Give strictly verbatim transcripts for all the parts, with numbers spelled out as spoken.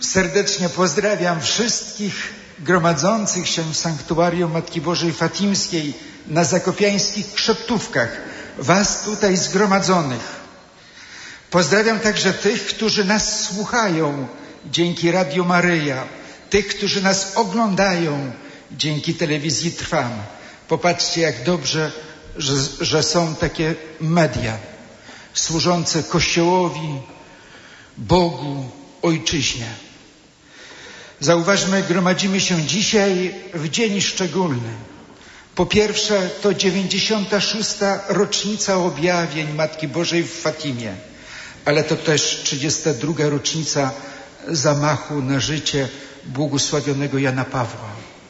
Serdecznie pozdrawiam wszystkich gromadzących się w Sanktuarium Matki Bożej Fatimskiej na zakopiańskich Krzeptówkach, was tutaj zgromadzonych. Pozdrawiam także tych, którzy nas słuchają dzięki Radiu Maryja, tych, którzy nas oglądają dzięki telewizji Trwam. Popatrzcie, jak dobrze, że, że są takie media służące Kościołowi, Bogu, Ojczyźnie. Zauważmy, gromadzimy się dzisiaj w dzień szczególny. Po pierwsze, to dziewięćdziesiąta szósta rocznica objawień Matki Bożej w Fatimie, ale to też trzydziesta druga rocznica zamachu na życie błogosławionego Jana Pawła.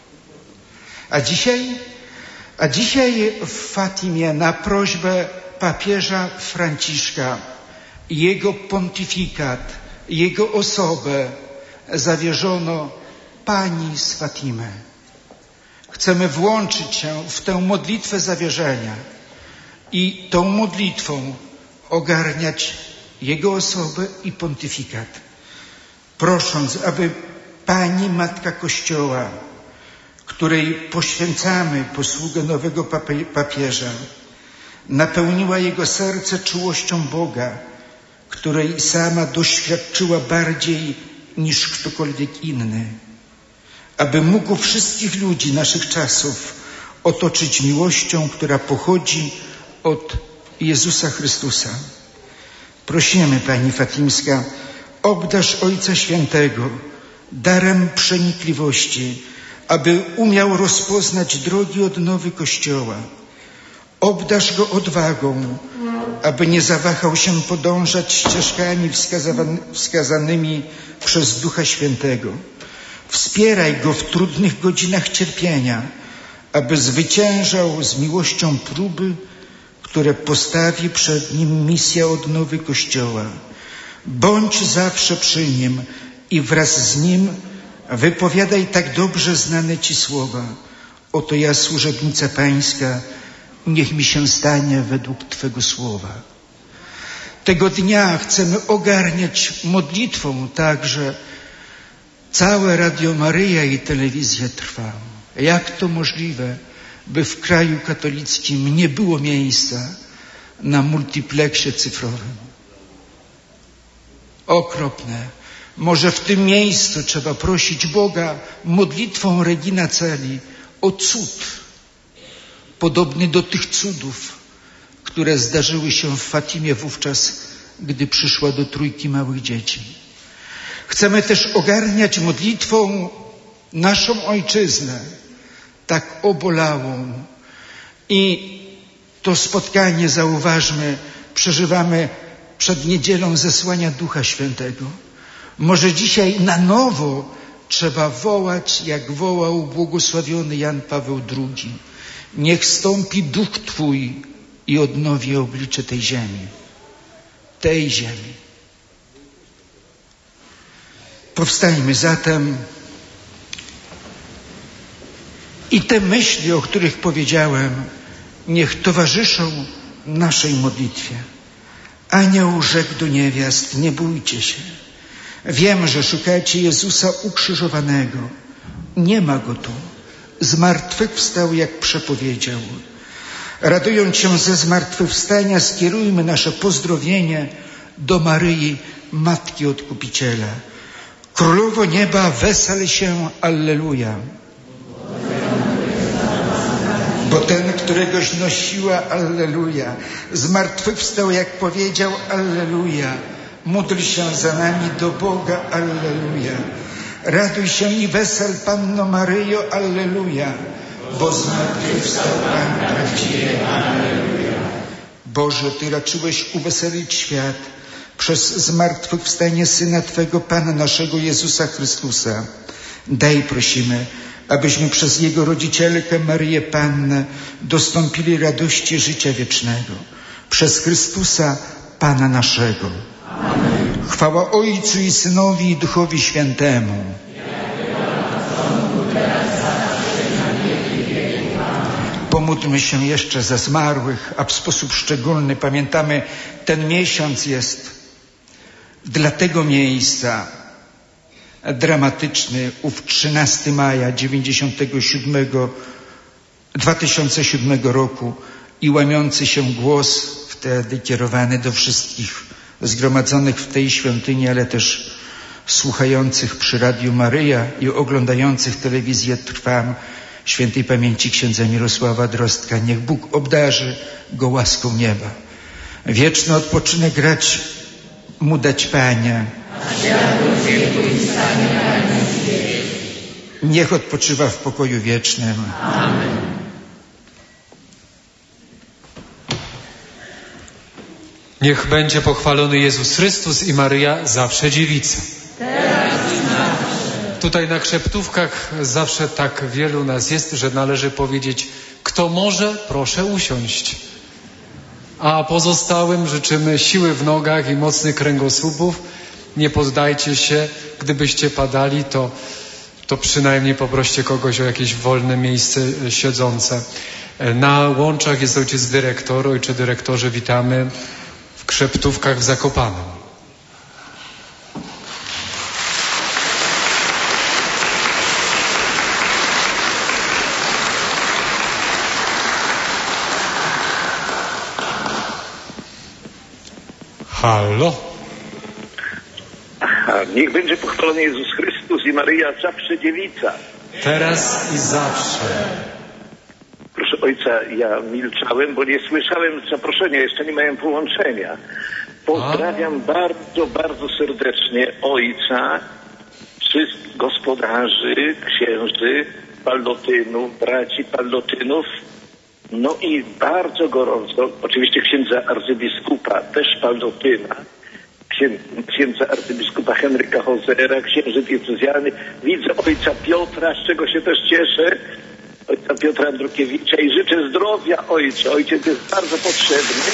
A dzisiaj, a dzisiaj w Fatimie na prośbę papieża Franciszka, jego pontyfikat, jego osobę zawierzono Pani z Fatimy. Chcemy włączyć się w tę modlitwę zawierzenia i tą modlitwą ogarniać jego osobę i pontyfikat, prosząc, aby Pani Matka Kościoła, której poświęcamy posługę nowego papieża, napełniła jego serce czułością Boga, której sama doświadczyła bardziej niż ktokolwiek inny, aby mógł wszystkich ludzi naszych czasów otoczyć miłością, która pochodzi od Jezusa Chrystusa. Prosimy, Pani Fatimska, obdarz Ojca Świętego darem przenikliwości, aby umiał rozpoznać drogi odnowy Kościoła. Obdarz go odwagą, aby nie zawahał się podążać ścieżkami wskazanymi przez Ducha Świętego. Wspieraj go w trudnych godzinach cierpienia, aby zwyciężał z miłością próby, które postawi przed nim misja odnowy Kościoła. Bądź zawsze przy nim i wraz z nim wypowiadaj tak dobrze znane Ci słowa. Oto ja, służebnica Pańska, niech mi się stanie według Twego słowa. Tego dnia chcemy ogarniać modlitwą także całe Radio Maryja i telewizję Trwam. Jak to możliwe, by w kraju katolickim nie było miejsca na multipleksie cyfrowym? Okropne. Może w tym miejscu trzeba prosić Boga modlitwą Regina Coeli o cud, podobny do tych cudów, które zdarzyły się w Fatimie wówczas, gdy przyszła do trójki małych dzieci. Chcemy też ogarniać modlitwą naszą ojczyznę, tak obolałą. I to spotkanie, zauważmy, przeżywamy przed niedzielą zesłania Ducha Świętego. Może dzisiaj na nowo trzeba wołać, jak wołał błogosławiony Jan Paweł drugi. Niech stąpi Duch Twój i odnowi oblicze tej ziemi. Tej ziemi. Powstajmy zatem i te myśli, o których powiedziałem, niech towarzyszą naszej modlitwie. Anioł rzekł do niewiast: nie bójcie się. Wiem, że szukacie Jezusa ukrzyżowanego. Nie ma Go tu. Zmartwychwstał, jak przepowiedział. Radując się ze zmartwychwstania, skierujmy nasze pozdrowienie do Maryi, Matki Odkupiciela. Królowo nieba, wesel się, alleluja. Bo ten, któregoś nosiła, alleluja. Zmartwychwstał, jak powiedział, alleluja. Módl się za nami do Boga, alleluja. Raduj się i wesel, Panno Maryjo, alleluja. Bo zmartwychwstał Pan prawdziwie, alleluja. Boże, Ty raczyłeś uweselić świat przez zmartwychwstanie Syna Twego, Pana naszego Jezusa Chrystusa. Daj, prosimy, abyśmy przez Jego rodzicielkę Maryję Pannę dostąpili radości życia wiecznego. Przez Chrystusa, Pana naszego. Amen. Chwała Ojcu i Synowi i Duchowi Świętemu. Pomódlmy się jeszcze za zmarłych, a w sposób szczególny pamiętamy, ten miesiąc jest dla tego miejsca dramatyczny, ów trzynastego maja dwa tysiące siódmego roku i łamiący się głos wtedy kierowany do wszystkich zgromadzonych w tej świątyni, ale też słuchających przy Radiu Maryja i oglądających telewizję Trwam świętej pamięci księdza Mirosława Drostka. Niech Bóg obdarzy go łaską nieba. Wieczny odpoczynek racz mu dać, Panie. Niech odpoczywa w pokoju wiecznym. Amen. Niech będzie pochwalony Jezus Chrystus i Maryja zawsze dziewica. Teraz i zawsze. Tutaj na Chrzeptówkach zawsze tak wielu nas jest, że należy powiedzieć: kto może, proszę usiąść. A pozostałym życzymy siły w nogach i mocnych kręgosłupów. Nie poddajcie się. Gdybyście padali, to, to przynajmniej poproście kogoś o jakieś wolne miejsce siedzące. Na łączach jest ojciec dyrektor. Ojcze dyrektorze, witamy w Chrzeptówkach w Zakopanem. Halo? Aha, niech będzie pochwalony Jezus Chrystus i Maryja zawsze dziewica. Teraz i zawsze. Proszę ojca, ja milczałem, bo nie słyszałem zaproszenia, jeszcze nie miałem połączenia. Pozdrawiam A? bardzo, bardzo serdecznie ojca, wszystkich gospodarzy, księży, pallotynów, braci pallotynów, no i bardzo gorąco, oczywiście księdza arcybiskupa, też pallotyna, księdza arcybiskupa Henryka Hozera, księży diecezjalny. Widzę ojca Piotra, z czego się też cieszę, ojca Piotra Andrukiewicza, i życzę zdrowia ojcze. Ojciec jest bardzo potrzebny.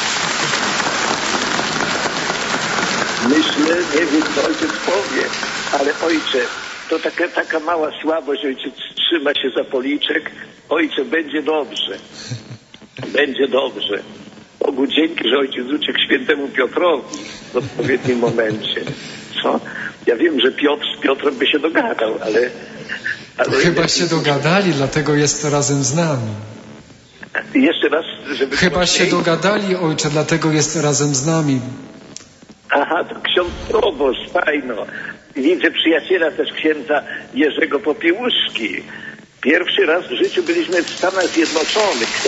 Myślę, nie wiem, co ojciec powie, ale ojcze, to taka, taka mała słabość, ojciec trzyma się za policzek. Ojcze, będzie dobrze. Będzie dobrze. Bogu dzięki, że ojciec uciekł świętemu Piotrowi w odpowiednim momencie. Co? Ja wiem, że Piotr z Piotrem by się dogadał, ale... ale Chyba nie, się dogadali, dlatego jest razem z nami. Jeszcze raz, żeby... Chyba się dogadali, ojcze, dlatego jest razem z nami. Aha, to ksiądz proboszcz, fajno. Widzę przyjaciela też księdza Jerzego Popiełuszki. Pierwszy raz w życiu byliśmy w Stanach Zjednoczonych.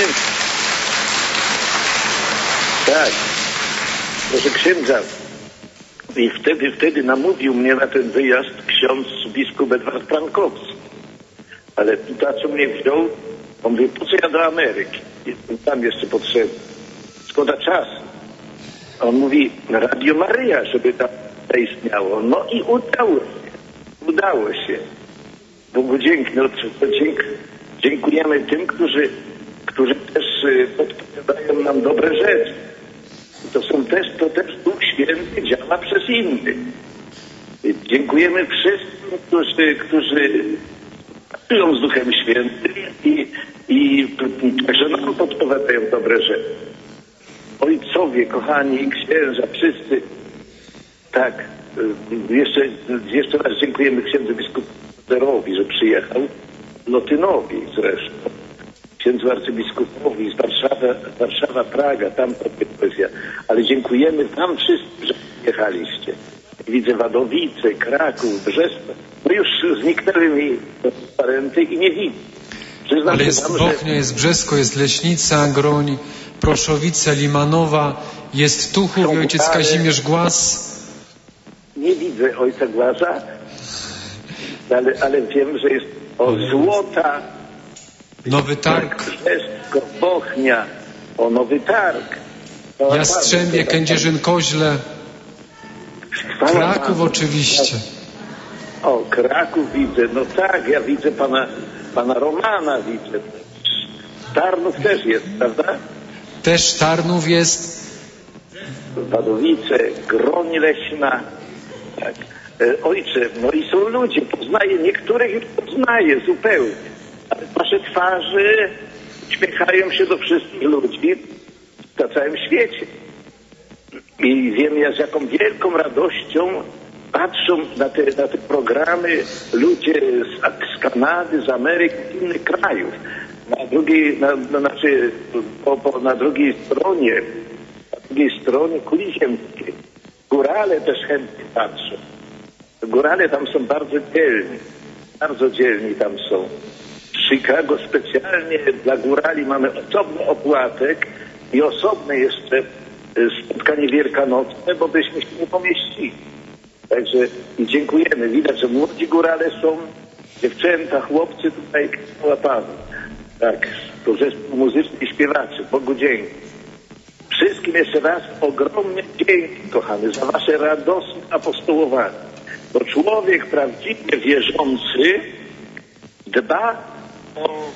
Tak. Proszę księdza. I wtedy, wtedy namówił mnie na ten wyjazd ksiądz biskup Edward Frankowski. Ale ta, co mnie wziął, on mówi, po co ja do Ameryki? Jestem tam jeszcze potrzebny. Szkoda czasu. On mówi, Radio Maryja, żeby tam zaistniało. No i udało się. Udało się. Bogu dzięki. No, to dzięk, dziękujemy tym, którzy, którzy też podpowiadają nam dobre rzeczy. To są też, to też Duch Święty działa przez innych. Dziękujemy wszystkim, którzy, którzy pracują z Duchem Świętym i, i także nam podpowiadają dobre rzeczy. Ojcowie, kochani, księża, wszyscy. Tak, jeszcze, jeszcze raz dziękujemy księdzu biskupowi, że przyjechał, Lotynowi zresztą, księdzu arcybiskupowi z Warszawy, Warszawa, Praga, tam poezja. Ale dziękujemy wam wszystkim, że przyjechaliście. Widzę Wadowice, Kraków, Brzesław. No już zniknęły mi transparenty i nie widzę. Przyznam, ale jest wam, Bochnia, że... jest Brzesko, jest Leśnica, Groń, Proszowice, Limanowa, jest Tuchów i ojciec Kazimierz Głaz. Nie widzę ojca Głaza, ale, ale wiem, że jest o Złota, Nowy Targ, Brzesko, Bochnia, o Nowy Targ. O, Jastrzębie, Kędzierzyn-Koźle, Kraków oczywiście. O, Kraków widzę, no tak, ja widzę pana, pana Romana, widzę. Tarnów też jest, prawda? Też Tarnów jest. Wadowice, Groń Leśna. Tak. E, ojcze, no i są ludzie, poznaję, niektórych już poznaję zupełnie. Ale wasze twarze uśmiechają się do wszystkich ludzi na całym świecie. I wiem ja z jaką wielką radością patrzą na te, na te programy ludzie z, z Kanady, z Ameryki, z innych krajów. Na drugiej, na, na, znaczy, po, po, na drugiej stronie, na drugiej stronie kuli ziemskiej, górale też chętnie patrzą. Górale tam są bardzo dzielni, bardzo dzielni tam są. W Chicago specjalnie dla górali mamy osobny opłatek i osobne jeszcze spotkanie wielkanocne, bo byśmy się nie pomieścili. Także i dziękujemy. Widać, że młodzi górale są, dziewczęta, chłopcy tutaj łapani. Tak, to zespół muzyczny i śpiewaczy. Bogu dzięki. Wszystkim jeszcze raz ogromnie dzięki, kochany, za wasze radosne apostołowanie. Bo człowiek prawdziwie wierzący dba o,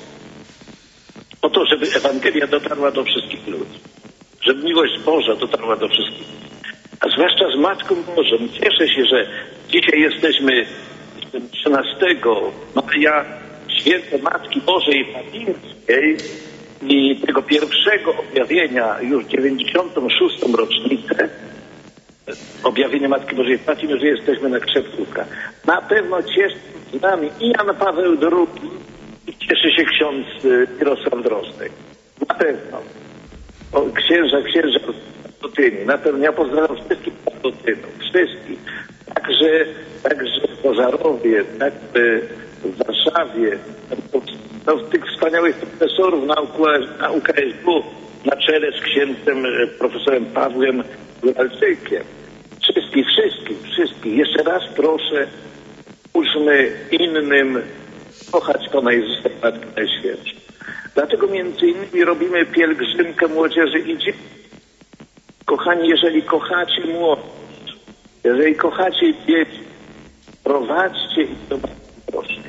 o to, żeby Ewangelia dotarła do wszystkich ludzi. Żeby miłość Boża dotarła do wszystkich. A zwłaszcza z Matką Bożą. Cieszę się, że dzisiaj jesteśmy trzynastego maja, święto Matki Bożej Fatimskiej i tego pierwszego objawienia, już dziewięćdziesiątą szóstą rocznicę objawienia Matki Bożej Fatimy, że jesteśmy na Krzepówkach. Na pewno cieszy się z nami i Jan Paweł drugi i cieszy się ksiądz Mirosław Drozdek. Na pewno. O, księża, księża Patotyni. Na pewno ja pozdrawiam wszystkich Patotynów. Wszystkich. Także, także w Pożarowie, tak w Warszawie. No, tych wspaniałych profesorów na U K S W na czele z księdzem profesorem Pawłem Góralczykiem. Wszystkich, wszystkich, wszystkich. Jeszcze raz proszę, uczmy innym kochać Pana Jezusa i Matkę Najświętszą. Dlatego między innymi robimy pielgrzymkę młodzieży i dzieci. Kochani, jeżeli kochacie młodzież, jeżeli kochacie dzieci, prowadźcie ich do Matki Bożej.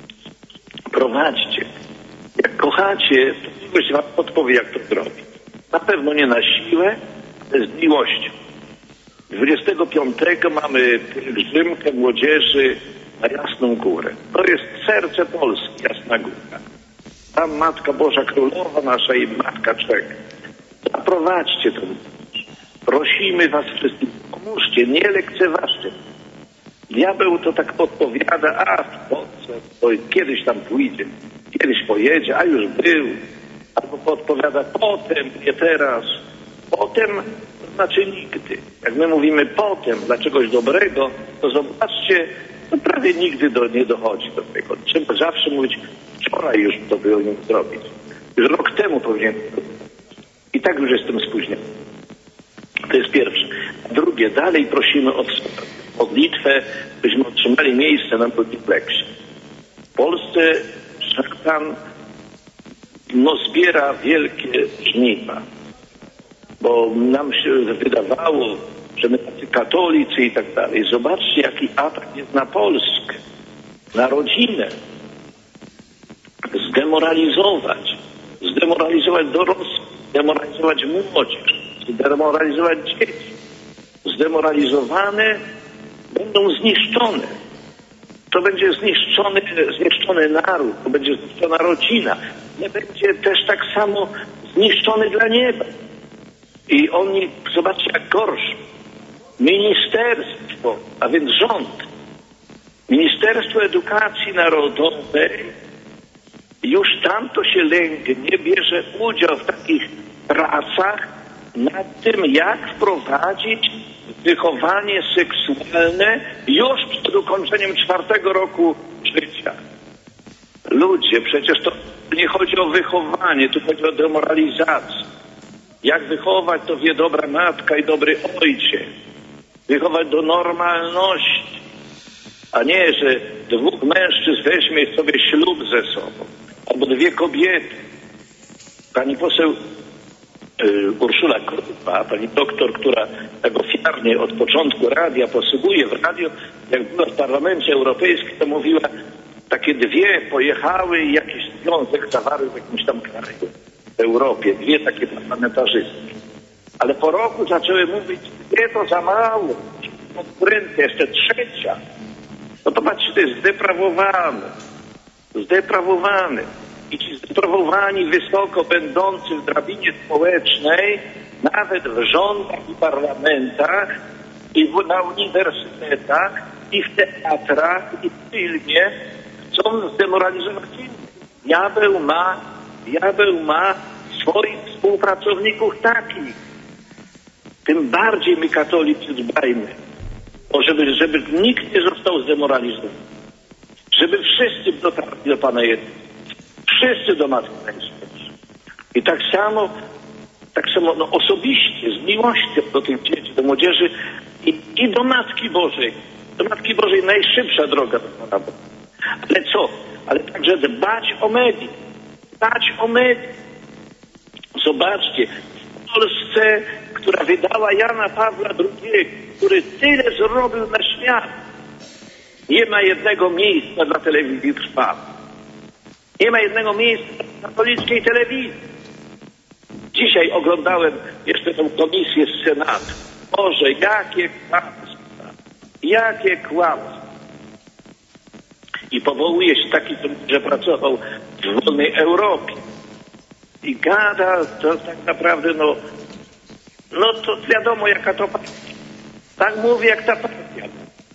Prowadźcie. Jak kochacie, to miłość wam podpowie, jak to zrobić. Na pewno nie na siłę, ale z miłością. dwudziestego piątego mamy pielgrzymkę młodzieży na Jasną Górę. To jest serce Polski, Jasna Góra. Tam Matka Boża Królowa nasza i Matka czeka. Zaprowadźcie to. Prosimy was wszystkich, pomóżcie, nie lekceważcie. Diabeł to tak podpowiada, a po co, to kiedyś tam pójdzie, kiedyś pojedzie, a już był. Albo podpowiada potem, nie teraz. Potem to znaczy nigdy. Jak my mówimy potem dla czegoś dobrego, to zobaczcie, to prawie nigdy do, nie dochodzi do tego. Trzeba zawsze mówić, wczoraj już to powinien zrobić. Już rok temu powinien to zrobić. I tak już jestem spóźniony. To jest pierwsze. A drugie, dalej prosimy o modlitwę, byśmy otrzymali miejsce na multiplexie. W Polsce szatan no, zbiera wielkie żniwa. Bo nam się wydawało, że my tacy katolicy i tak dalej. Zobaczcie, jaki atak jest na Polskę, na rodzinę. Zdemoralizować. Zdemoralizować dorosłych, zdemoralizować młodzież, zdemoralizować dzieci. Zdemoralizowane będą zniszczone. To będzie zniszczony, zniszczony naród, to będzie zniszczona rodzina. Nie będzie też tak samo zniszczony dla nieba. I oni, zobaczcie jak gorszy. Ministerstwo, a więc rząd, Ministerstwo Edukacji Narodowej już tam to się lęgnie, bierze udział w takich pracach nad tym, jak wprowadzić wychowanie seksualne już przed ukończeniem czwartego roku życia. Ludzie, przecież to nie chodzi o wychowanie, tu chodzi o demoralizację. Jak wychować, to wie dobra matka i dobry ojciec. Wychować do normalności, a nie, że dwóch mężczyzn weźmie sobie ślub ze sobą, albo dwie kobiety. Pani poseł y, Urszula Krupa, pani doktor, która tak ofiarnie od początku radia posługuje w radio, jak była w Parlamencie Europejskim, to mówiła, takie dwie pojechały i jakiś związek zawarły w jakimś tam kraju w Europie, dwie takie parlamentarzystki. Ale po roku zaczęły mówić, nie, to za mało, konkurencja, jeszcze trzecia. No to patrzcie, to jest zdeprawowane, zdeprawowane. I ci zdeprawowani, wysoko będący w drabinie społecznej, nawet w rządach i parlamentach, i w, na uniwersytetach, i w teatrach, i w filmie chcą zdemoralizować innych. Diabeł ma, diabeł ma swoich współpracowników takich. Tym bardziej my katolicy dbajmy, o żeby, żeby nikt nie został zdemoralizowany. Żeby wszyscy dotarli do Pana Jezusa. Wszyscy do Matki Najświętszej. I tak samo, tak samo no, osobiście, z miłością do tych dzieci, do młodzieży i, i do Matki Bożej. Do Matki Bożej najszybsza droga do Pana Boga. Ale co? Ale także dbać o media. Dbać o media. Zobaczcie, w Polsce, która wydała Jana Pawła drugiego, który tyle zrobił na świat, nie ma jednego miejsca dla telewizji Trwam. Nie ma jednego miejsca dla katolickiej telewizji. Dzisiaj oglądałem jeszcze tę komisję z Senatu. Boże, jakie kłamstwa. Jakie kłamstwa. I powołuje się taki, że pracował w wolnej Europie. I gada, to tak naprawdę, no, no to wiadomo, jaka to partia. Tak mówi, jak ta partia.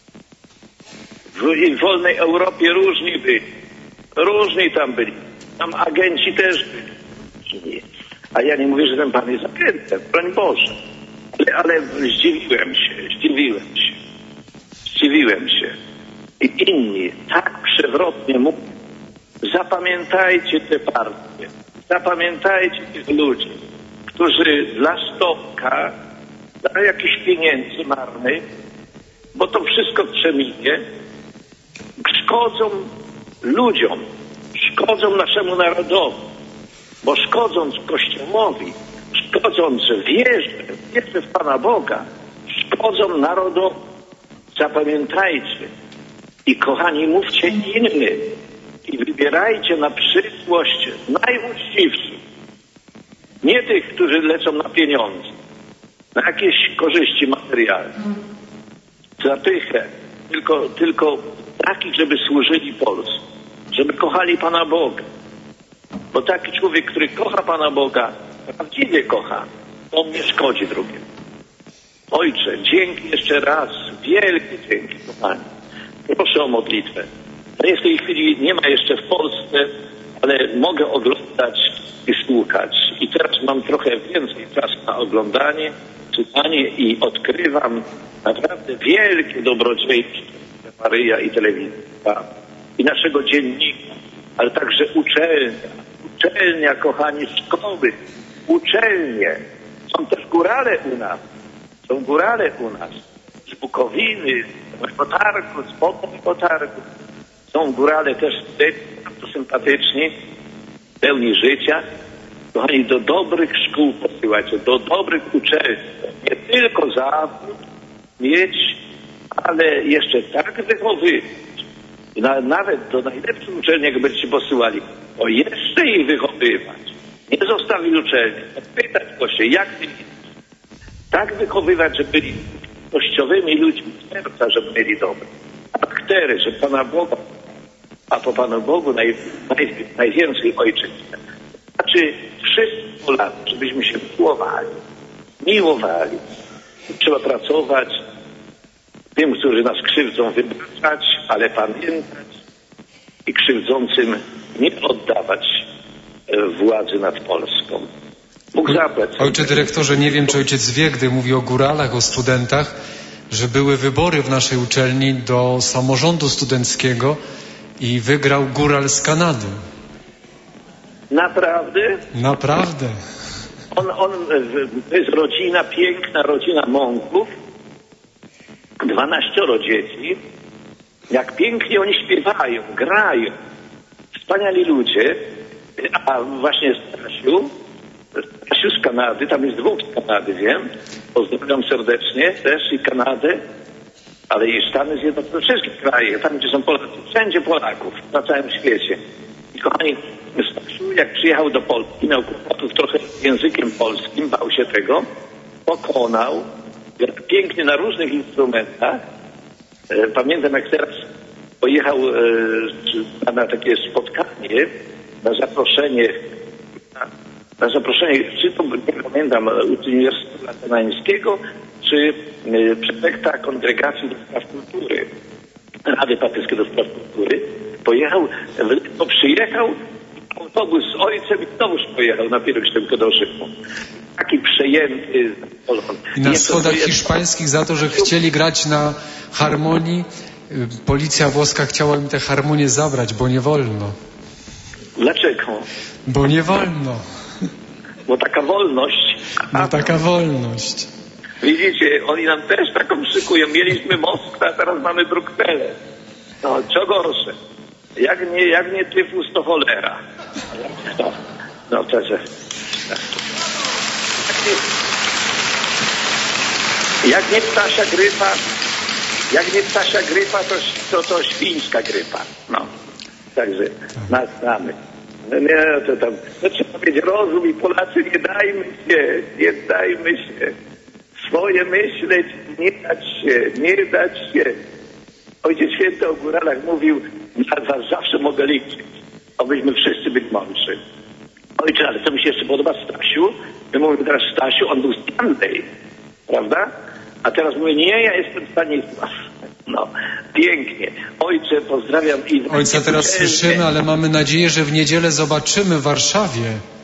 W wolnej Europie różni byli. Różni tam byli. Tam agenci też byli. A ja nie mówię, że ten pan jest agentem. Broń Boże. Ale, ale zdziwiłem się, zdziwiłem się. Zdziwiłem się. I inni tak przewrotnie mówią. Zapamiętajcie te partie. Zapamiętajcie tych ludzi, którzy dla stopka, dla jakichś pieniędzy marnych, bo to wszystko przeminie, szkodzą ludziom, szkodzą naszemu narodowi, bo szkodząc Kościołowi, szkodząc wierze, wierze w Pana Boga, szkodzą narodowi. Zapamiętajcie i kochani, mówcie innym i wybierajcie na przyszłość najuczciwszych, nie tych, którzy lecą na pieniądze, na jakieś korzyści materialne, zapychę, tylko, tylko takich, żeby służyli Polsce, żeby kochali Pana Boga. Bo taki człowiek, który kocha Pana Boga, prawdziwie kocha, on nie szkodzi drugiemu. Ojcze, dzięki jeszcze raz, wielkie dzięki, kochani. Proszę o modlitwę. Mnie w tej chwili nie ma jeszcze w Polsce, ale mogę oglądać i słuchać. I teraz mam trochę więcej czasu na oglądanie, czytanie i odkrywam naprawdę wielkie dobrodziejstwo Maryja i telewizja i naszego dziennika, ale także uczelnia. Uczelnia, kochani, szkoły, uczelnie. Są też górale u nas. Są górale u nas. Z Bukowiny, z Potargu, z Potargu. Są górale też bardzo sympatyczni, pełni życia. Kochani, do dobrych szkół posyłajcie, do dobrych uczelni. Nie tylko zawód mieć, ale jeszcze tak wychowywać. Na, nawet do najlepszych uczelni, jak będziecie posyłali, o jeszcze ich wychowywać. Nie zostawić uczelni, pytać go się, jak ty tak wychowywać, żeby byli kościowymi ludźmi serca, żeby mieli dobre. Charaktery, że Pana Boga, a po Panu Bogu naj, naj, najwięcej ojczyzny. Znaczy wszyscy Polacy, żebyśmy się miłowali. Miłowali. Trzeba pracować. Tym, którzy nas krzywdzą, wybaczać, ale pamiętać i krzywdzącym nie oddawać władzy nad Polską. Bóg zapłać. Ojcze dyrektorze, nie wiem, czy ojciec wie, gdy mówi o góralach, o studentach, że były wybory w naszej uczelni do samorządu studenckiego i wygrał góral z Kanady. Naprawdę? Naprawdę. On, on, to jest rodzina, piękna rodzina Mąków. Dwanaścioro dzieci. Jak pięknie oni śpiewają, grają. Wspaniali ludzie. A właśnie Stasiu, Stasiu z Kanady, tam jest dwóch z Kanady, wiem. Pozdrawiam serdecznie też i Kanadę, ale i Stany Zjednoczone, wszystkie kraje, tam gdzie są Polacy, wszędzie Polaków na całym świecie. I kochani, Stasiu, jak przyjechał do Polski, miał kłopotów trochę z językiem polskim, bał się tego, pokonał, jak pięknie na różnych instrumentach. E, pamiętam, jak teraz pojechał e, na takie spotkanie, na zaproszenie, na, na zaproszenie, czy to nie pamiętam, Uniwersytetu Latynańskiego, czy y, prefekta Kongregacji do Spraw Kultury, Rady Papieskiej do Spraw Kultury, pojechał, to przyjechał autobus z ojcem i znowuż pojechał na pielgrzymkę do Rzymu. Taki przejęty. I na schodach hiszpańskich za to, że chcieli grać na harmonii, policja włoska chciała im te harmonie zabrać, bo nie wolno. Dlaczego? Bo nie wolno. Bo taka wolność. Bo taka wolność. Widzicie, oni nam też taką szykują. Mieliśmy Moskwę, a teraz mamy Brukselę. No, co gorsze. Jak nie, jak nie tyfus, to cholera. No, no to że... Jak nie ptasia grypa, jak nie ptasia grypa, to, to, to świńska grypa. No, także nas znamy. No nie, to tam, no trzeba mieć rozum i Polacy, nie dajmy się, nie dajmy się. Swoje myśleć, nie dać się, nie dać się. Ojciec Święty o góralach mówił, na was zawsze mogę liczyć, abyśmy wszyscy byli mądrzy. Ojcze, ale co mi się jeszcze podoba, Stasiu? My mówimy teraz Stasiu, on był Stanley, prawda? A teraz mówię, nie, ja jestem Stanisław. No, pięknie. Ojcze, pozdrawiam. I Ojca teraz uczelnie. Słyszymy, ale mamy nadzieję, że w niedzielę zobaczymy w Warszawie.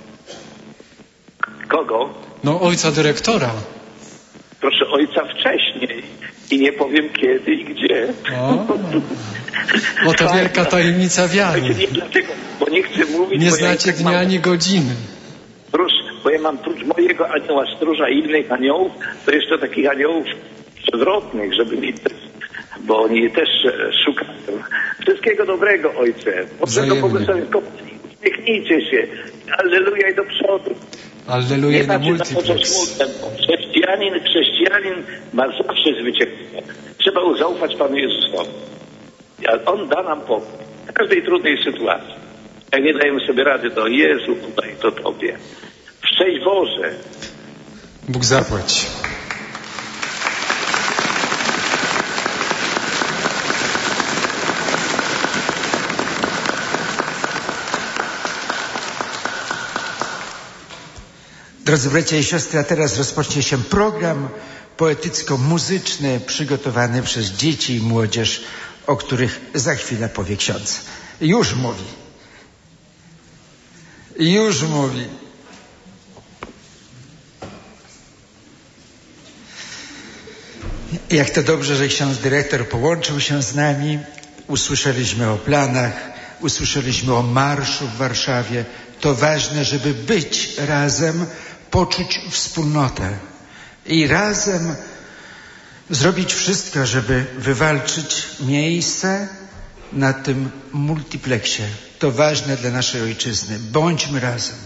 Kogo? No, ojca dyrektora. Proszę ojca wcześniej. I nie powiem kiedy i gdzie. O, bo to wielka tajemnica wiary. Nie dlatego, bo nie chcę mówić. Nie znacie ja dnia mam... ani godziny. Proszę, bo ja mam prócz mojego anioła stróża i innych aniołów, to jeszcze takich aniołów przewrotnych, żeby mi też, bo oni też szukają. Wszystkiego dobrego, ojcze. Bożego błogosławieństwa. Uśmiechnijcie się. Alleluja i do przodu. Alleluja na multiplex. Chrześcijanin, chrześcijanin ma zawsze zwycięstwo. Trzeba zaufać Panu Jezusowi. On da nam pokój w każdej trudnej sytuacji. Jak nie dajemy sobie rady, to Jezu, daj to Tobie. Szczęść Boże. Bóg zapłać. Drodzy bracia i siostry, a teraz rozpocznie się program poetycko-muzyczny przygotowany przez dzieci i młodzież, o których za chwilę powie ksiądz. Już mówi. Już mówi. Jak to dobrze, że ksiądz dyrektor połączył się z nami. Usłyszeliśmy o planach, usłyszeliśmy o marszu w Warszawie. To ważne, żeby być razem, poczuć wspólnotę i razem zrobić wszystko, żeby wywalczyć miejsce na tym multiplexie. To ważne dla naszej ojczyzny. Bądźmy razem.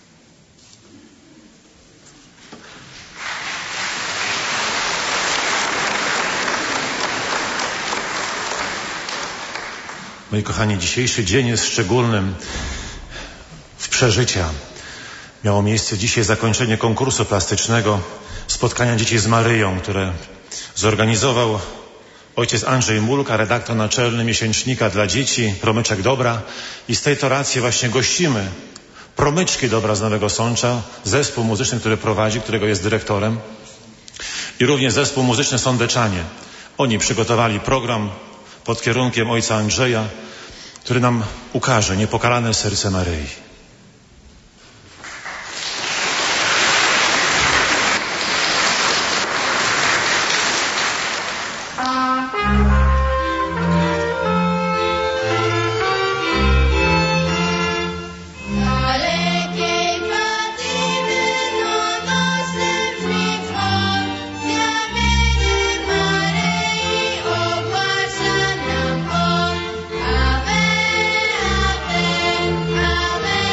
Moi kochani, dzisiejszy dzień jest szczególnym w przeżycia. Miało miejsce dzisiaj zakończenie konkursu plastycznego, spotkania dzieci z Maryją, które zorganizował ojciec Andrzej Mulka, redaktor naczelny miesięcznika dla dzieci, Promyczek Dobra. I z tej toracji właśnie gościmy Promyczki Dobra z Nowego Sącza, zespół muzyczny, który prowadzi, którego jest dyrektorem, i również zespół muzyczny Sądeczanie. Oni przygotowali program pod kierunkiem ojca Andrzeja, który nam ukaże niepokalane serce Maryi. Ave, Ave,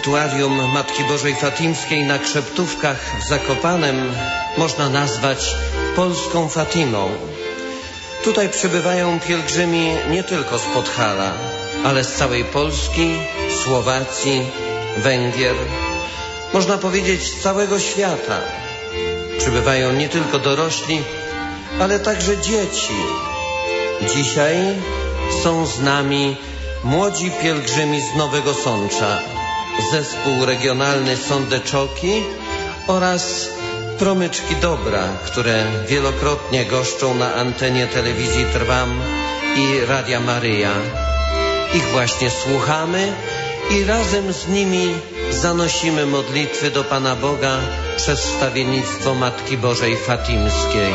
sanktuarium Matki Bożej Fatimskiej na Krzeptówkach w Zakopanem można nazwać polską Fatimą. Tutaj przybywają pielgrzymi nie tylko z Podhala, ale z całej Polski, Słowacji, Węgier, można powiedzieć z całego świata. Przybywają nie tylko dorośli, ale także dzieci. Dzisiaj są z nami młodzi pielgrzymi z Nowego Sącza, zespół regionalny Sądeczoki oraz Promyczki Dobra, które wielokrotnie goszczą na antenie telewizji Trwam i Radia Maryja. Ich właśnie słuchamy i razem z nimi zanosimy modlitwy do Pana Boga przez wstawiennictwo Matki Bożej Fatimskiej.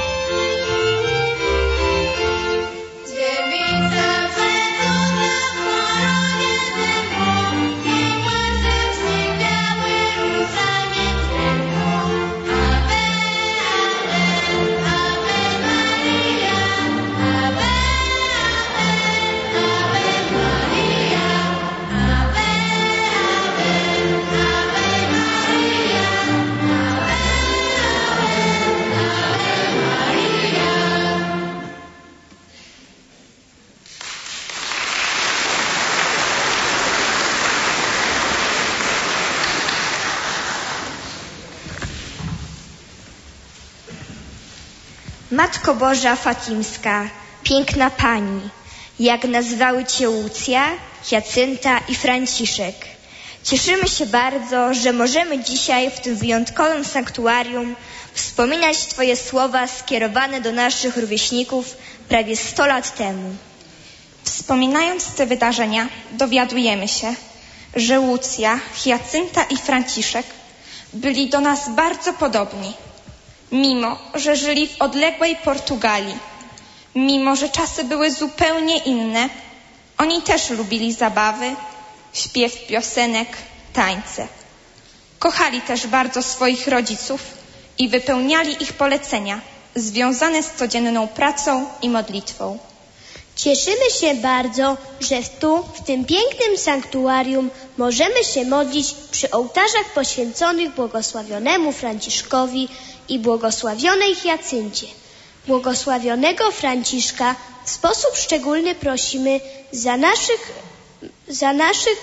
Matko Boża Fatimska, piękna Pani, jak nazywały Cię Łucja, Hiacynta i Franciszek. Cieszymy się bardzo, że możemy dzisiaj w tym wyjątkowym sanktuarium wspominać Twoje słowa skierowane do naszych rówieśników prawie sto lat temu. Wspominając te wydarzenia, dowiadujemy się, że Łucja, Hiacynta i Franciszek byli do nas bardzo podobni. Mimo że żyli w odległej Portugalii, mimo że czasy były zupełnie inne, oni też lubili zabawy, śpiew piosenek, tańce. Kochali też bardzo swoich rodziców i wypełniali ich polecenia związane z codzienną pracą i modlitwą. Cieszymy się bardzo, że tu, w tym pięknym sanktuarium, możemy się modlić przy ołtarzach poświęconych błogosławionemu Franciszkowi i błogosławionej Hiacyncie. Błogosławionego Franciszka w sposób szczególny prosimy za naszych, za naszych,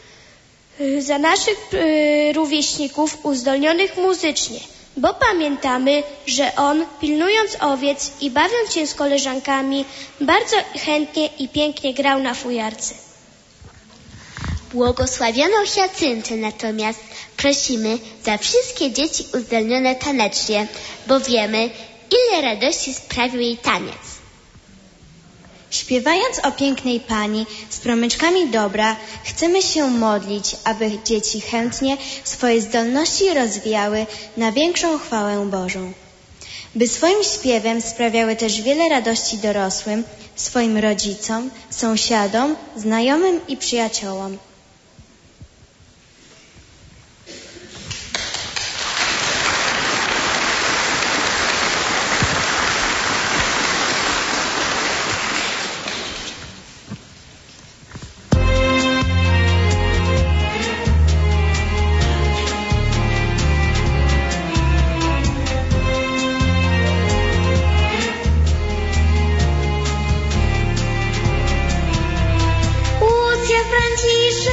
za naszych yy, rówieśników uzdolnionych muzycznie, bo pamiętamy, że on, pilnując owiec i bawiąc się z koleżankami, bardzo chętnie i pięknie grał na fujarce. Błogosławioną Hiacyntę natomiast prosimy za wszystkie dzieci uzdolnione tanecznie, bo wiemy, ile radości sprawił jej taniec. Śpiewając o pięknej Pani z promyczkami dobra, chcemy się modlić, aby dzieci chętnie swoje zdolności rozwijały na większą chwałę Bożą. By swoim śpiewem sprawiały też wiele radości dorosłym, swoim rodzicom, sąsiadom, znajomym i przyjaciołom. Franciszek.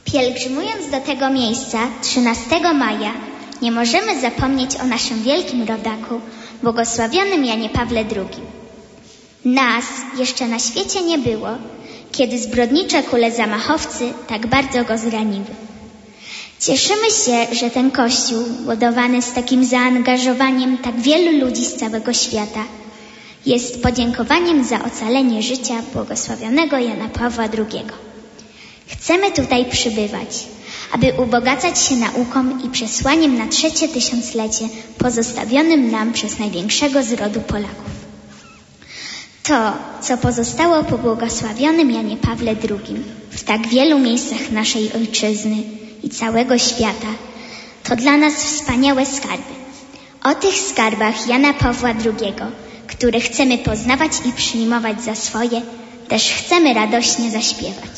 Pielgrzymując do tego miejsca trzynastego maja, nie możemy zapomnieć o naszym wielkim rodaku, błogosławionym Janie Pawle drugim. Nas jeszcze na świecie nie było, kiedy zbrodnicze kule zamachowcy tak bardzo go zraniły. Cieszymy się, że ten Kościół, budowany z takim zaangażowaniem tak wielu ludzi z całego świata, jest podziękowaniem za ocalenie życia błogosławionego Jana Pawła drugiego. Chcemy tutaj przybywać, aby ubogacać się nauką i przesłaniem na trzecie tysiąclecie pozostawionym nam przez największego z rodu Polaków. To, co pozostało po błogosławionym Janie Pawle drugim w tak wielu miejscach naszej ojczyzny i całego świata, to dla nas wspaniałe skarby. O tych skarbach Jana Pawła drugiego, które chcemy poznawać i przyjmować za swoje, też chcemy radośnie zaśpiewać.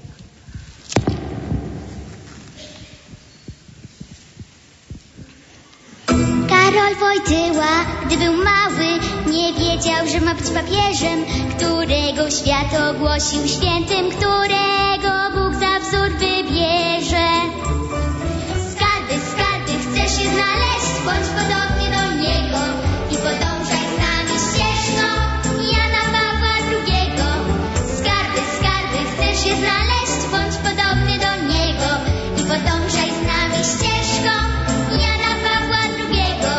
Karol Wojtyła, gdy był mały, nie wiedział, że ma być papieżem, którego świat ogłosił świętym, którego Bóg za wzór wybierze. Skarby, skarby, chcesz je znaleźć, bądź podobnie do niego i podążaj z nami ścieżką Jana Pawła drugiego. Skarby, skarby, chcesz je znaleźć, bądź podobny do niego i podążaj z nami ścieżką Jana Pawła drugiego,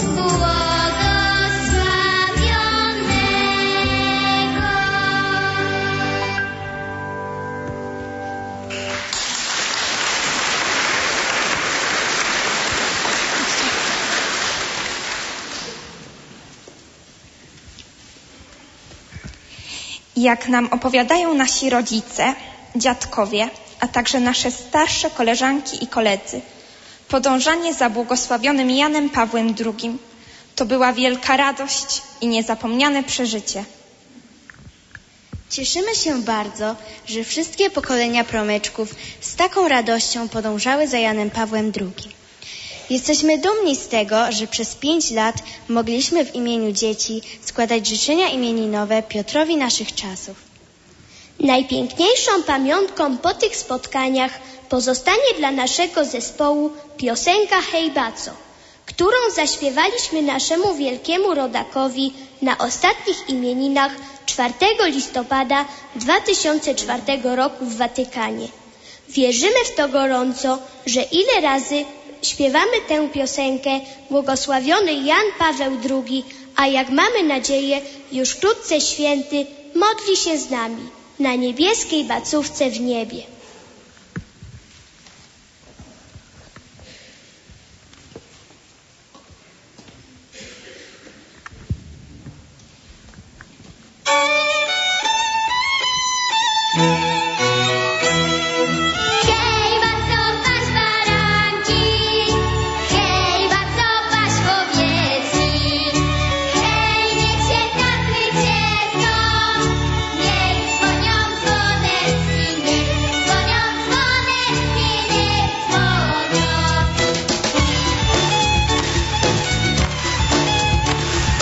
błogosławionego. Jak nam opowiadają nasi rodzice, dziadkowie, a także nasze starsze koleżanki i koledzy, podążanie za błogosławionym Janem Pawłem drugim to była wielka radość i niezapomniane przeżycie. Cieszymy się bardzo, że wszystkie pokolenia promyczków z taką radością podążały za Janem Pawłem drugim. Jesteśmy dumni z tego, że przez pięć lat mogliśmy w imieniu dzieci składać życzenia imieninowe Piotrowi naszych czasów. Najpiękniejszą pamiątką po tych spotkaniach pozostanie dla naszego zespołu piosenka Hej Baco, którą zaśpiewaliśmy naszemu wielkiemu rodakowi na ostatnich imieninach czwartego listopada dwa tysiące czwartego roku w Watykanie. Wierzymy w to gorąco, że ile razy śpiewamy tę piosenkę, błogosławiony Jan Paweł drugi, a jak mamy nadzieję, już wkrótce święty, modli się z nami na niebieskiej bacówce w niebie.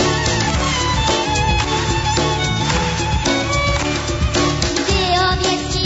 Gdy owiec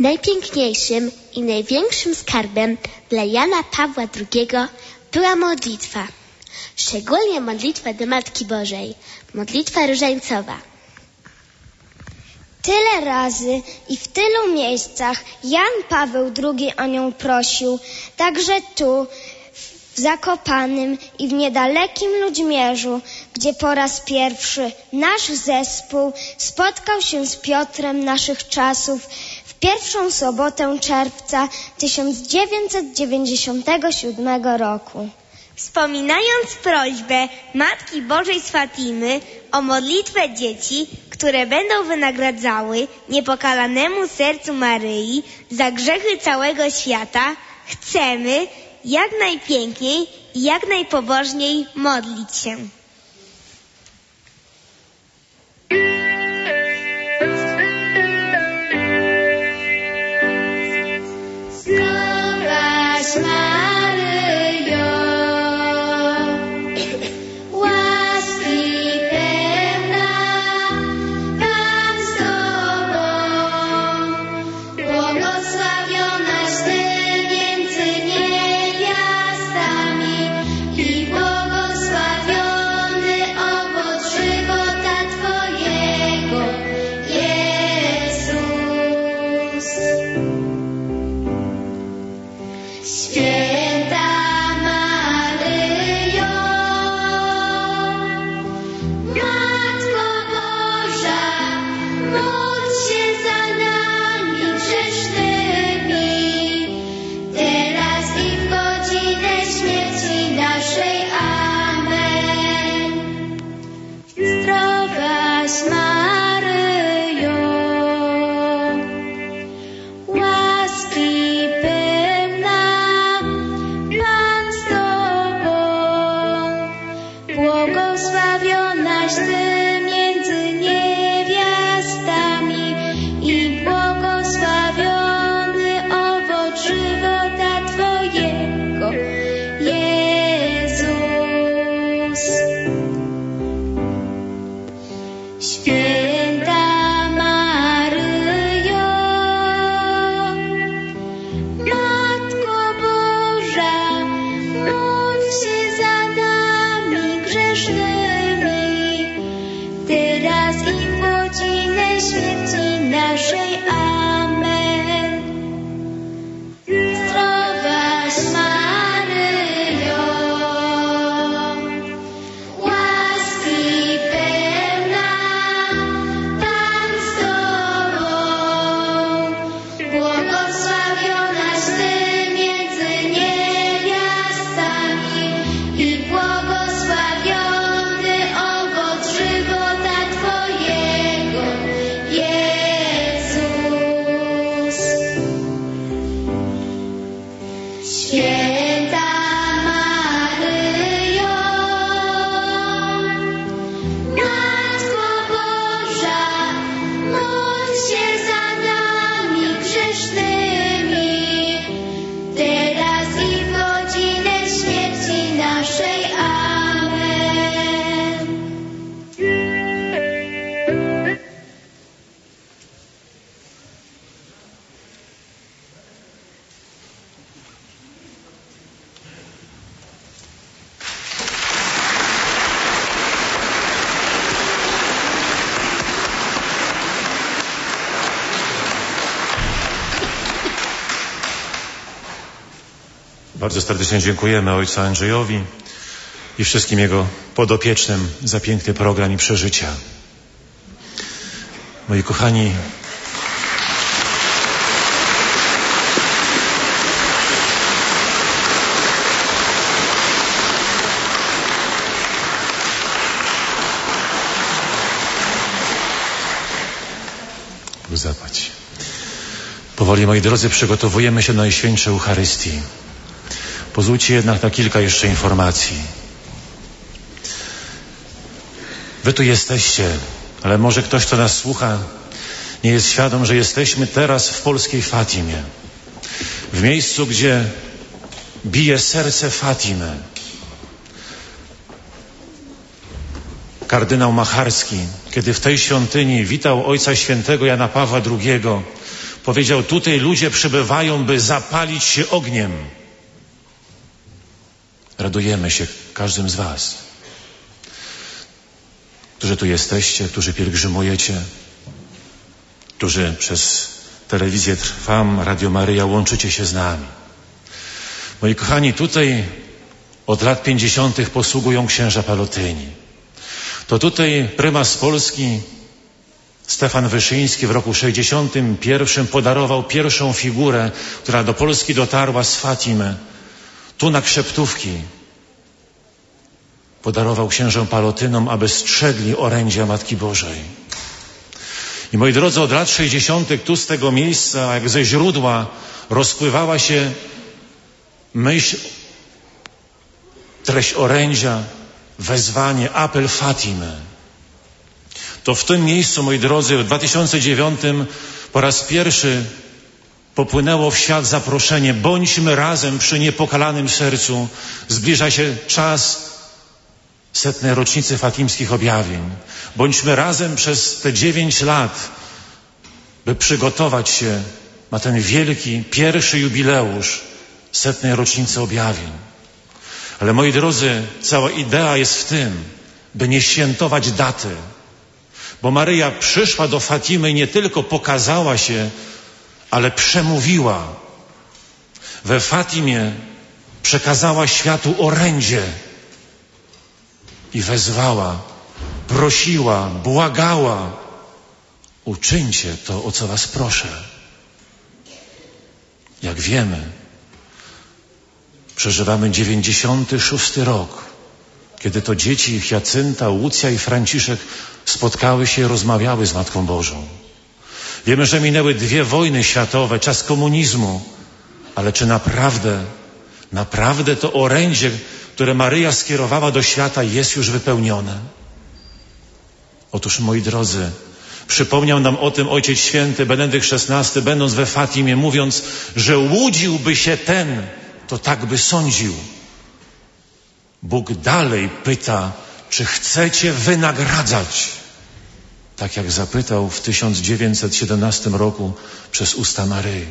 Najpiękniejszym i największym skarbem dla Jana Pawła drugiego była modlitwa. Szczególnie modlitwa do Matki Bożej, modlitwa różańcowa. Tyle razy i w tylu miejscach Jan Paweł drugi o nią prosił, także tu, w Zakopanem i w niedalekim Ludźmierzu, gdzie po raz pierwszy nasz zespół spotkał się z Piotrem naszych czasów w pierwszą sobotę czerwca tysiąc dziewięćset dziewięćdziesiątego siódmego roku. Wspominając prośbę Matki Bożej z Fatimy o modlitwę dzieci, które będą wynagradzały niepokalanemu sercu Maryi za grzechy całego świata, chcemy jak najpiękniej i jak najpobożniej modlić się. Zdrowaś Maryjo, łaski pełna, Pan z Tobą, błogosławionaś Ty między niewiastami i błogosławiony owoc żywota Twojego, Jezus. Święta Maryjo, Matko Boża, módl się za nami grzesznymi, teraz i w godzinę śmierci naszej. Amen. Zdrowaś Maryjo, łaski pełna, Pan z Tobą, błogosławionaś Ty między niewiastami i błogosławiony owoc żywota Twojego, Jezus. Święta Maryjo, Matko Boża, módl się za nami grzesznymi, teraz i w godzinę śmierci naszej. Amen. Zdrowaś Maryjo, łaski pełna, Pan z Tobą, błogosławionaś Ty między niewiastami i błogosławiony owoc żywota Twojego, Jezus. Święta Maryjo, Matko Boża, módl się za nami grzesznymi, teraz i w godzinę śmierci naszej. Amen. Bardzo serdecznie dziękujemy ojcu Andrzejowi i wszystkim jego podopiecznym za piękny program i przeżycia. Moi kochani, zapać. Powoli, moi drodzy, przygotowujemy się do Najświętszej Eucharystii. Pozwólcie jednak na kilka jeszcze informacji. Wy tu jesteście, ale może ktoś, kto nas słucha, nie jest świadom, że jesteśmy teraz w polskiej Fatimie. W miejscu, gdzie bije serce Fatimy. Kardynał Macharski, kiedy w tej świątyni witał Ojca Świętego Jana Pawła drugiego, Powiedział, tutaj ludzie przybywają, by zapalić się ogniem. Radujemy się każdym z was, którzy tu jesteście, którzy pielgrzymujecie, którzy przez telewizję Trwam, Radio Maryja łączycie się z nami. Moi kochani, tutaj od lat pięćdziesiątych posługują księża Palotyni. To tutaj prymas Polski Stefan Wyszyński w roku sześćdziesiątym pierwszym podarował pierwszą figurę, która do Polski dotarła z Fatimy. Tu na Krzeptówki podarował księżom Palotynom, aby strzegli orędzia Matki Bożej. I moi drodzy, od lat sześćdziesiątych tu z tego miejsca, jak ze źródła, rozpływała się myśl, treść orędzia, wezwanie, apel Fatimy. To w tym miejscu, moi drodzy, w dwa tysiące dziewiątym po raz pierwszy popłynęło w świat zaproszenie: bądźmy razem przy niepokalanym sercu. Zbliża się czas setnej rocznicy fatimskich objawień. Bądźmy razem przez te dziewięć lat, by przygotować się na ten wielki, pierwszy jubileusz setnej rocznicy objawień. Ale moi drodzy, cała idea jest w tym, by nie świętować daty. Bo Maryja przyszła do Fatimy i nie tylko pokazała się, ale przemówiła. We Fatimie przekazała światu orędzie i wezwała, prosiła, błagała: uczyńcie to, o co was proszę. Jak wiemy, przeżywamy dziewięćdziesiąty szósty rok, kiedy to dzieci Hiacynta, Łucja i Franciszek spotkały się i rozmawiały z Matką Bożą. Wiemy, że minęły dwie wojny światowe, czas komunizmu, ale czy naprawdę, naprawdę to orędzie, które Maryja skierowała do świata, jest już wypełnione? Otóż, moi drodzy, przypomniał nam o tym Ojciec Święty Benedykt szesnasty, będąc we Fatimie, mówiąc, że łudziłby się ten, to tak by sądził. Bóg dalej pyta, czy chcecie wynagradzać? Tak jak zapytał w tysiąc dziewięćset siedemnastym roku przez usta Maryi.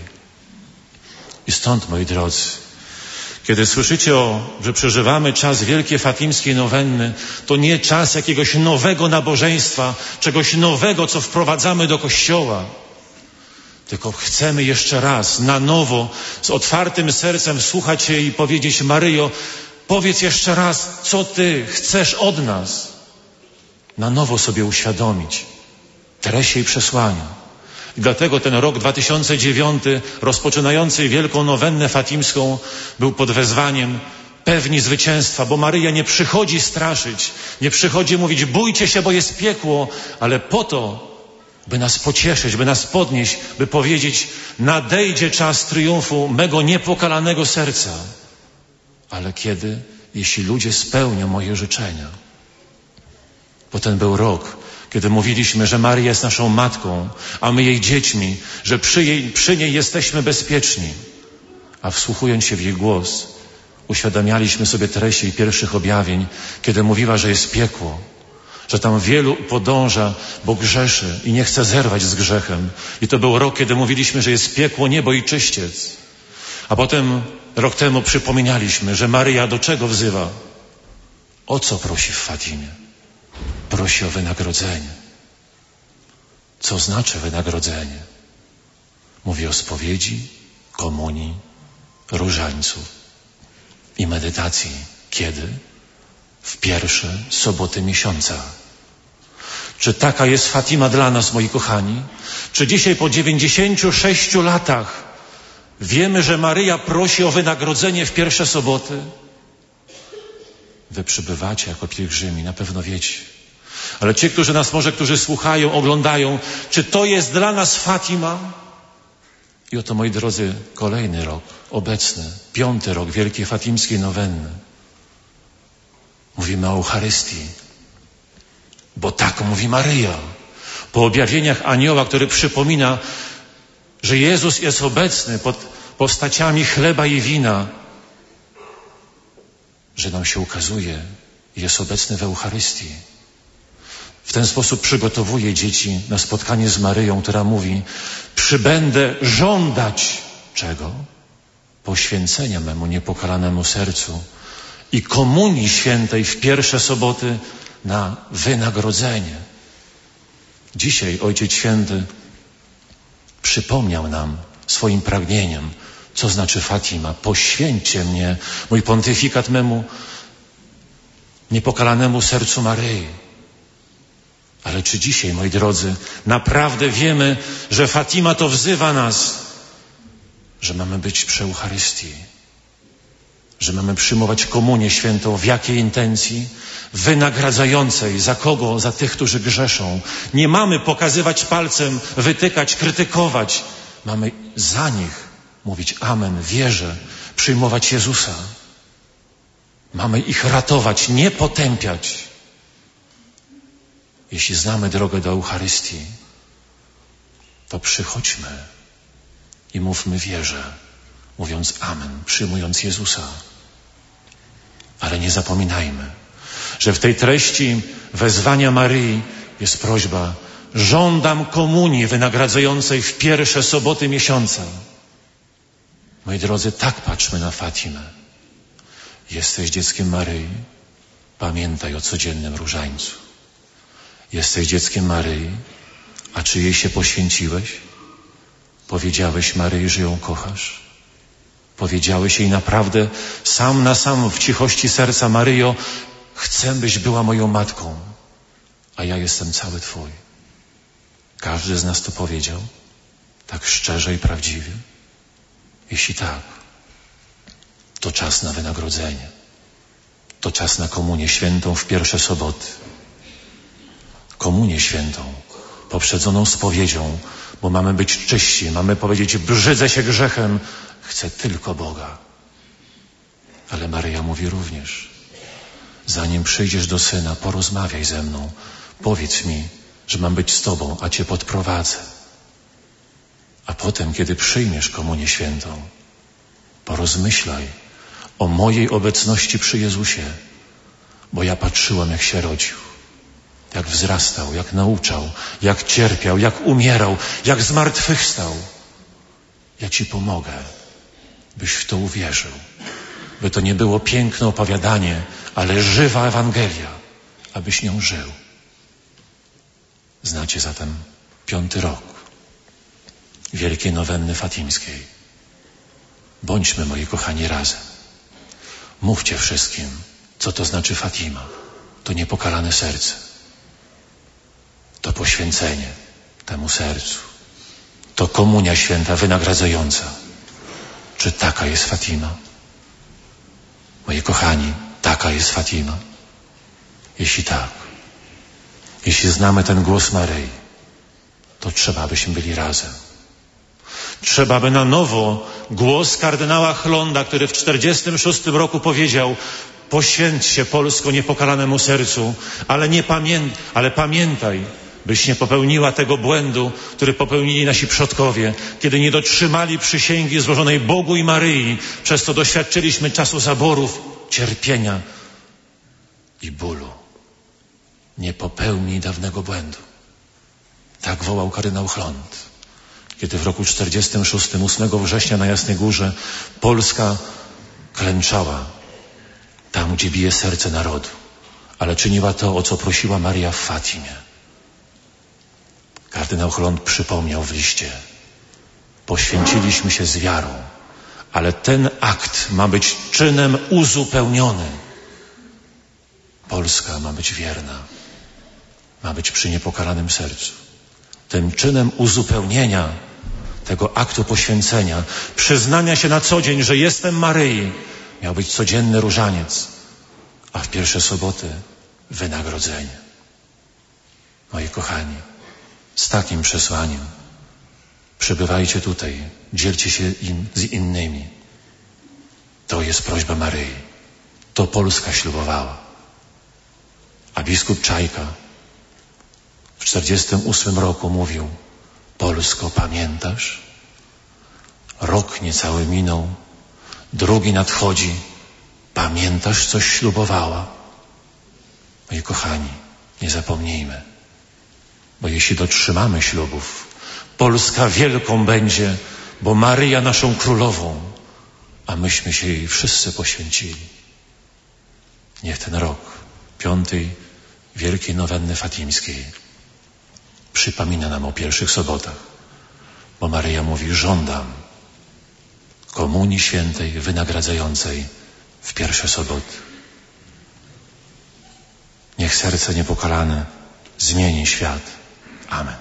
I stąd, moi drodzy, kiedy słyszycie, o, że przeżywamy czas wielkiej fatimskiej nowenny, to nie czas jakiegoś nowego nabożeństwa, czegoś nowego, co wprowadzamy do Kościoła. Tylko chcemy jeszcze raz, na nowo, z otwartym sercem słuchać się i powiedzieć: Maryjo, powiedz jeszcze raz, co Ty chcesz od nas. Na nowo sobie uświadomić treść jej przesłania. I dlatego ten rok dwa tysiące dziewiąty, rozpoczynający wielką nowennę fatimską, był pod wezwaniem: pewni zwycięstwa, bo Maryja nie przychodzi straszyć, nie przychodzi mówić: bójcie się, bo jest piekło, ale po to, by nas pocieszyć, by nas podnieść, by powiedzieć: nadejdzie czas triumfu mego niepokalanego serca. Ale kiedy? Jeśli ludzie spełnią moje życzenia. Bo ten był rok, kiedy mówiliśmy, że Maryja jest naszą matką, a my jej dziećmi, że przy, jej, przy niej jesteśmy bezpieczni. A wsłuchując się w jej głos, uświadamialiśmy sobie treść jej pierwszych objawień, kiedy mówiła, że jest piekło, że tam wielu podąża, bo grzeszy i nie chce zerwać z grzechem. I to był rok, kiedy mówiliśmy, że jest piekło, niebo i czyściec. A potem rok temu przypominaliśmy, że Maryja do czego wzywa? O co prosi w Fatimie? Prosi o wynagrodzenie. Co znaczy wynagrodzenie? Mówi o spowiedzi, komunii, różańcu i medytacji. Kiedy? W pierwsze soboty miesiąca. Czy taka jest Fatima dla nas, moi kochani? Czy dzisiaj po dziewięćdziesięciu sześciu latach wiemy, że Maryja prosi o wynagrodzenie w pierwsze soboty? Wy przybywacie jako pielgrzymi, na pewno wiecie. Ale ci, którzy nas może, którzy słuchają, oglądają, czy to jest dla nas Fatima? I oto, moi drodzy, kolejny rok, obecny, piąty rok Wielkiej Fatimskiej Nowenny. Mówimy o Eucharystii, bo tak mówi Maryja. Po objawieniach anioła, który przypomina, że Jezus jest obecny pod postaciami chleba i wina, że nam się ukazuje, jest obecny w Eucharystii. W ten sposób przygotowuje dzieci na spotkanie z Maryją, która mówi: przybędę żądać czego? Poświęcenia memu niepokalanemu sercu i komunii świętej w pierwsze soboty na wynagrodzenie. Dzisiaj Ojciec Święty przypomniał nam swoim pragnieniem, co znaczy Fatima. Poświęćcie mnie, mój pontyfikat memu niepokalanemu sercu Maryi. Ale czy dzisiaj, moi drodzy, naprawdę wiemy, że Fatima to wzywa nas, że mamy być przy Eucharystii, że mamy przyjmować komunię świętą w jakiej intencji? Wynagradzającej. Za kogo? Za tych, którzy grzeszą. Nie mamy pokazywać palcem, wytykać, krytykować. Mamy za nich mówić amen, wierzę, przyjmować Jezusa. Mamy ich ratować, nie potępiać. Jeśli znamy drogę do Eucharystii, to przychodźmy i mówmy wierzę, mówiąc amen, przyjmując Jezusa. Ale nie zapominajmy, że w tej treści wezwania Maryi jest prośba: żądam komunii wynagradzającej w pierwsze soboty miesiąca. Moi drodzy, tak patrzmy na Fatimę. Jesteś dzieckiem Maryi, pamiętaj o codziennym różańcu. Jesteś dzieckiem Maryi, a czy jej się poświęciłeś? Powiedziałeś Maryi, że ją kochasz? Powiedziałeś jej naprawdę sam na sam w cichości serca: Maryjo, chcę, byś była moją matką, a ja jestem cały Twój. Każdy z nas to powiedział, tak szczerze i prawdziwie. Jeśli tak, to czas na wynagrodzenie. To czas na komunię świętą w pierwsze soboty. Komunię świętą poprzedzoną spowiedzią, bo mamy być czyści, mamy powiedzieć: brzydzę się grzechem, chcę tylko Boga. Ale Maryja mówi również: zanim przyjdziesz do Syna, porozmawiaj ze mną, powiedz mi, że mam być z Tobą, a Cię podprowadzę. A potem, kiedy przyjmiesz komunię świętą, porozmyślaj o mojej obecności przy Jezusie, bo ja patrzyłam, jak się rodził, jak wzrastał, jak nauczał, jak cierpiał, jak umierał, jak zmartwychwstał. Ja Ci pomogę, byś w to uwierzył, by to nie było piękne opowiadanie, ale żywa Ewangelia, abyś nią żył. Znacie zatem piąty rok Wielkiej Nowenny Fatimskiej. Bądźmy, moi kochani, razem. Mówcie wszystkim, co to znaczy Fatima. To niepokalane serce. To poświęcenie temu sercu. To komunia święta wynagradzająca. Czy taka jest Fatima? Moi kochani, taka jest Fatima. Jeśli tak, jeśli znamy ten głos Maryi, to trzeba, byśmy byli razem. Trzeba by na nowo głos kardynała Chlonda, który w czterdziestym szóstym roku powiedział: poświęć się, Polsko, niepokalanemu sercu, ale, nie pamię- ale pamiętaj, byś nie popełniła tego błędu, który popełnili nasi przodkowie, kiedy nie dotrzymali przysięgi złożonej Bogu i Maryi. Przez to doświadczyliśmy czasu zaborów, cierpienia i bólu. Nie popełnij dawnego błędu. Tak wołał kardynał Chlond, kiedy w roku czterdziestym szóstym, ósmego września na Jasnej Górze Polska klęczała tam, gdzie bije serce narodu, ale czyniła to, o co prosiła Maria w Fatimie. Kardynał Chlond przypomniał w liście: poświęciliśmy się z wiarą, ale ten akt ma być czynem uzupełniony. Polska ma być wierna, ma być przy niepokalanym sercu. Tym czynem uzupełnienia tego aktu poświęcenia, przyznania się na co dzień, że jestem Maryi, miał być codzienny różaniec, a w pierwsze soboty wynagrodzenie. Moi kochani, z takim przesłaniem przybywajcie tutaj, dzielcie się im z innymi. To jest prośba Maryi. To Polska ślubowała. A biskup Czajka w czterdziestym ósmym roku mówił: Polsko, pamiętasz? Rok niecały minął, drugi nadchodzi. Pamiętasz, coś ślubowała? Moi kochani, nie zapomnijmy. Bo jeśli dotrzymamy ślubów, Polska wielką będzie, bo Maryja naszą królową, a myśmy się jej wszyscy poświęcili. Niech ten rok piątej Wielkiej Nowenny Fatimskiej przypomina nam o pierwszych sobotach, bo Maryja mówi: żądam Komunii Świętej wynagradzającej w pierwsze soboty. Niech serce niepokalane zmieni świat. Amen.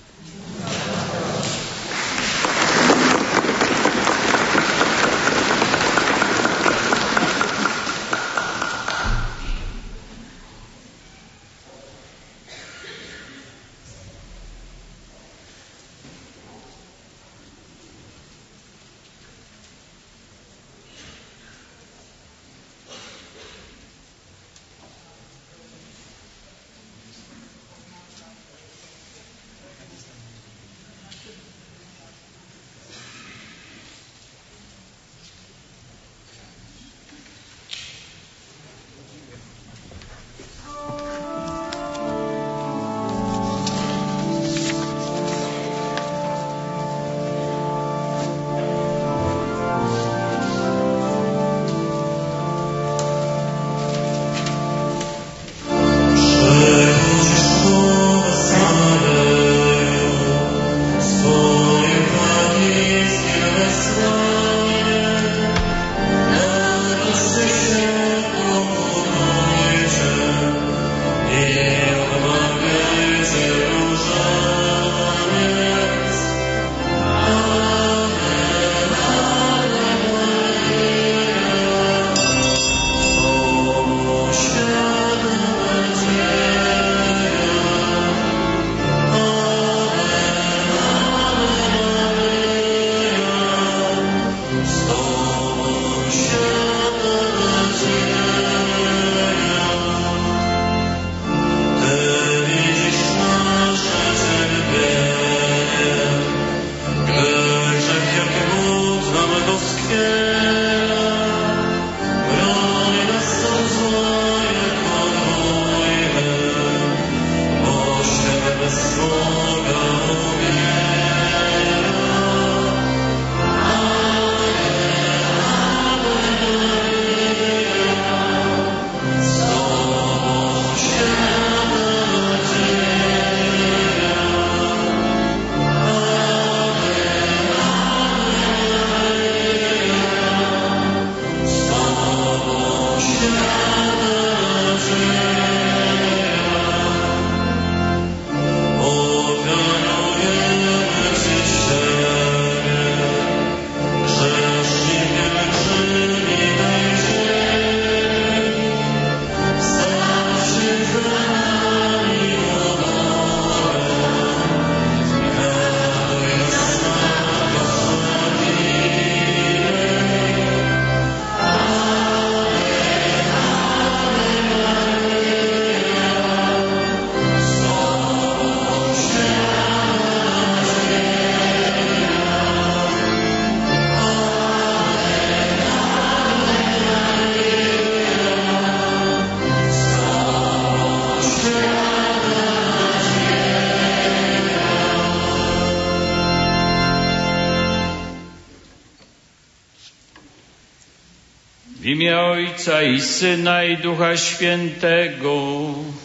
W imię Ojca i Syna i Ducha Świętego.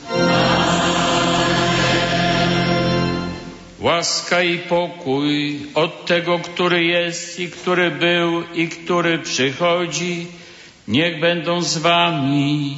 Łaska i pokój od tego, który jest i który był i który przychodzi, niech będą z wami.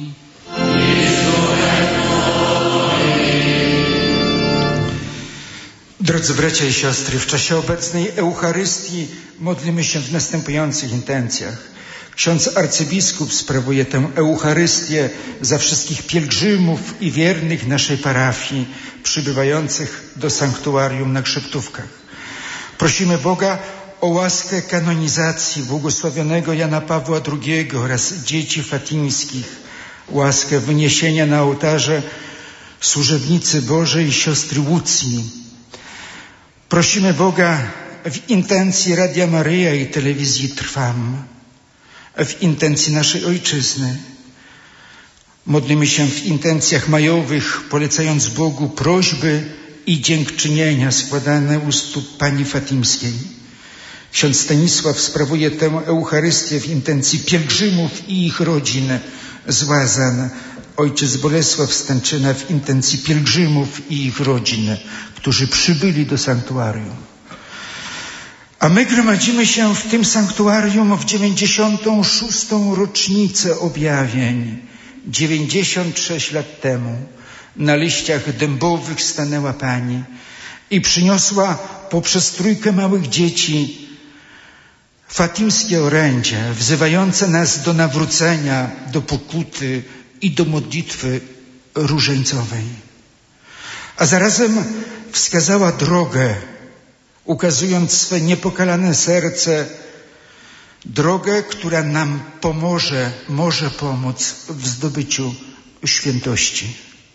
Drodzy bracia i siostry, w czasie obecnej Eucharystii modlimy się w następujących intencjach. Ksiądz arcybiskup sprawuje tę Eucharystię za wszystkich pielgrzymów i wiernych naszej parafii przybywających do sanktuarium na Krzeptówkach. Prosimy Boga o łaskę kanonizacji błogosławionego Jana Pawła drugiego oraz dzieci fatimskich, łaskę wyniesienia na ołtarze służebnicy Bożej siostry Łucji. Prosimy Boga w intencji Radia Maryja i telewizji Trwam, w intencji naszej Ojczyzny. Modlimy się w intencjach majowych, polecając Bogu prośby i dziękczynienia składane u stóp Pani Fatimskiej. Ksiądz Stanisław sprawuje tę Eucharystię w intencji pielgrzymów i ich rodzin z Łazan. Ojciec Bolesław Stęczyna w intencji pielgrzymów i ich rodzin, którzy przybyli do sanktuarium. A my gromadzimy się w tym sanktuarium w dziewięćdziesiątą szóstą rocznicę objawień. dziewięćdziesiąt sześć lat temu na liściach dębowych stanęła Pani i przyniosła poprzez trójkę małych dzieci fatimskie orędzie, wzywające nas do nawrócenia, do pokuty i do modlitwy różańcowej. A zarazem wskazała drogę, ukazując swe niepokalane serce, drogę, która nam pomoże, może pomóc w zdobyciu świętości.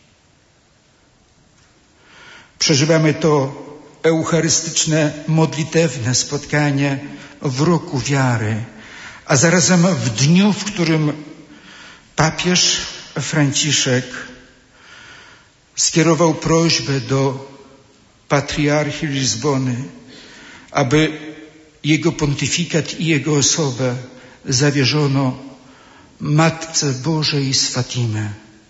Przeżywamy to eucharystyczne, modlitewne spotkanie w roku wiary, a zarazem w dniu, w którym papież Franciszek skierował prośbę do patriarchy Lizbony, aby jego pontyfikat i jego osobę zawierzono Matce Bożej z Fatimy.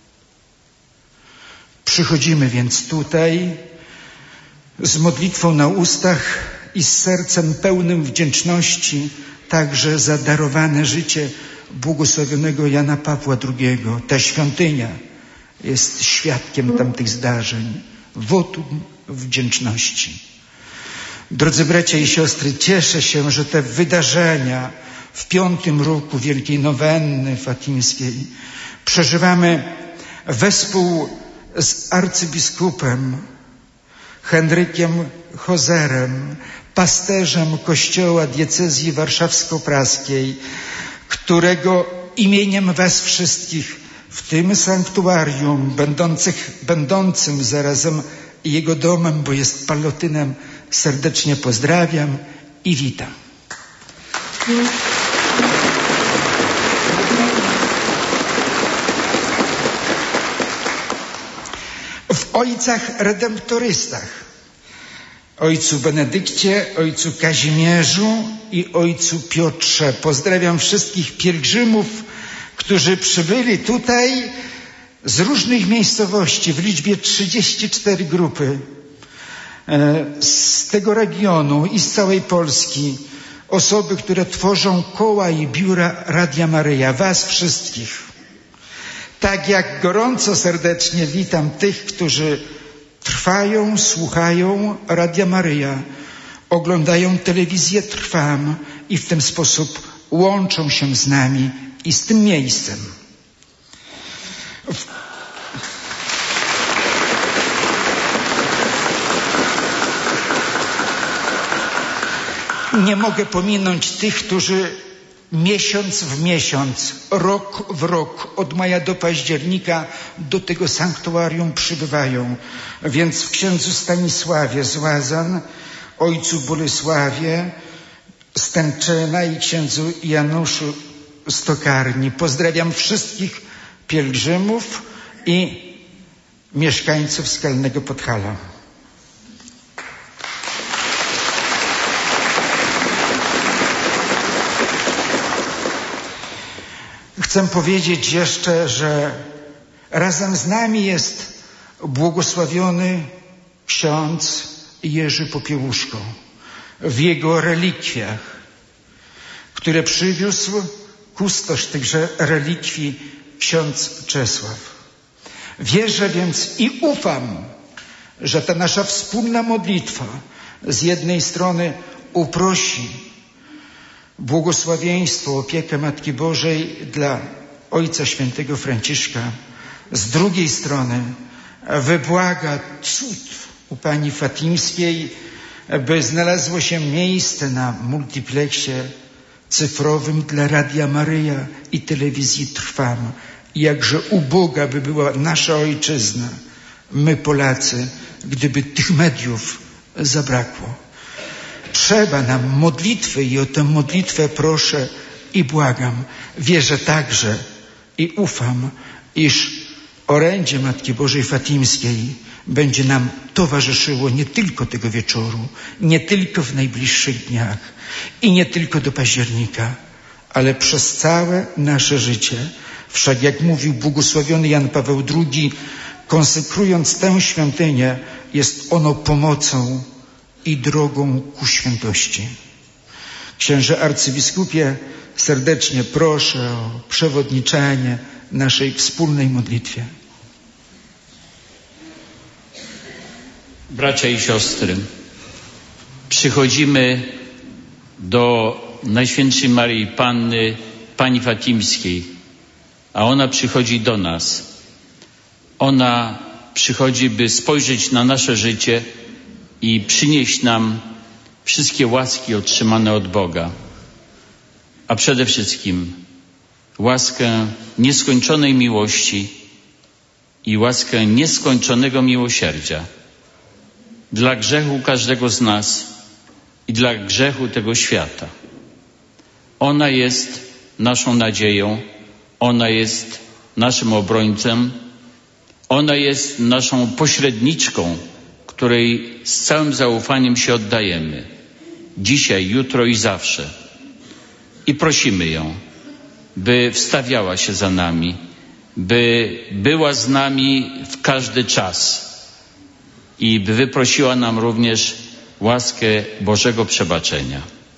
Przychodzimy więc tutaj z modlitwą na ustach i z sercem pełnym wdzięczności także za darowane życie błogosławionego Jana Pawła drugiego. Ta świątynia jest świadkiem tamtych zdarzeń. Wotum wdzięczności. Drodzy bracia i siostry, cieszę się, że te wydarzenia w piątym roku Wielkiej Nowenny Fatimskiej przeżywamy wespół z arcybiskupem Henrykiem Hozerem, pasterzem Kościoła Diecezji Warszawsko-Praskiej, którego imieniem was wszystkich w tym sanktuarium, będących, będącym zarazem jego domem, bo jest palotynem, serdecznie pozdrawiam i witam. W ojcach redemptorystach, ojcu Benedykcie, ojcu Kazimierzu i ojcu Piotrze, pozdrawiam wszystkich pielgrzymów, którzy przybyli tutaj z różnych miejscowości w liczbie trzydzieści cztery grupy z tego regionu i z całej Polski. Osoby, które tworzą koła i biura Radia Maryja. Was wszystkich. Tak jak gorąco serdecznie witam tych, którzy trwają, słuchają Radia Maryja, oglądają telewizję Trwam i w ten sposób łączą się z nami i z tym miejscem. W... Nie mogę pominąć tych, którzy miesiąc w miesiąc, rok w rok, od maja do października do tego sanktuarium przybywają. Więc w księdzu Stanisławie z Łazan, ojcu Bolesławie Stęczyna i księdzu Januszu z Tokarni. Pozdrawiam wszystkich pielgrzymów i mieszkańców Skalnego Podhala. Chcę powiedzieć jeszcze, że razem z nami jest błogosławiony ksiądz Jerzy Popiełuszko w jego relikwiach, które przywiózł kustosz tychże relikwii ksiądz Czesław. Wierzę więc i ufam, że ta nasza wspólna modlitwa z jednej strony uprosi błogosławieństwo, opiekę Matki Bożej dla Ojca Świętego Franciszka, z drugiej strony wybłaga cud u Pani Fatimskiej, by znalazło się miejsce na multipleksie cyfrowym dla Radia Maryja i telewizji Trwam. Jakże uboga by była nasza ojczyzna, my Polacy, gdyby tych mediów zabrakło. Trzeba nam modlitwy i o tę modlitwę proszę i błagam. Wierzę także i ufam, iż Orędzie Matki Bożej Fatimskiej będzie nam towarzyszyło nie tylko tego wieczoru, nie tylko w najbliższych dniach i nie tylko do października, ale przez całe nasze życie. Wszak jak mówił błogosławiony Jan Paweł drugi, konsekrując tę świątynię, jest ono pomocą i drogą ku świętości. Księże arcybiskupie, serdecznie proszę o przewodniczenie naszej wspólnej modlitwie. Bracia i siostry, przychodzimy do Najświętszej Maryi Panny, Pani Fatimskiej, a ona przychodzi do nas. Ona przychodzi, by spojrzeć na nasze życie i przynieść nam wszystkie łaski otrzymane od Boga, a przede wszystkim łaskę nieskończonej miłości i łaskę nieskończonego miłosierdzia dla grzechu każdego z nas i dla grzechu tego świata. Ona jest naszą nadzieją, ona jest naszym obrońcem, ona jest naszą pośredniczką, której z całym zaufaniem się oddajemy. Dzisiaj, jutro i zawsze. I prosimy ją, by wstawiała się za nami, by była z nami w każdy czas i by wyprosiła nam również łaskę Bożego przebaczenia.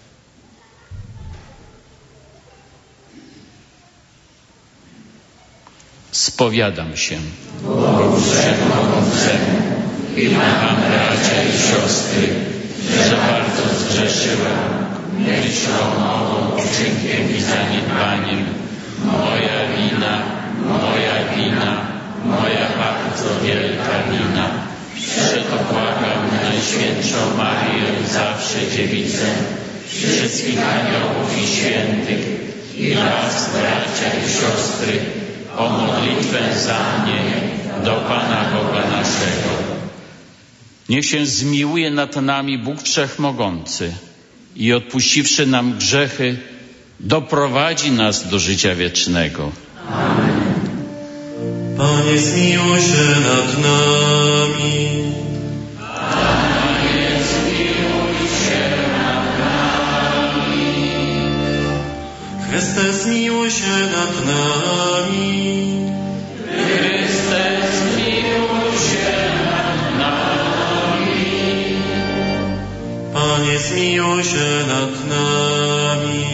Spowiadam się Bogu Wszechmogącemu i wam, bracia i siostry, że bardzo zgrzeszyłam myślą, mową, uczynkiem i zaniedbaniem. Moja wina, moja wina, moja bardzo wielka wina. Przeto błagam Najświętszą Marię, zawsze Dziewicę, wszystkich aniołów i świętych i was, bracia i siostry, o modlitwę za mnie do Pana Boga naszego. Niech się zmiłuje nad nami Bóg Wszechmogący i odpuściwszy nam grzechy, doprowadzi nas do życia wiecznego. Amen. Panie, zmiłuj się nad nami. Panie, zmiłuj się nad nami. Chryste, zmiłuj się nad nami. Chryste, zmiłuj się nad nami. Panie, zmiłuj się nad nami.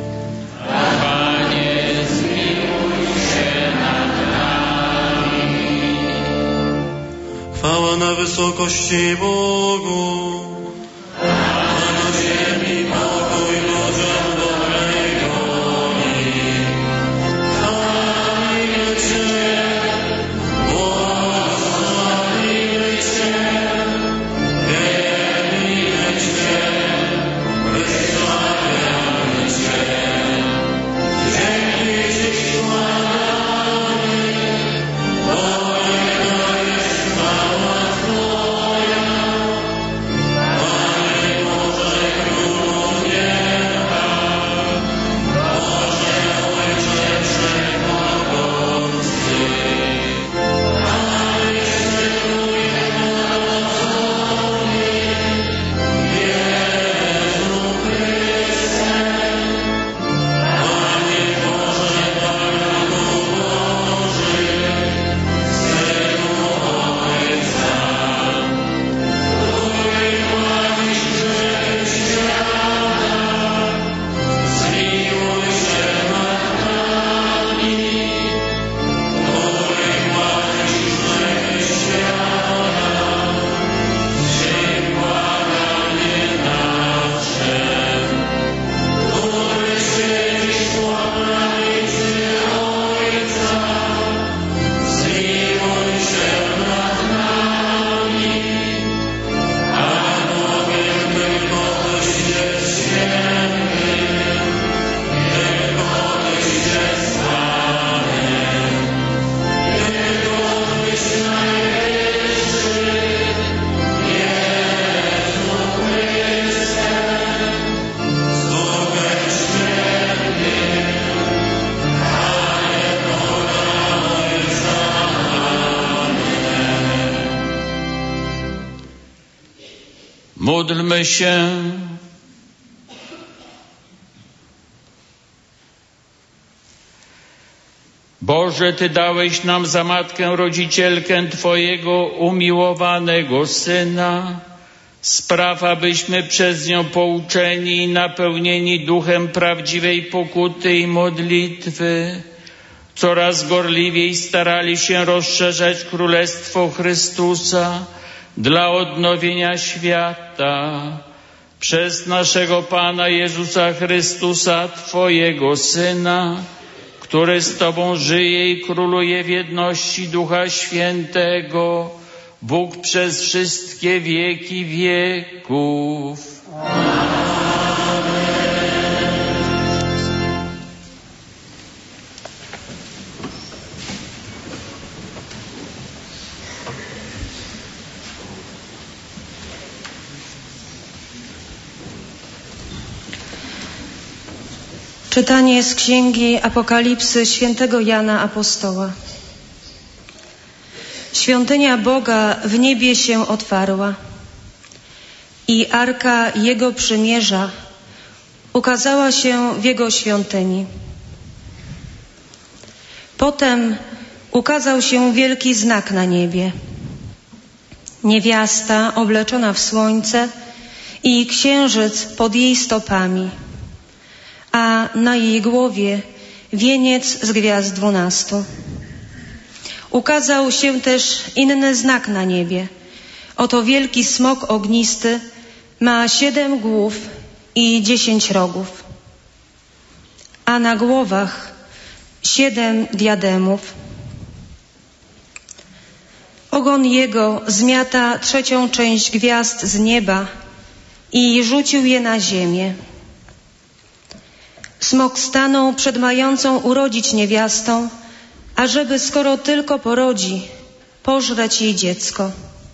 Panie, zmiłuj się nad nami. Chwała na wysokości Bogu, a na ziemi pokój ludziom dobrej woli. Chwalimy Cię, błogosławimy Cię, wielbimy Cię, wysławiamy Cię. Dzięki Ci składamy, bo Twoja, Módlmy się. Boże, Ty dałeś nam za matkę rodzicielkę Twojego umiłowanego Syna. Spraw, abyśmy przez nią pouczeni i napełnieni duchem prawdziwej pokuty i modlitwy coraz gorliwiej starali się rozszerzać Królestwo Chrystusa dla odnowienia świata przez naszego Pana Jezusa Chrystusa, Twojego Syna, który z Tobą żyje i króluje w jedności Ducha Świętego, Bóg przez wszystkie wieki wieków. Czytanie z Księgi Apokalipsy świętego Jana Apostoła. Świątynia Boga w niebie się otwarła i Arka Jego Przymierza ukazała się w Jego świątyni. Potem ukazał się wielki znak na niebie. Niewiasta obleczona w słońce i księżyc pod jej stopami, a na jej głowie wieniec z gwiazd dwunastu. Ukazał się też inny znak na niebie. Oto wielki smok ognisty ma siedem głów i dziesięć rogów, a na głowach siedem diademów. Ogon jego zmiata trzecią część gwiazd z nieba i rzucił je na ziemię. Smok stanął przed mającą urodzić niewiastą, ażeby skoro tylko porodzi, pożreć jej dziecko.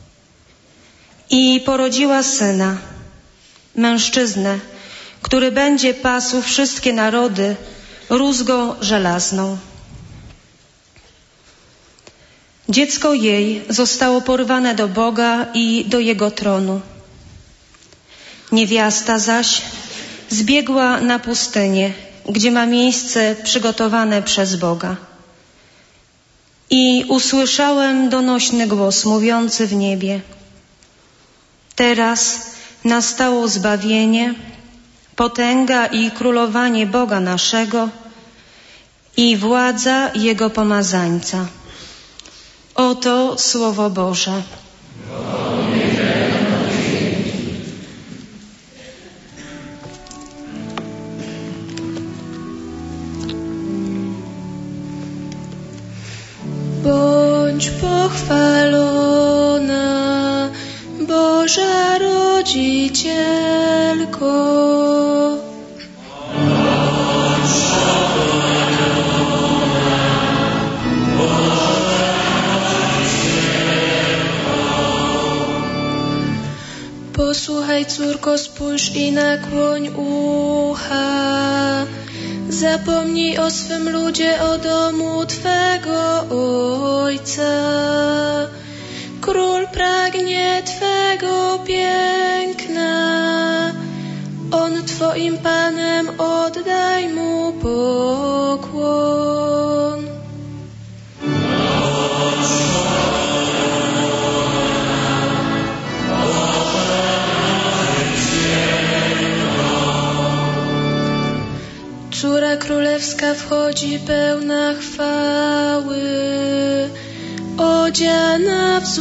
I porodziła syna, mężczyznę, który będzie pasł wszystkie narody rózgą żelazną. Dziecko jej zostało porwane do Boga i do Jego tronu. Niewiasta zaś zbiegła na pustynię, gdzie ma miejsce przygotowane przez Boga. I usłyszałem donośny głos mówiący w niebie: teraz nastało zbawienie, potęga i królowanie Boga naszego i władza Jego pomazańca. Oto Słowo Boże. Bądź pochwalona, Boża Rodzicielko. Posłuchaj, córko, spójrz i nakłoń ucha. Zapomnij o swym ludzie, o domu Twego Ojca. Król pragnie Twego piękna. On Twoim Panem, oddaj Mu pokłon. Córa królewska wchodzi pełna chwały, odziana w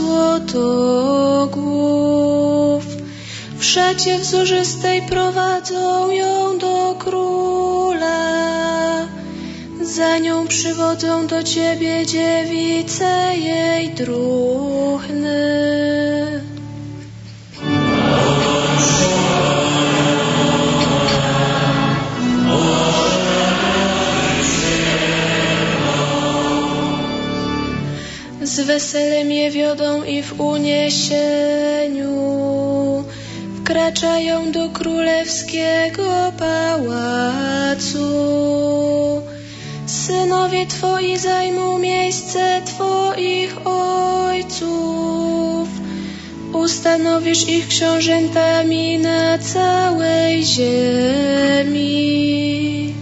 złotogłów. W szacie wzorzystej prowadzą ją do króla. Za nią przywodzą do Ciebie dziewice jej druhny. Z weselem je wiodą i w uniesieniu wkraczają do królewskiego pałacu. Synowie Twoi zajmą miejsce Twoich ojców. ustanowisz ich książętami na całej ziemi.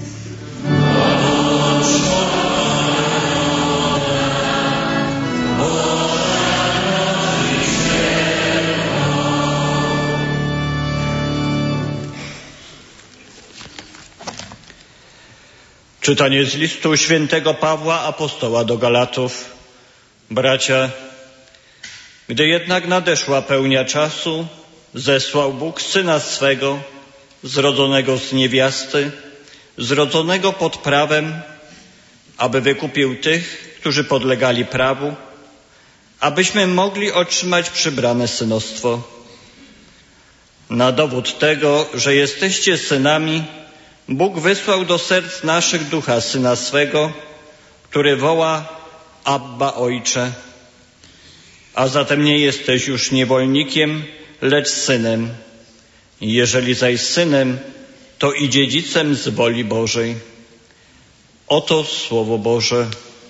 Czytanie z listu świętego Pawła apostoła do Galatów. Bracia, gdy jednak nadeszła pełnia czasu, zesłał Bóg Syna swego, zrodzonego z niewiasty, zrodzonego pod prawem, aby wykupił tych, którzy podlegali prawu, abyśmy mogli otrzymać przybrane synostwo. Na dowód tego, że jesteście synami, Bóg wysłał do serc naszych ducha Syna swego, który woła: Abba, Ojcze. A zatem nie jesteś już niewolnikiem, lecz synem. Jeżeli zaś synem, to i dziedzicem z woli Bożej. Oto Słowo Boże.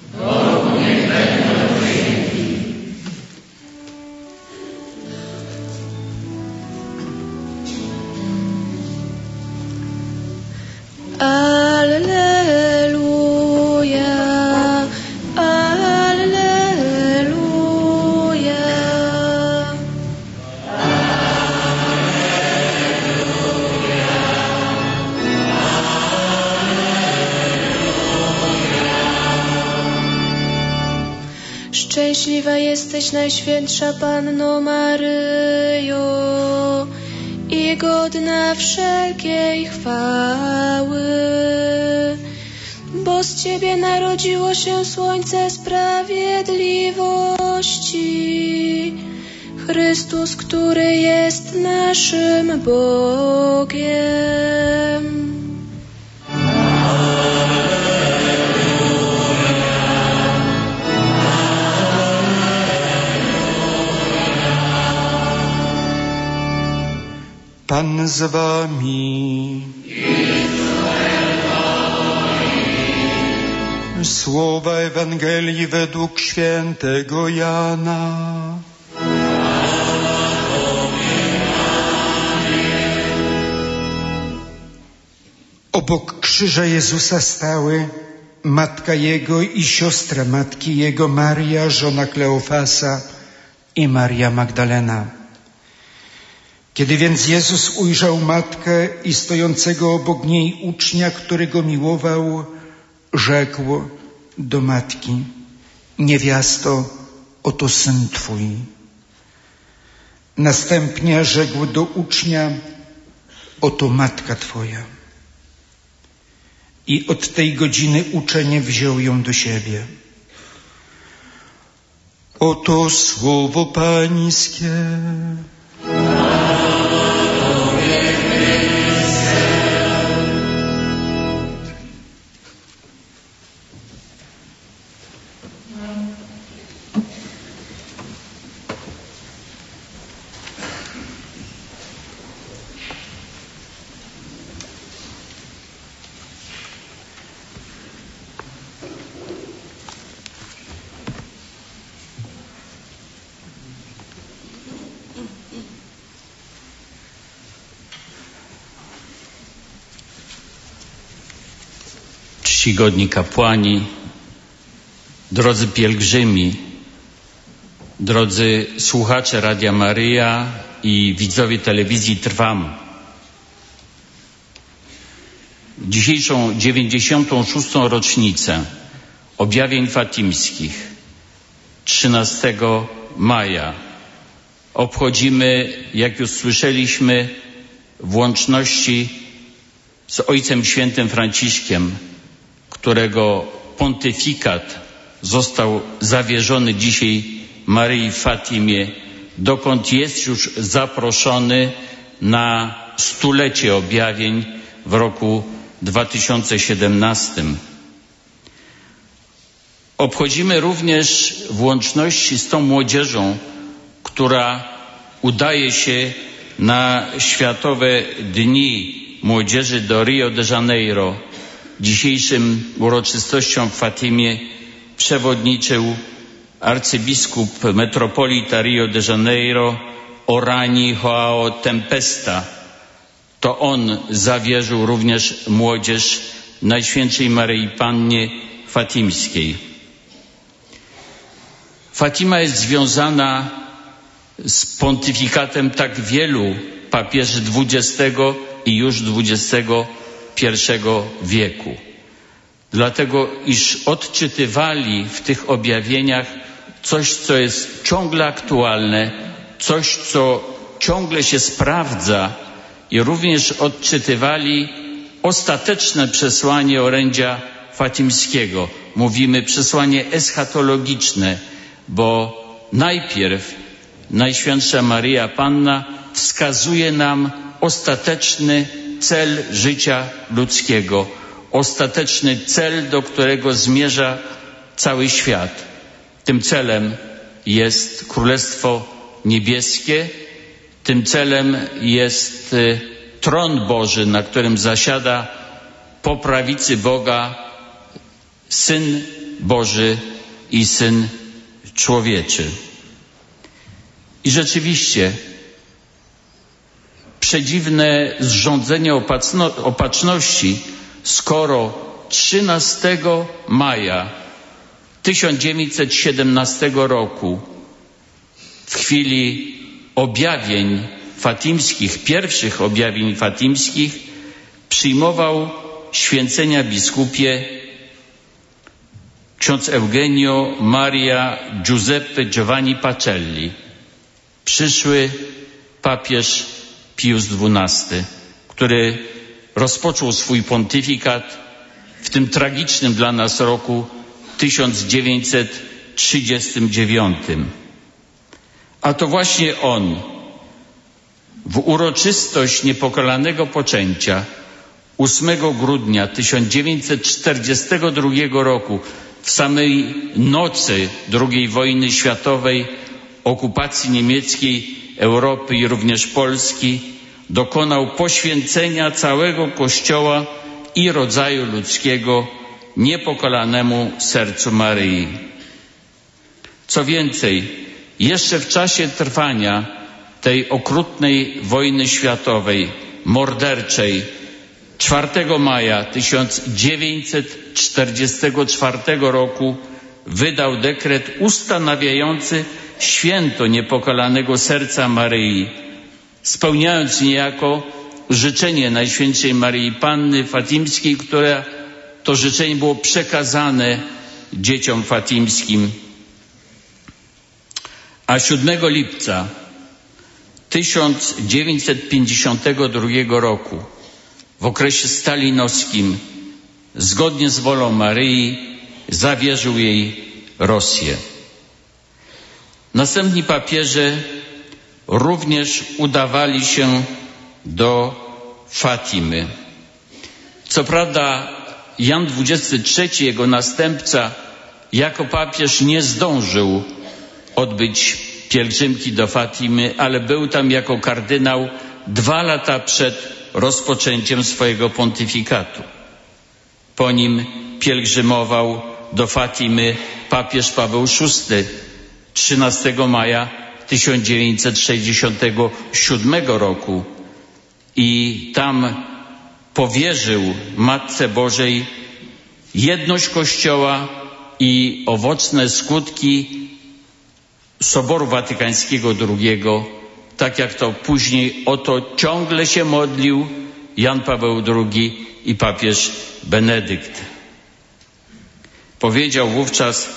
Alleluja, alleluja. Szczęśliwa jesteś, Najświętsza Panno Maryjo, i godna wszelkiej chwały, bo z Ciebie narodziło się słońce sprawiedliwości, Chrystus, który jest naszym Bogiem. Pan z wami. Słowa Ewangelii według świętego Jana. Obok krzyża Jezusa stały matka Jego i siostra matki Jego, Maria, żona Kleofasa, i Maria Magdalena. Kiedy więc Jezus ujrzał matkę i stojącego obok niej ucznia, który go miłował, rzekł do matki: niewiasto, oto syn twój. Następnie rzekł do ucznia: oto matka twoja. I od tej godziny uczeń wziął ją do siebie. Oto słowo Pańskie. Czcigodni kapłani, drodzy pielgrzymi, drodzy słuchacze Radia Maryja i widzowie telewizji Trwam. Dzisiejszą dziewięćdziesiątą szóstą rocznicę objawień fatimskich, trzynastego maja, obchodzimy, jak już słyszeliśmy, w łączności z Ojcem Świętym Franciszkiem, którego pontyfikat został zawierzony dzisiaj Maryi w Fatimie, dokąd jest już zaproszony na stulecie objawień w roku dwa tysiące siedemnastym. Obchodzimy również w łączności z tą młodzieżą, która udaje się na Światowe Dni Młodzieży do Rio de Janeiro. Dzisiejszym uroczystościom w Fatimie przewodniczył arcybiskup metropolita Rio de Janeiro Orani Joao Tempesta, to on zawierzył również młodzież Najświętszej Maryi Pannie Fatimskiej. Fatima jest związana z pontyfikatem tak wielu papieży dwudziestego i już dwudziestego pierwszego wieku. Dlatego, iż odczytywali w tych objawieniach coś, co jest ciągle aktualne, coś, co ciągle się sprawdza, i również odczytywali ostateczne przesłanie orędzia fatimskiego. Mówimy przesłanie eschatologiczne, bo najpierw Najświętsza Maryja Panna wskazuje nam ostateczny cel życia ludzkiego, ostateczny cel, do którego zmierza cały świat. Tym celem jest Królestwo Niebieskie, tym celem jest tron Boży, na którym zasiada po prawicy Boga Syn Boży i Syn Człowieczy. I rzeczywiście przedziwne zrządzenie opatrzności, skoro trzynastego maja tysiąc dziewięćset siedemnastego roku, w chwili objawień fatimskich, pierwszych objawień fatimskich, przyjmował święcenia biskupie ksiądz Eugenio Maria Giuseppe Giovanni Pacelli, przyszły papież Pius dwunasty, który rozpoczął swój pontyfikat w tym tragicznym dla nas roku tysiąc dziewięćset trzydziestym dziewiątym. A to właśnie on w uroczystość niepokalanego poczęcia ósmego grudnia tysiąc dziewięćset czterdziestego drugiego roku, w samej nocy drugiej wojny światowej, okupacji niemieckiej Europy i również Polski, dokonał poświęcenia całego Kościoła i rodzaju ludzkiego niepokalanemu sercu Maryi. Co więcej, jeszcze w czasie trwania tej okrutnej wojny światowej, morderczej, czwartego maja tysiąc dziewięćset czterdziestego czwartego roku wydał dekret ustanawiający święto niepokalanego serca Maryi, spełniając niejako życzenie Najświętszej Maryi Panny Fatimskiej, które to życzenie było przekazane dzieciom fatimskim. A siódmego lipca tysiąc dziewięćset pięćdziesiątego drugiego roku, w okresie stalinowskim, zgodnie z wolą Maryi, zawierzył jej Rosję. Następni papieże również udawali się do Fatimy. Co prawda Jan dwudziesty trzeci, jego następca, jako papież nie zdążył odbyć pielgrzymki do Fatimy, ale był tam jako kardynał dwa lata przed rozpoczęciem swojego pontyfikatu. Po nim pielgrzymował do Fatimy papież Paweł szósty trzynastego maja tysiąc dziewięćset sześćdziesiątego siódmego roku i tam powierzył Matce Bożej jedność Kościoła i owocne skutki Soboru Watykańskiego drugiego, tak jak to później o to ciągle się modlił Jan Paweł drugi i papież Benedykt. Powiedział wówczas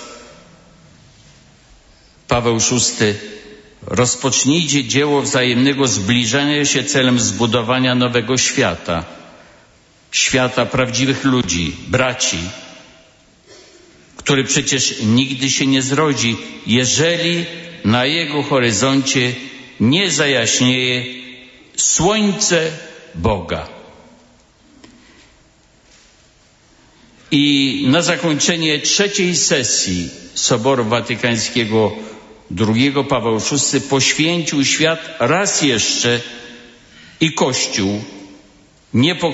Paweł szósty: rozpocznijcie dzieło wzajemnego zbliżania się celem zbudowania nowego świata, świata prawdziwych ludzi, braci, który przecież nigdy się nie zrodzi, jeżeli na jego horyzoncie nie zajaśnieje słońce Boga. I na zakończenie trzeciej sesji Soboru Watykańskiego drugiego Paweł szósty poświęcił świat raz jeszcze i Kościół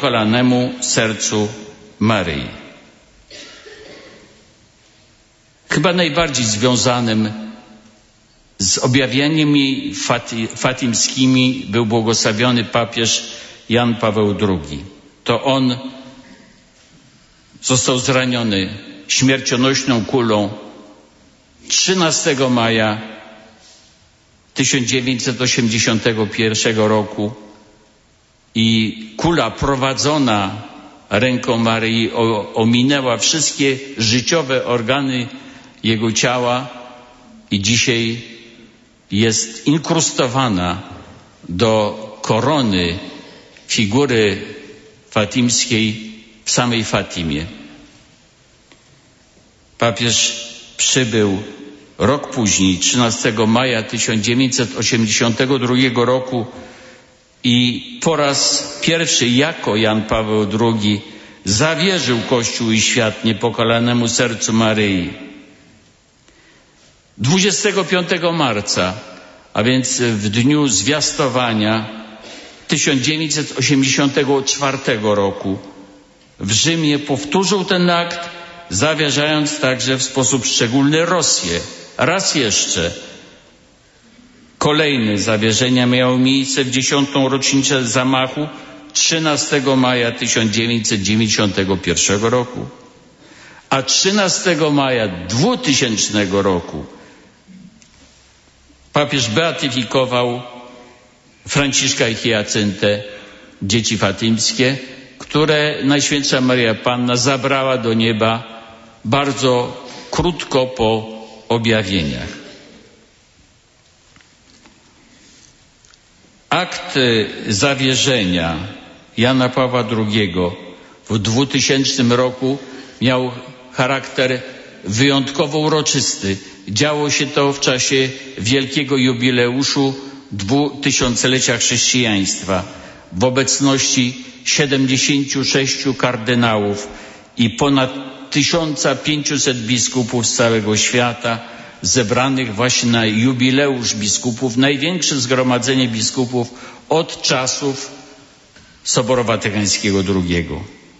niepokalanemu sercu Maryi. Chyba najbardziej związanym z objawieniami fati, fatimskimi był błogosławiony papież Jan Paweł drugi. To on został zraniony śmiercionośną kulą trzynastego maja tysiąc dziewięćset osiemdziesiątego pierwszego roku i kula prowadzona ręką Maryi ominęła wszystkie życiowe organy jego ciała i dzisiaj jest inkrustowana do korony figury fatimskiej w samej Fatimie. Papież przybył rok później, trzynastego maja tysiąc dziewięćset osiemdziesiątego drugiego roku i po raz pierwszy jako Jan Paweł drugi zawierzył Kościół i świat niepokalanemu sercu Maryi. dwudziestego piątego marca, a więc w dniu zwiastowania tysiąc dziewięćset osiemdziesiątego czwartego roku w Rzymie powtórzył ten akt, zawierzając także w sposób szczególny Rosję. Raz jeszcze kolejne zawierzenia miały miejsce w dziesiątą rocznicę zamachu trzynastego maja tysiąc dziewięćset dziewięćdziesiątego pierwszego roku, a trzynastego maja dwutysięcznego roku papież beatyfikował Franciszka i Hiacyntę, dzieci fatimskie, które Najświętsza Maryja Panna zabrała do nieba bardzo krótko po objawieniach. Akt zawierzenia Jana Pawła drugiego w dwutysięcznym roku miał charakter wyjątkowo uroczysty. Działo się to w czasie wielkiego jubileuszu dwutysiąclecia chrześcijaństwa w obecności siedemdziesięciu sześciu kardynałów i ponad tysiąc pięćset biskupów z całego świata zebranych właśnie na jubileusz biskupów, największe zgromadzenie biskupów od czasów Soboru Watykańskiego drugiego.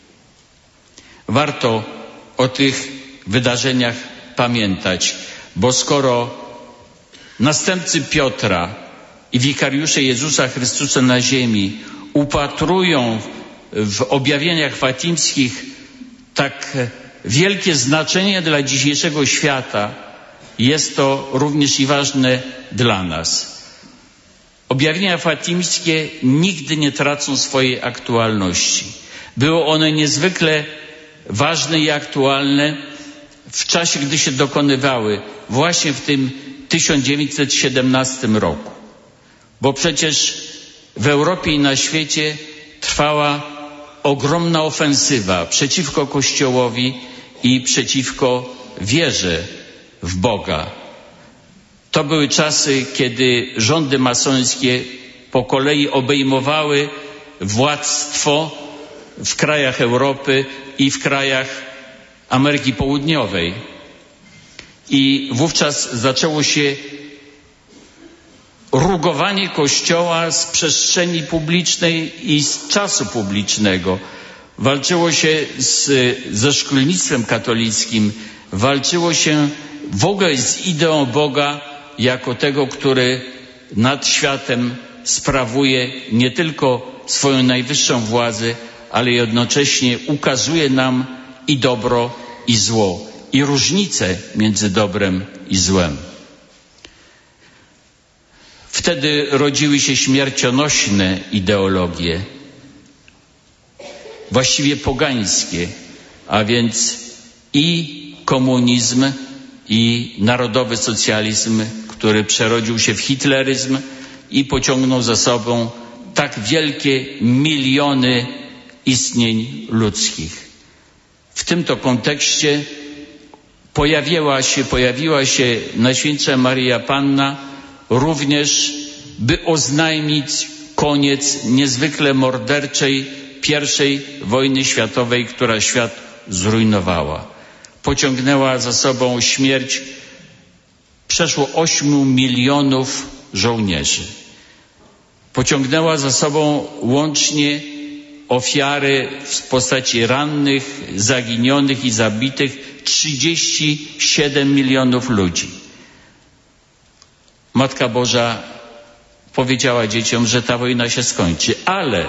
Warto o tych wydarzeniach pamiętać, bo skoro następcy Piotra i wikariusze Jezusa Chrystusa na ziemi upatrują w objawieniach fatimskich tak wielkie znaczenie dla dzisiejszego świata, jest to również i ważne dla nas. Objawienia fatimskie nigdy nie tracą swojej aktualności. Były one niezwykle ważne i aktualne w czasie, gdy się dokonywały, właśnie w tym tysiąc dziewięćset siedemnastym roku. Bo przecież w Europie i na świecie trwała ogromna ofensywa przeciwko Kościołowi i przeciwko wierze w Boga. To były czasy, kiedy rządy masońskie po kolei obejmowały władztwo w krajach Europy i w krajach Ameryki Południowej. I wówczas zaczęło się rugowanie Kościoła z przestrzeni publicznej i z czasu publicznego. Walczyło się z, ze szkolnictwem katolickim, walczyło się w ogóle z ideą Boga jako tego, który nad światem sprawuje nie tylko swoją najwyższą władzę, ale jednocześnie ukazuje nam i dobro, i zło, i różnicę między dobrem i złem. Wtedy rodziły się śmiercionośne ideologie, właściwie pogańskie, a więc i komunizm, i narodowy socjalizm, który przerodził się w hitleryzm i pociągnął za sobą tak wielkie miliony istnień ludzkich. W tym to kontekście pojawiła się, pojawiła się Najświętsza Maryja Panna również, by oznajmić koniec niezwykle morderczej pierwszej wojny światowej, która świat zrujnowała. Pociągnęła za sobą śmierć przeszło ośmiu milionów żołnierzy. Pociągnęła za sobą łącznie ofiary w postaci rannych, zaginionych i zabitych trzydzieści siedem milionów ludzi. Matka Boża powiedziała dzieciom, że ta wojna się skończy, ale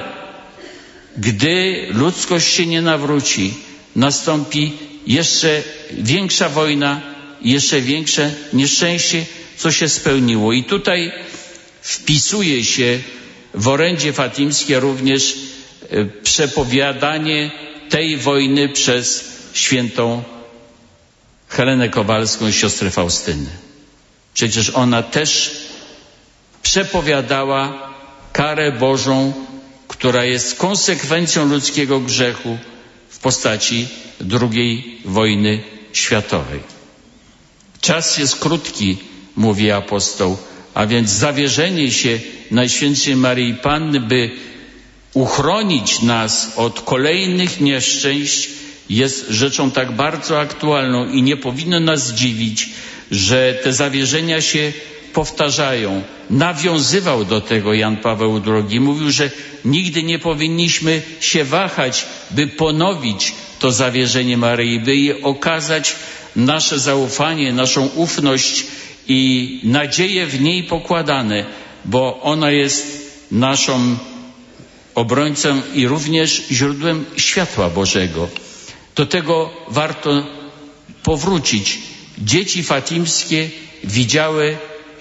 gdy ludzkość się nie nawróci, nastąpi jeszcze większa wojna, jeszcze większe nieszczęście, co się spełniło. I tutaj wpisuje się w orędzie fatimskie również przepowiadanie tej wojny przez świętą Helenę Kowalską, siostrę Faustyny. Przecież ona też przepowiadała karę Bożą, która jest konsekwencją ludzkiego grzechu w postaci drugiej wojny światowej. Czas jest krótki, mówi apostoł, a więc zawierzenie się Najświętszej Maryi Panny, by uchronić nas od kolejnych nieszczęść, jest rzeczą tak bardzo aktualną i nie powinno nas dziwić, że te zawierzenia się powtarzają. Nawiązywał do tego Jan Paweł drugi. Mówił, że nigdy nie powinniśmy się wahać, by ponowić to zawierzenie Maryi, by jej okazać nasze zaufanie, naszą ufność i nadzieję w niej pokładane, bo ona jest naszą obrońcą i również źródłem światła Bożego. Do tego warto powrócić. Dzieci fatimskie widziały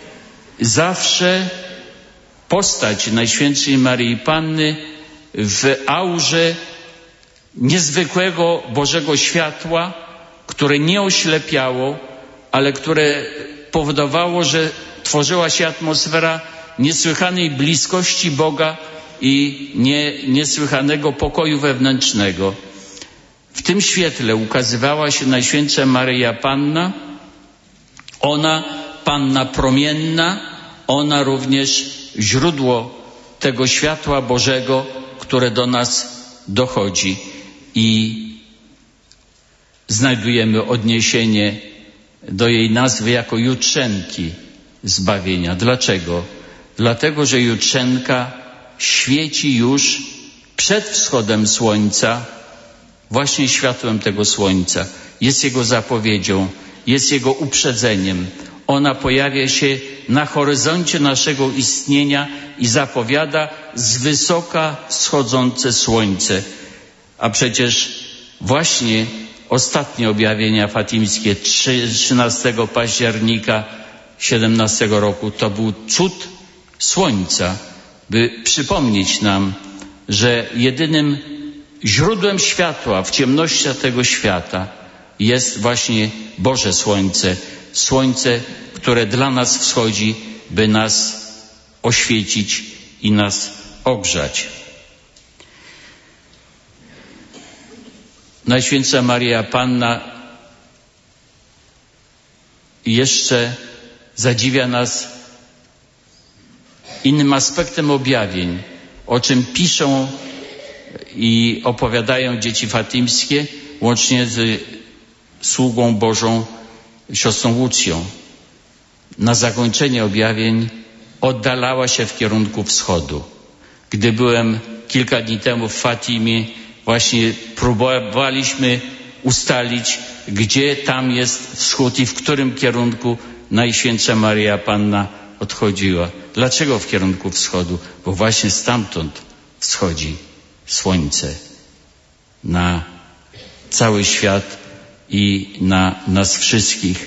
zawsze postać Najświętszej Maryi Panny w aurze niezwykłego Bożego światła, które nie oślepiało, ale które powodowało, że tworzyła się atmosfera niesłychanej bliskości Boga i nie, niesłychanego pokoju wewnętrznego. W tym świetle ukazywała się Najświętsza Maryja Panna, ona Panna promienna, ona również źródło tego światła Bożego, które do nas dochodzi. I znajdujemy odniesienie do jej nazwy jako Jutrzenki zbawienia. Dlaczego? Dlatego, że Jutrzenka świeci już przed wschodem słońca, właśnie światłem tego słońca. Jest jego zapowiedzią, jest jego uprzedzeniem. Ona pojawia się na horyzoncie naszego istnienia i zapowiada z wysoka wschodzące słońce. A przecież właśnie ostatnie objawienia fatimskie trzynastego października siedemnastego roku to był cud słońca, by przypomnieć nam, że jedynym źródłem światła w ciemnościach tego świata jest właśnie Boże Słońce. Słońce, które dla nas wschodzi, by nas oświecić i nas ogrzać. Najświętsza Maryja Panna jeszcze zadziwia nas innym aspektem objawień, o czym piszą i opowiadają dzieci fatimskie, łącznie z sługą Bożą, siostrą Łucją. Na zakończenie objawień oddalała się w kierunku wschodu. Gdy byłem kilka dni temu w Fatimie, właśnie próbowaliśmy ustalić, gdzie tam jest wschód i w którym kierunku Najświętsza Maryja Panna odchodziła. Dlaczego w kierunku wschodu? Bo właśnie stamtąd wschodzi słońce na cały świat i na nas wszystkich.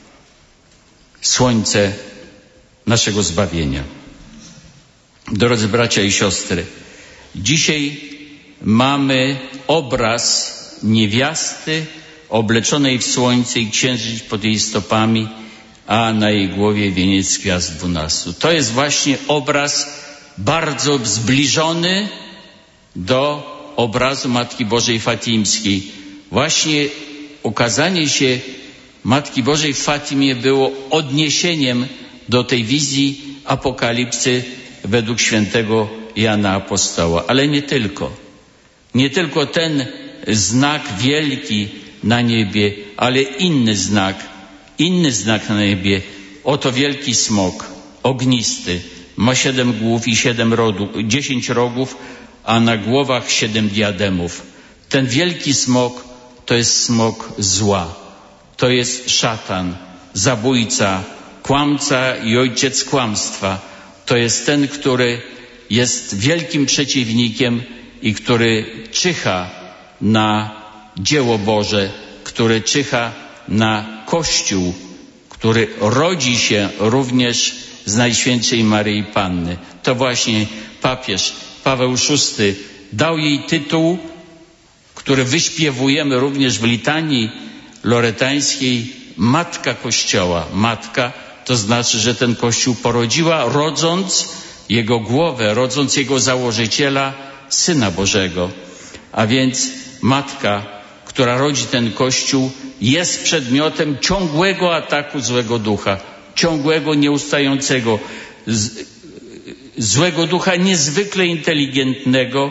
Słońce naszego zbawienia. Drodzy bracia i siostry, dzisiaj mamy obraz niewiasty obleczonej w słońce i księżyc pod jej stopami, a na jej głowie wieniec gwiazd dwunastu. To jest właśnie obraz bardzo zbliżony do obrazu Matki Bożej Fatimskiej. Właśnie ukazanie się Matki Bożej w Fatimie było odniesieniem do tej wizji apokalipsy według świętego Jana Apostoła. Ale nie tylko. Nie tylko ten znak wielki na niebie, ale inny znak, inny znak na niebie. Oto wielki smok, ognisty, ma siedem głów i siedem rogów, dziesięć rogów, a na głowach siedem diademów. Ten wielki smok to jest smok zła. To jest szatan, zabójca, kłamca i ojciec kłamstwa. To jest ten, który jest wielkim przeciwnikiem i który czyha na dzieło Boże, który czyha na Kościół, który rodzi się również z Najświętszej Maryi Panny. To właśnie papież Paweł szósty dał jej tytuł, który wyśpiewujemy również w litanii loretańskiej, Matka Kościoła. Matka to znaczy, że ten Kościół porodziła, rodząc jego głowę, rodząc jego założyciela, Syna Bożego. A więc Matka, która rodzi ten Kościół, jest przedmiotem ciągłego ataku złego ducha, ciągłego, nieustającego, z, złego ducha niezwykle inteligentnego,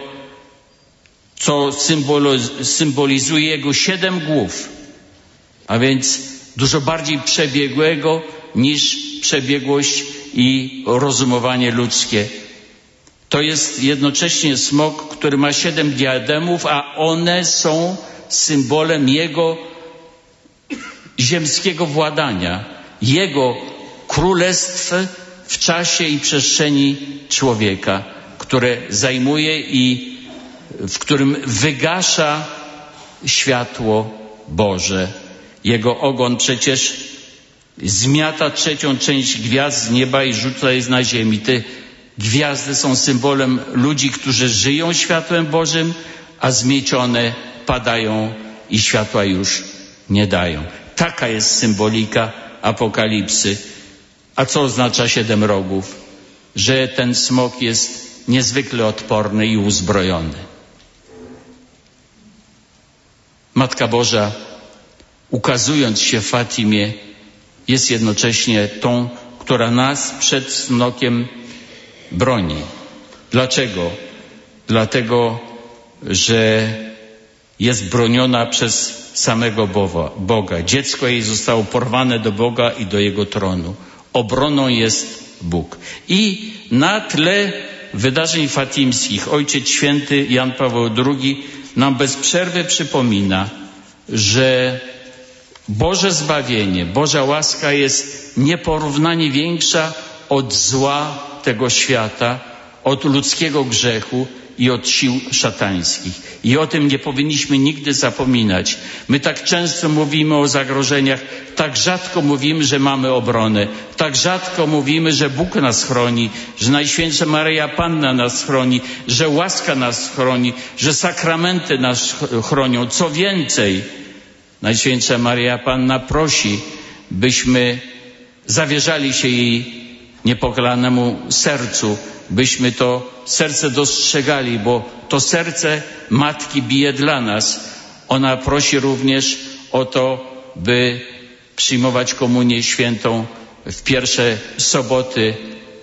co symbolizuje jego siedem głów, a więc dużo bardziej przebiegłego niż przebiegłość i rozumowanie ludzkie. To jest jednocześnie smok, który ma siedem diademów, a one są symbolem jego ziemskiego władania, jego królestw w czasie i przestrzeni człowieka, które zajmuje i w którym wygasza światło Boże. Jego ogon przecież zmiata trzecią część gwiazd z nieba i rzuca je na ziemi. Te gwiazdy są symbolem ludzi, którzy żyją światłem Bożym, a zmiecione padają i światła już nie dają. Taka jest symbolika Apokalipsy. A co oznacza siedem rogów? Że ten smok jest niezwykle odporny i uzbrojony. Matka Boża, ukazując się w Fatimie, jest jednocześnie tą, która nas przed smokiem broni. Dlaczego? Dlatego, że jest broniona przez samego Boga. Dziecko jej zostało porwane do Boga i do Jego tronu. Obroną jest Bóg. I na tle wydarzeń fatimskich Ojciec Święty Jan Paweł drugi nam bez przerwy przypomina, że Boże zbawienie, Boża łaska jest nieporównanie większa od zła tego świata, od ludzkiego grzechu i od sił szatańskich. I o tym nie powinniśmy nigdy zapominać. My tak często mówimy o zagrożeniach, tak rzadko mówimy, że mamy obronę, tak rzadko mówimy, że Bóg nas chroni, że Najświętsza Maryja Panna nas chroni, że łaska nas chroni, że sakramenty nas chronią. Co więcej, Najświętsza Maryja Panna prosi, byśmy zawierzali się jej niepokalanemu sercu, byśmy to serce dostrzegali, bo to serce Matki bije dla nas. Ona prosi również o to, by przyjmować komunię świętą w pierwsze soboty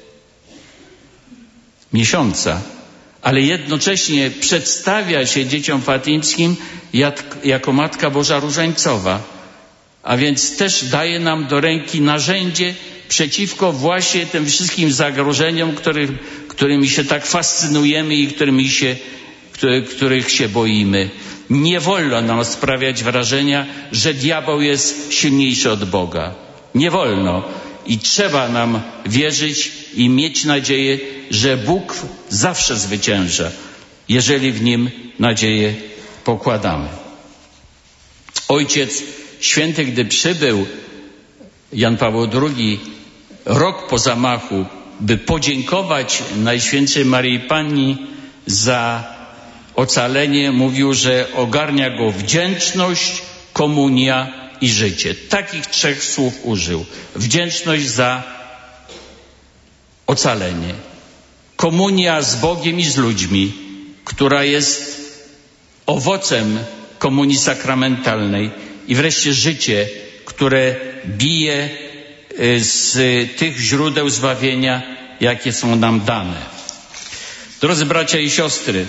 miesiąca, ale jednocześnie przedstawia się dzieciom fatimskim jak, jako Matka Boża Różańcowa, a więc też daje nam do ręki narzędzie przeciwko właśnie tym wszystkim zagrożeniom, których, którymi się tak fascynujemy i którymi się, który, których się boimy. Nie wolno nam sprawiać wrażenia, że diabeł jest silniejszy od Boga. Nie wolno. I trzeba nam wierzyć i mieć nadzieję, że Bóg zawsze zwycięża, jeżeli w Nim nadzieję pokładamy. Ojciec Święty, gdy przybył, Jan Paweł drugi, rok po zamachu, by podziękować Najświętszej Maryi Pannie za ocalenie, mówił, że ogarnia go wdzięczność, komunia i życie. Takich trzech słów użył. Wdzięczność za ocalenie. Komunia z Bogiem i z ludźmi, która jest owocem komunii sakramentalnej. I wreszcie życie, które bije z tych źródeł zbawienia, jakie są nam dane. Drodzy bracia i siostry,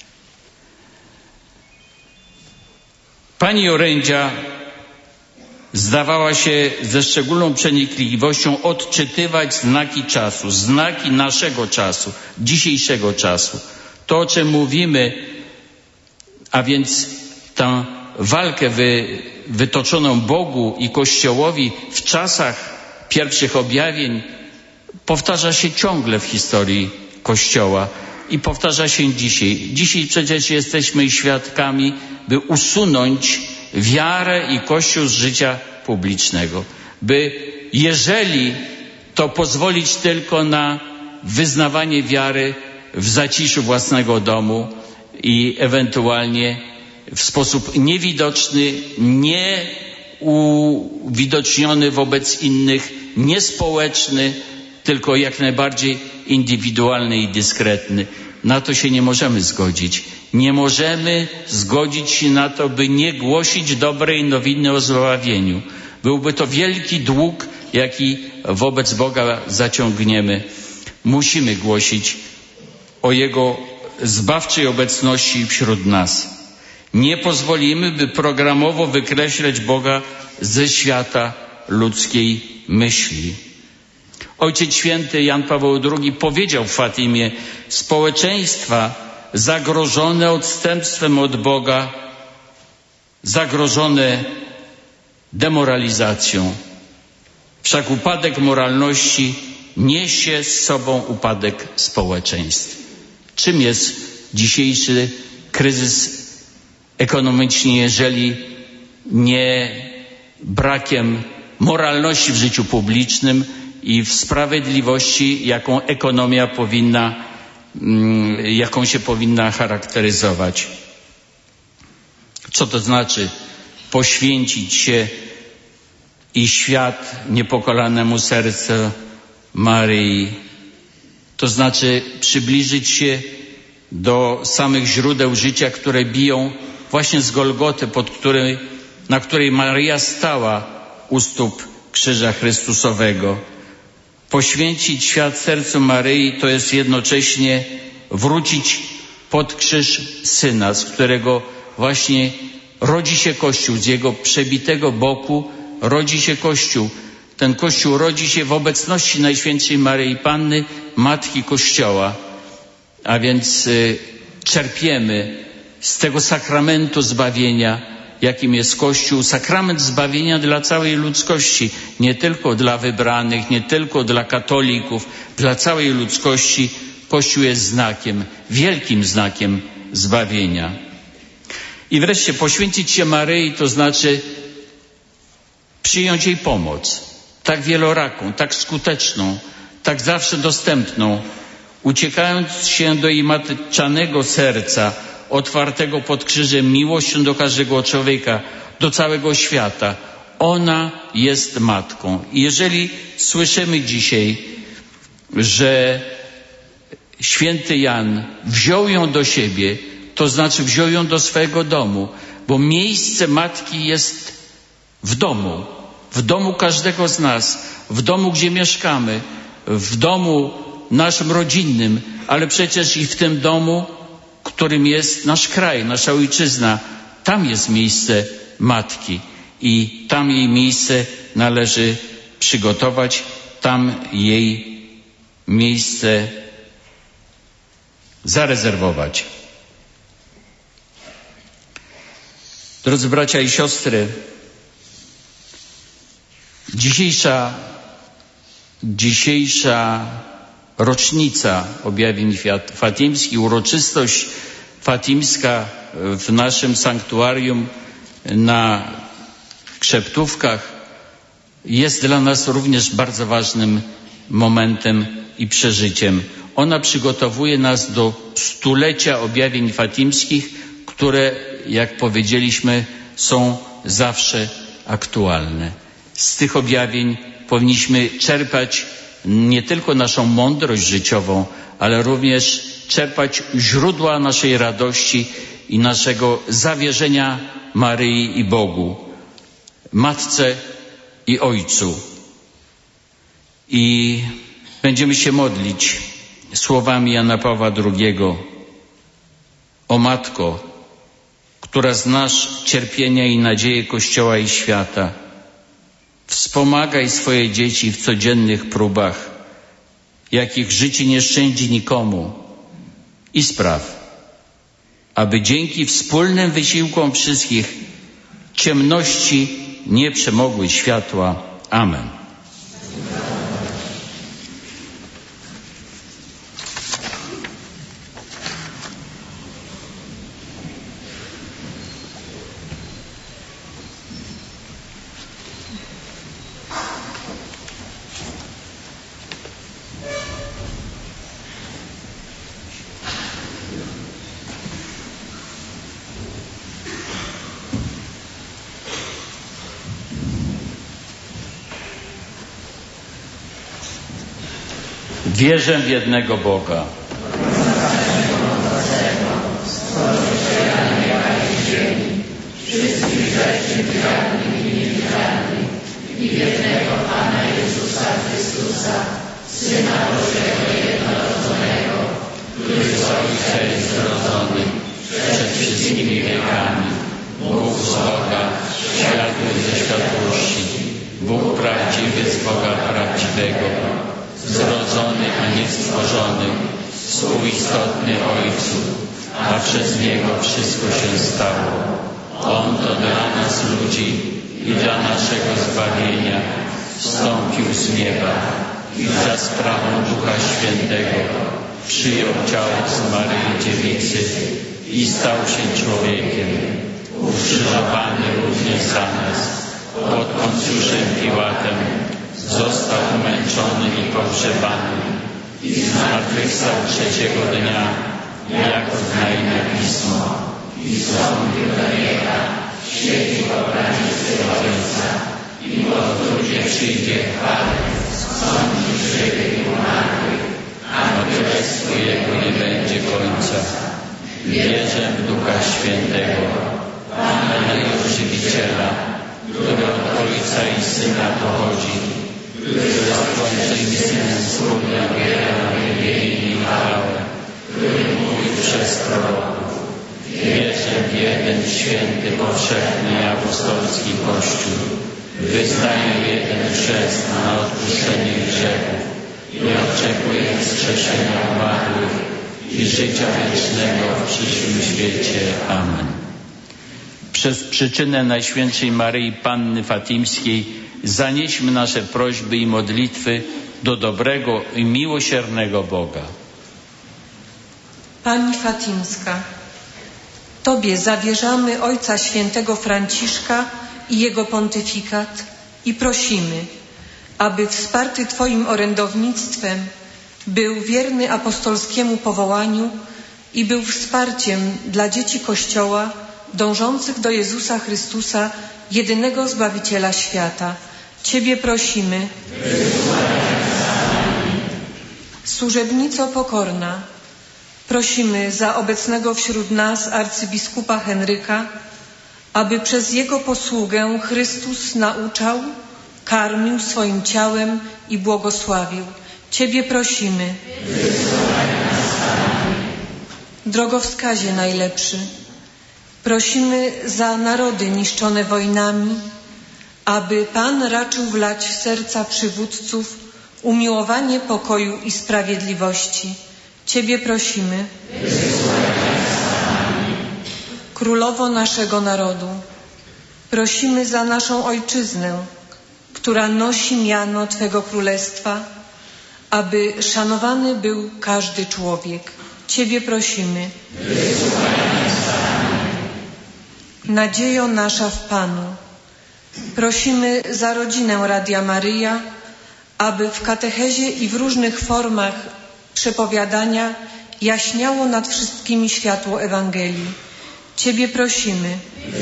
pani orędzia zdawała się ze szczególną przenikliwością odczytywać znaki czasu, znaki naszego czasu, dzisiejszego czasu. To, o czym mówimy, a więc tę walkę wy, wytoczoną Bogu i Kościołowi w czasach pierwszych objawień powtarza się ciągle w historii Kościoła i powtarza się dzisiaj. Dzisiaj przecież jesteśmy świadkami, by usunąć wiarę i Kościół z życia publicznego. By jeżeli to pozwolić tylko na wyznawanie wiary w zaciszu własnego domu i ewentualnie w sposób niewidoczny, nieuwidoczniony wobec innych, niespołeczny, tylko jak najbardziej indywidualny i dyskretny. Na to się nie możemy zgodzić. Nie możemy zgodzić się na to, by nie głosić dobrej nowiny o zbawieniu. Byłby to wielki dług, jaki wobec Boga zaciągniemy. Musimy głosić o Jego zbawczej obecności wśród nas. Nie pozwolimy, by programowo wykreślać Boga ze świata ludzkiej myśli. Ojciec Święty Jan Paweł drugi powiedział w Fatimie: społeczeństwa zagrożone odstępstwem od Boga, zagrożone demoralizacją. Wszak upadek moralności niesie z sobą upadek społeczeństw. Czym jest dzisiejszy kryzys ekonomiczny, jeżeli nie brakiem moralności w życiu publicznym i w sprawiedliwości, jaką ekonomia powinna, jaką się powinna charakteryzować. Co to znaczy poświęcić się i świat niepokolanemu sercu Maryi? To znaczy przybliżyć się do samych źródeł życia, które biją właśnie z Golgoty, pod której, na której Maryja stała u stóp krzyża Chrystusowego. Poświęcić świat sercu Maryi to jest jednocześnie wrócić pod krzyż Syna, z którego właśnie rodzi się Kościół, z Jego przebitego boku rodzi się Kościół. Ten Kościół rodzi się w obecności Najświętszej Maryi Panny, Matki Kościoła, a więc y, czerpiemy z tego sakramentu zbawienia, jakim jest Kościół, sakrament zbawienia dla całej ludzkości, nie tylko dla wybranych, nie tylko dla katolików, dla całej ludzkości. Kościół jest znakiem, wielkim znakiem zbawienia. I wreszcie poświęcić się Maryi to znaczy przyjąć jej pomoc, tak wieloraką, tak skuteczną, tak zawsze dostępną, uciekając się do jej matczanego serca, otwartego pod krzyżem miłością do każdego człowieka, do całego świata. Ona jest matką. I jeżeli słyszymy dzisiaj, że święty Jan wziął ją do siebie, to znaczy wziął ją do swojego domu, bo miejsce matki jest w domu, w domu każdego z nas, w domu, gdzie mieszkamy, w domu naszym rodzinnym, ale przecież i w tym domu, którym jest nasz kraj, nasza ojczyzna. Tam jest miejsce matki i tam jej miejsce należy przygotować, tam jej miejsce zarezerwować. Drodzy bracia i siostry, dzisiejsza, dzisiejsza rocznica objawień fatimskich, uroczystość fatimska w naszym sanktuarium na Krzeptówkach jest dla nas również bardzo ważnym momentem i przeżyciem. Ona przygotowuje nas do stulecia objawień fatimskich, które, jak powiedzieliśmy, są zawsze aktualne. Z tych objawień powinniśmy czerpać nie tylko naszą mądrość życiową, ale również czerpać źródła naszej radości i naszego zawierzenia Maryi i Bogu, Matce i Ojcu. I będziemy się modlić słowami Jana Pawła drugiego. O Matko, która znasz cierpienia i nadzieje Kościoła i świata, Wspomagaj swoje dzieci w codziennych próbach, jakich życie nie szczędzi nikomu, i spraw, aby dzięki wspólnym wysiłkom wszystkich ciemności nie przemogły światła. Amen. Wierzę w jednego Boga, wszystkich rzeczy wiarnych i niewiarnych i jednego Pana Jezusa Chrystusa, Syna Bożego jednorodzonego, który z Ojca jest zrodzony przed wszystkimi wiekami, Bóg z Boga, światły ze światłości, Bóg prawdziwy z Boga prawdziwego, zrodzony, a nie stworzony, współistotny Ojcu, a przez Niego wszystko się stało. On to dla nas ludzi i dla naszego zbawienia wstąpił z nieba i za sprawą Ducha Świętego przyjął ciało z Maryi Dziewicy i stał się człowiekiem, ukrzyżowany również za nas pod Poncjuszem Piłatem, został umęczony i pogrzebany i zmartwychwstał trzeciego dnia, jak oznajmia Pismo, i wstąpił do nieba, siedzi po prawicy Ojca i po drugie przyjdzie chwały, sądzić żywych i umarłych, a królestwu Jego nie będzie końca. Wierzę w Ducha Świętego, Pana i Ożywiciela, który od Ojca i Syna pochodzi, który z Ojcem i Synem wspólnie biera wielbienie i chwałę, który mówi przez proroków. Wierzę w jeden święty, powszechny i apostolski Kościół. Wyznaję jeden chrzest na odpuszczenie grzechów i oczekuję wskrzeszenia umarłych i życia wiecznego w przyszłym świecie. Amen. Przez przyczynę Najświętszej Maryi Panny Fatimskiej zanieśmy nasze prośby i modlitwy do dobrego i miłosiernego Boga. Pani Fatimska, Tobie zawierzamy Ojca Świętego Franciszka i jego pontyfikat i prosimy, aby wsparty Twoim orędownictwem był wierny apostolskiemu powołaniu i był wsparciem dla dzieci Kościoła dążących do Jezusa Chrystusa, jedynego Zbawiciela świata. Ciebie prosimy. Służebnico pokorna, prosimy za obecnego wśród nas arcybiskupa Henryka, aby przez jego posługę Chrystus nauczał, karmił swoim ciałem i błogosławił. Ciebie prosimy. Drogowskazie najlepszy, prosimy za narody niszczone wojnami, aby Pan raczył wlać w serca przywódców umiłowanie pokoju i sprawiedliwości. Ciebie prosimy. Królowo naszego narodu, prosimy za naszą ojczyznę, która nosi miano Twego Królestwa, aby szanowany był każdy człowiek. Ciebie prosimy. Nadziejo nasza w Panu, prosimy za rodzinę Radia Maryja, aby w katechezie i w różnych formach przepowiadania jaśniało nad wszystkimi światło Ewangelii. Ciebie prosimy.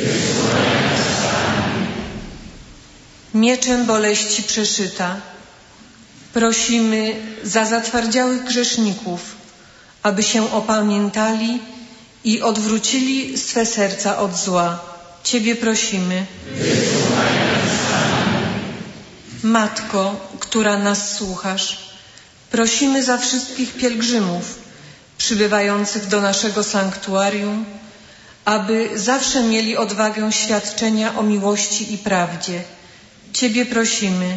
Mieczem boleści przeszyta, prosimy za zatwardziałych grzeszników, aby się opamiętali i odwrócili swe serca od zła. Ciebie prosimy. Matko, która nas słuchasz, prosimy za wszystkich pielgrzymów przybywających do naszego sanktuarium, aby zawsze mieli odwagę świadczenia o miłości i prawdzie. Ciebie prosimy.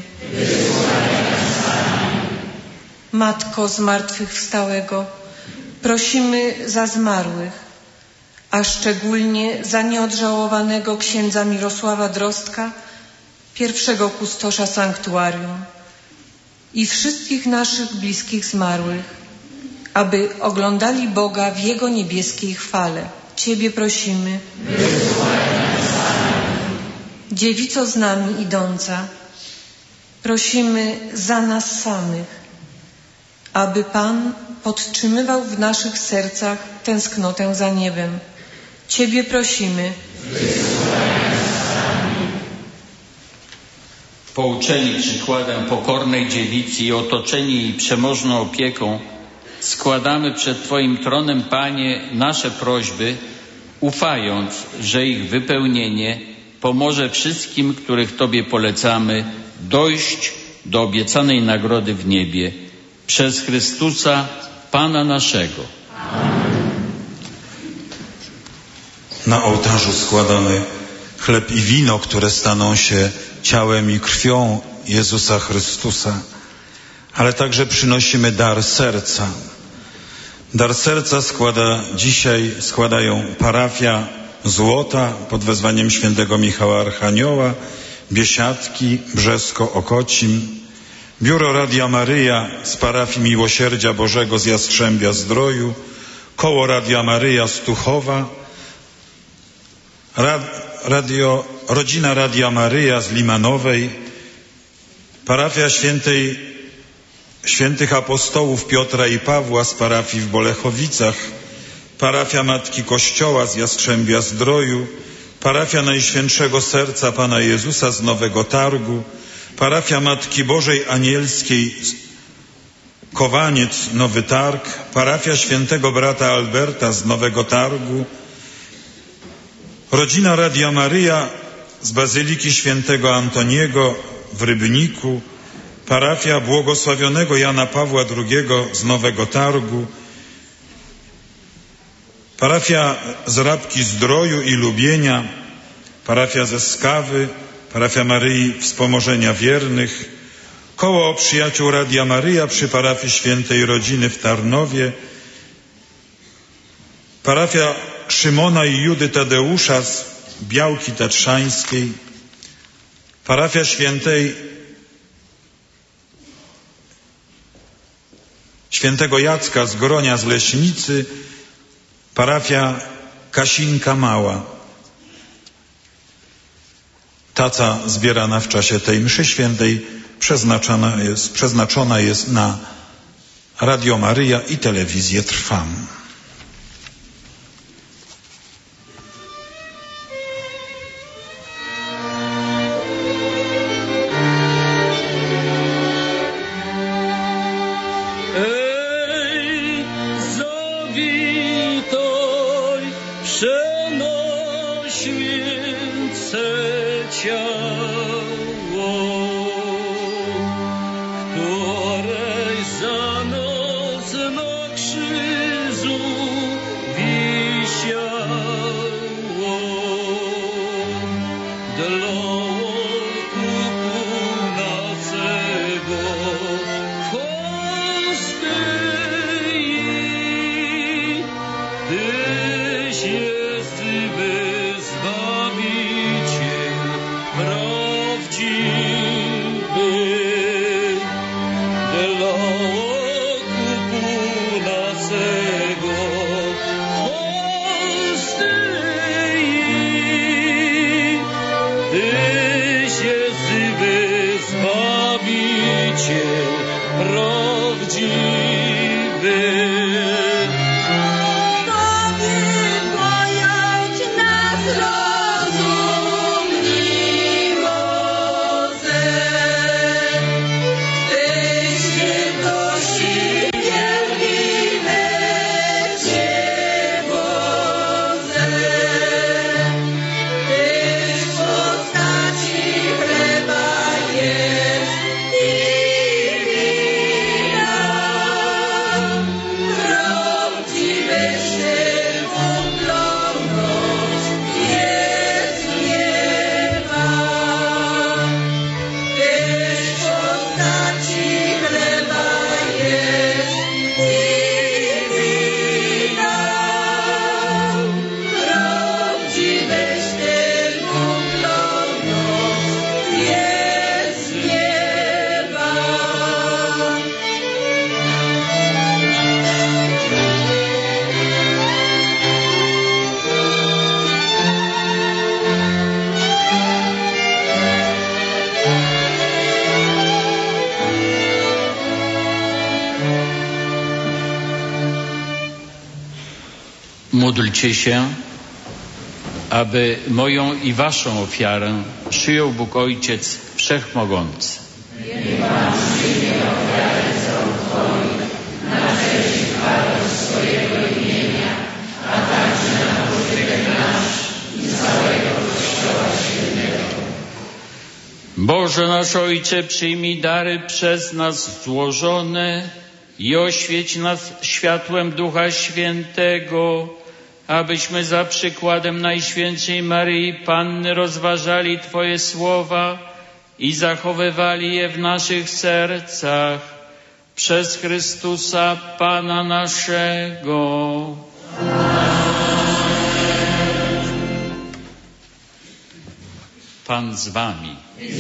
Matko Zmartwychwstałego, prosimy za zmarłych, a szczególnie za nieodżałowanego księdza Mirosława Drostka, pierwszego kustosza sanktuarium, i wszystkich naszych bliskich zmarłych, aby oglądali Boga w Jego niebieskiej chwale. Ciebie prosimy. Dziewico z nami idąca, prosimy za nas samych, aby Pan podtrzymywał w naszych sercach tęsknotę za niebem. Ciebie prosimy. Pouczeni przykładem pokornej dziewicy i otoczeni jej przemożną opieką, składamy przed Twoim tronem, Panie, nasze prośby, ufając, że ich wypełnienie pomoże wszystkim, których Tobie polecamy, dojść do obiecanej nagrody w niebie. Przez Chrystusa, Pana naszego. Na ołtarzu składamy chleb i wino, które staną się ciałem i krwią Jezusa Chrystusa, ale także przynosimy dar serca. Dar serca składa dzisiaj, składają parafia Złota pod wezwaniem świętego Michała Archanioła, Biesiadki, Brzesko-Okocim, Biuro Radia Maryja z parafii Miłosierdzia Bożego z Jastrzębia Zdroju, Koło Radia Maryja z Tuchowa, radio, Rodzina Radia Maryja z Limanowej, parafia świętej, świętych apostołów Piotra i Pawła z parafii w Bolechowicach, parafia Matki Kościoła z Jastrzębia Zdroju, parafia Najświętszego Serca Pana Jezusa z Nowego Targu, parafia Matki Bożej Anielskiej Kowaniec Nowy Targ, parafia Świętego Brata Alberta z Nowego Targu, Rodzina Radia Maryja z Bazyliki Świętego Antoniego w Rybniku, parafia Błogosławionego Jana Pawła drugiego z Nowego Targu, parafia z Rabki Zdroju i Lubienia, parafia ze Skawy, parafia Maryi Wspomożenia Wiernych, Koło Przyjaciół Radia Maryja przy parafii Świętej Rodziny w Tarnowie, parafia Szymona i Judy Tadeusza z Białki Tatrzańskiej, parafia Świętej Świętego Jacka z Gronia z Leśnicy, parafia Kasinka Mała. Taca zbierana w czasie tej mszy świętej przeznaczona jest, przeznaczona jest na Radio Maryja i telewizję Trwam. Yeah. Módlcie się, aby moją i waszą ofiarę przyjął Bóg Ojciec Wszechmogący. Niech Pan przyjmie ofiarę całą Twoich na cześć i chwałę swojego imienia, a także na pożytek nasz i całego Kościoła Świętego. Boże nasz Ojcze, przyjmij dary przez nas złożone i oświeć nas światłem Ducha Świętego, abyśmy za przykładem Najświętszej Maryi Panny rozważali Twoje słowa i zachowywali je w naszych sercach przez Chrystusa Pana naszego. Pan z wami.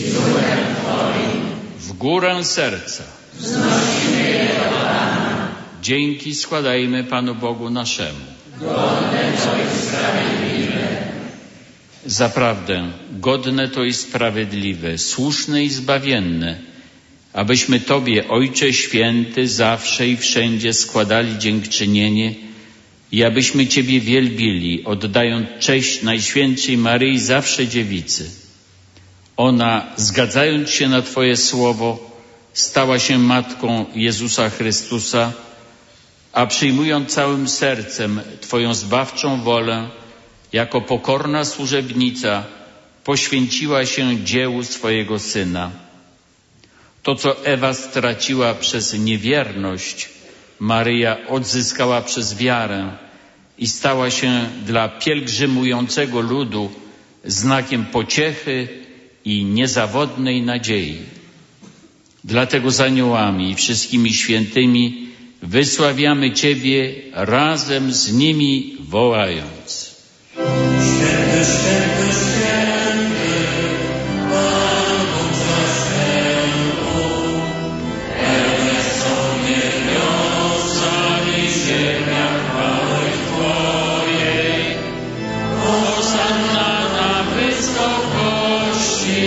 W górę serca. Wznosimy je do Pana. Dzięki składajmy Panu Bogu naszemu. Godne to i sprawiedliwe. Zaprawdę, godne to i sprawiedliwe, słuszne i zbawienne, abyśmy Tobie, Ojcze Święty, zawsze i wszędzie składali dziękczynienie i abyśmy Ciebie wielbili, oddając cześć Najświętszej Maryi zawsze Dziewicy. Ona, zgadzając się na Twoje słowo, stała się Matką Jezusa Chrystusa, a przyjmując całym sercem Twoją zbawczą wolę, jako pokorna służebnica poświęciła się dziełu swojego Syna. To, co Ewa straciła przez niewierność, Maryja odzyskała przez wiarę i stała się dla pielgrzymującego ludu znakiem pociechy i niezawodnej nadziei. Dlatego z aniołami i wszystkimi świętymi wysławiamy Ciebie razem z nimi wołając. Święty, święty, święty, Pan Bóg zastępów, pełne są niebiosa i ziemia chwały Twojej. Hosanna na wysokości,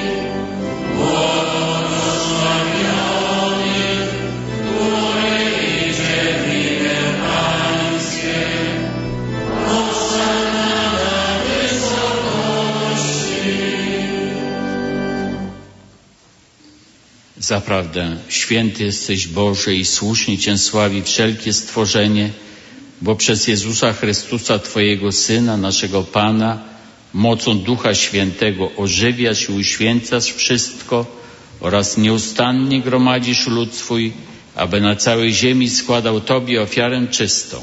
błogosławiony, który idzie w imię Pańskie. Hosanna na wysokości. Zaprawdę, święty jesteś Boże i słusznie Cię sławi wszelkie stworzenie, bo przez Jezusa Chrystusa, Twojego Syna, naszego Pana, mocą Ducha Świętego ożywiasz i uświęcasz wszystko oraz nieustannie gromadzisz lud swój, aby na całej ziemi składał Tobie ofiarę czystą.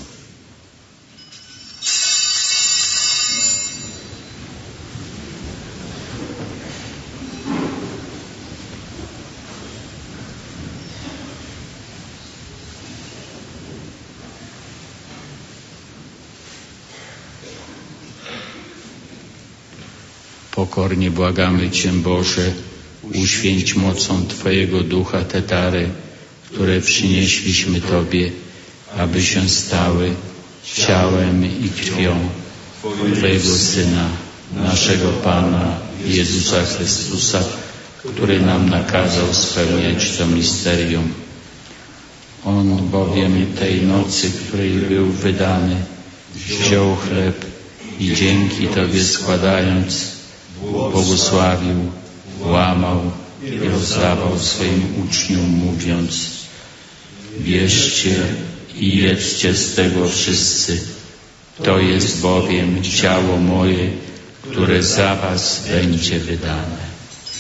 Pokornie błagamy Cię, Boże, uświęć mocą Twojego Ducha te dary, które przynieśliśmy Tobie, aby się stały ciałem i krwią Twojego Syna, naszego Pana Jezusa Chrystusa, który nam nakazał spełniać to misterium. On bowiem tej nocy, której był wydany, wziął chleb i dzięki Tobie składając, błogosławił, łamał i rozdawał swoim uczniom, mówiąc: bierzcie i jedzcie z tego wszyscy, to jest bowiem ciało moje, które za was będzie wydane.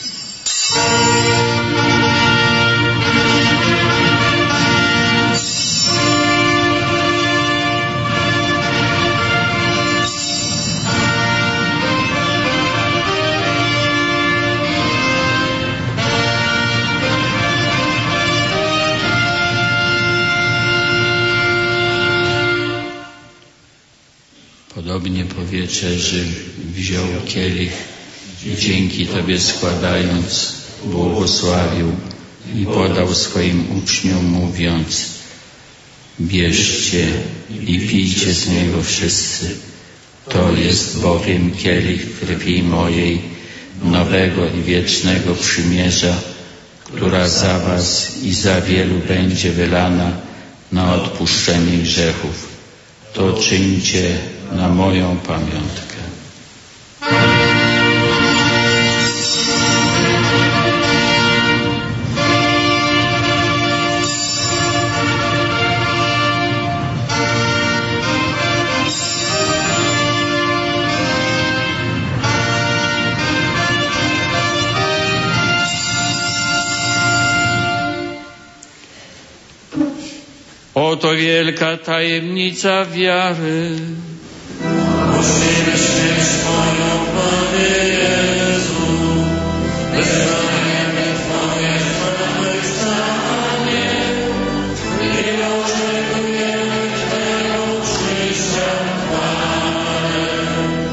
Podobnie po wieczerzy wziął kielich i dzięki Tobie składając, błogosławił i podał swoim uczniom, mówiąc: bierzcie i pijcie z niego wszyscy, to jest bowiem kielich krwi mojej, nowego i wiecznego przymierza, która za was i za wielu będzie wylana na odpuszczenie grzechów. to czyńcie na moją pamiątkę. Oto wielka tajemnica wiary. Ogłosimy śmierć Twoją, Panie Jezu, wyznajemy Twoje zmartwychwstanie i oczekujemy Twojego przyjścia w chwale.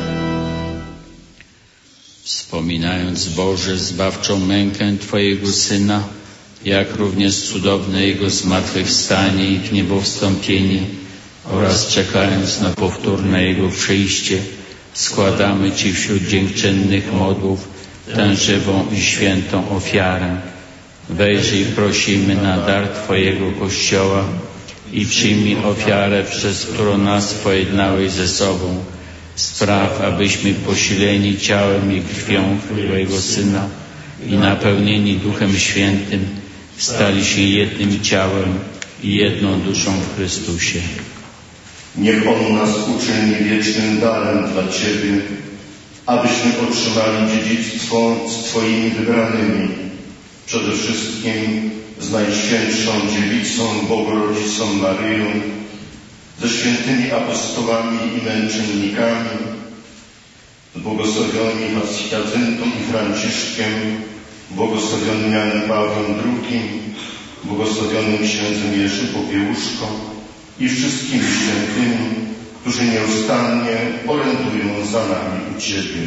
Wspominając, Boże, zbawczą mękę Twojego Syna, jak również cudowne Jego zmartwychwstanie i niebowstąpienie oraz czekając na powtórne Jego przyjście, składamy Ci wśród dziękczynnych modłów tę żywą i świętą ofiarę. Wejrzyj, prosimy, na dar Twojego Kościoła i przyjmij ofiarę, przez którą nas pojednałeś ze sobą. Spraw, abyśmy posileni ciałem i krwią Twojego Syna i napełnieni Duchem Świętym stali się jednym ciałem i jedną duszą w Chrystusie. Niech On nas uczyni wiecznym darem dla Ciebie, abyśmy otrzymali dziedzictwo z Twoimi wybranymi, przede wszystkim z Najświętszą Dziewicą, Bogorodzicą Maryją, ze świętymi apostołami i męczennikami, z błogosławionym Jacyntą i Franciszkiem, błogosławionym Janem Pawłem drugim, błogosławionym księdzem Jerzym Popiełuszką i wszystkimi świętymi, którzy nieustannie orędują za nami u Ciebie.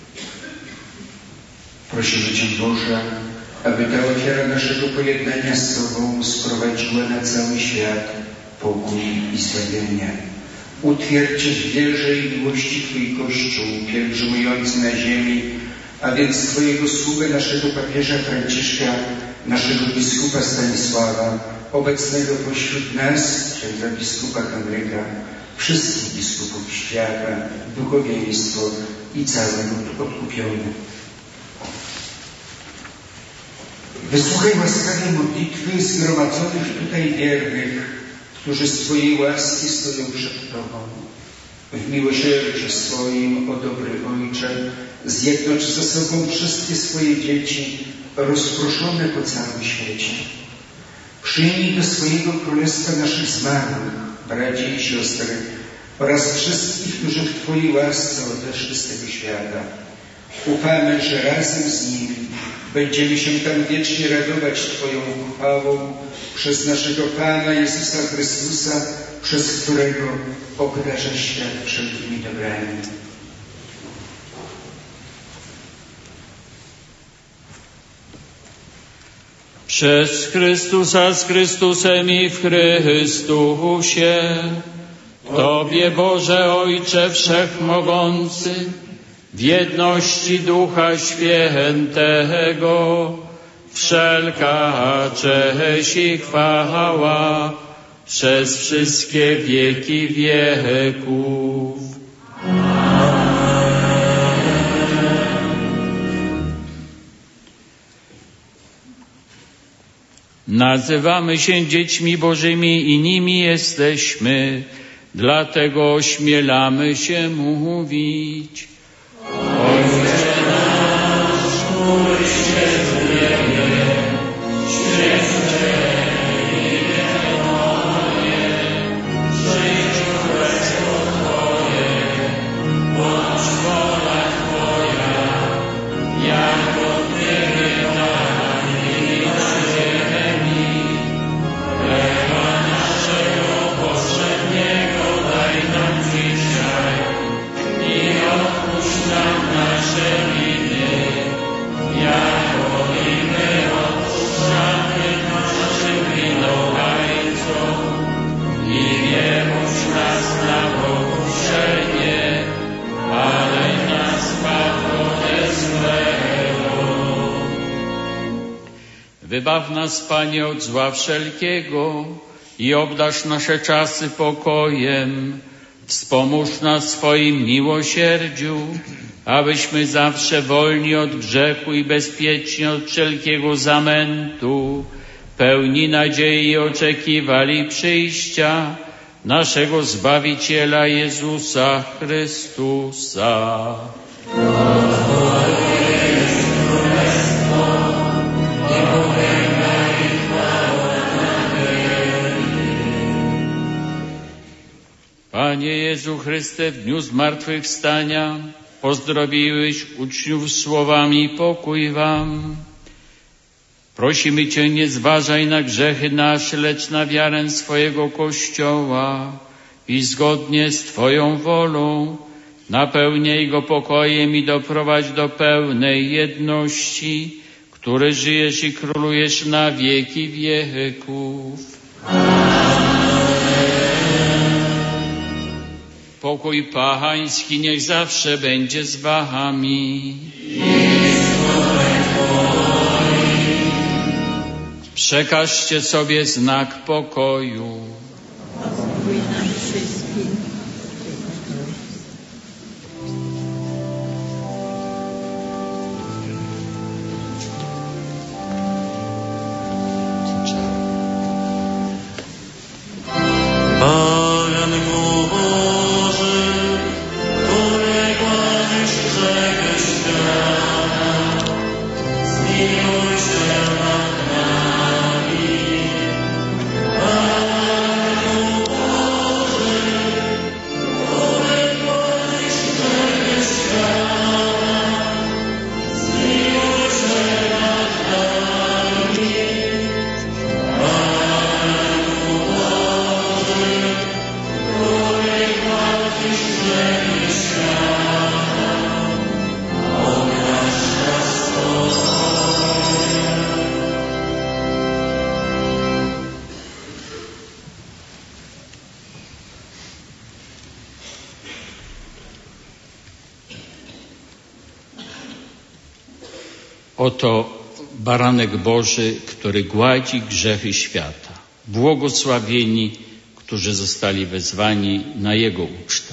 Prosimy Cię, Boże, aby ta ofiara naszego pojednania z Tobą sprowadziła na cały świat pokój i zbawienie. Utwierdź w wierze i miłości Twój Kościół pielgrzymujący na ziemi, a więc Twojego sługę, naszego papieża Franciszka, naszego biskupa Stanisława, obecnego pośród nas, księdza biskupa Henryka, wszystkich biskupów świata, duchowieństwo i cały lud odkupiony. Wysłuchaj łaskawie modlitwy zgromadzonych tutaj wiernych, którzy z Twojej łaski stoją przed Tobą. W miłosierdziu swoim, o dobry Ojcze, zjednocz ze sobą wszystkie swoje dzieci rozproszone po całym świecie. Przyjmij do swojego królestwa naszych zmarłych, braci i siostry oraz wszystkich, którzy w Twojej łasce odeszli z tego świata. Ufamy, że razem z nimi będziemy się tam wiecznie radować Twoją chwałą przez naszego Pana Jezusa Chrystusa, przez którego obdarza świat wszelkimi dobrami. Przez Chrystusa, z Chrystusem i w Chrystusie, Tobie, Boże Ojcze Wszechmogący, w jedności Ducha Świętego, wszelka cześć i chwała przez wszystkie wieki wieków. Nazywamy się dziećmi Bożymi i nimi jesteśmy, dlatego ośmielamy się mówić: Ojcze nasz, któryś jest w niebie, święte imię Twoje, przyjdź królestwo Twoje, bądź wola Twoja, jako w niebie, tak i na ziemi. Chleba naszego powszedniego daj nam dzisiaj i odpuść nam nasze winy, jako i my odpuszczamy naszym winowajcom. I nie wódź nas na pokuszenie, ale nas zbaw ode złego. Wybaw nas, Panie, od zła wszelkiego i obdarz nasze czasy pokojem, Wspomóż nas w swoim miłosierdziu, abyśmy zawsze wolni od grzechu i bezpieczni od wszelkiego zamętu, pełni nadziei oczekiwali przyjścia naszego Zbawiciela Jezusa Chrystusa. Panie Jezu Chryste, w dniu zmartwychwstania pozdrowiłeś uczniów słowami pokój wam. Prosimy Cię, nie zważaj na grzechy nasze, lecz na wiarę swojego Kościoła i zgodnie z Twoją wolą napełnij go pokojem i doprowadź do pełnej jedności, który żyjesz i królujesz na wieki wieków. Pokój Pański niech zawsze będzie z wami. Przekażcie sobie znak pokoju. Oto baranek Boży, który gładzi grzechy świata. Błogosławieni, którzy zostali wezwani na Jego ucztę.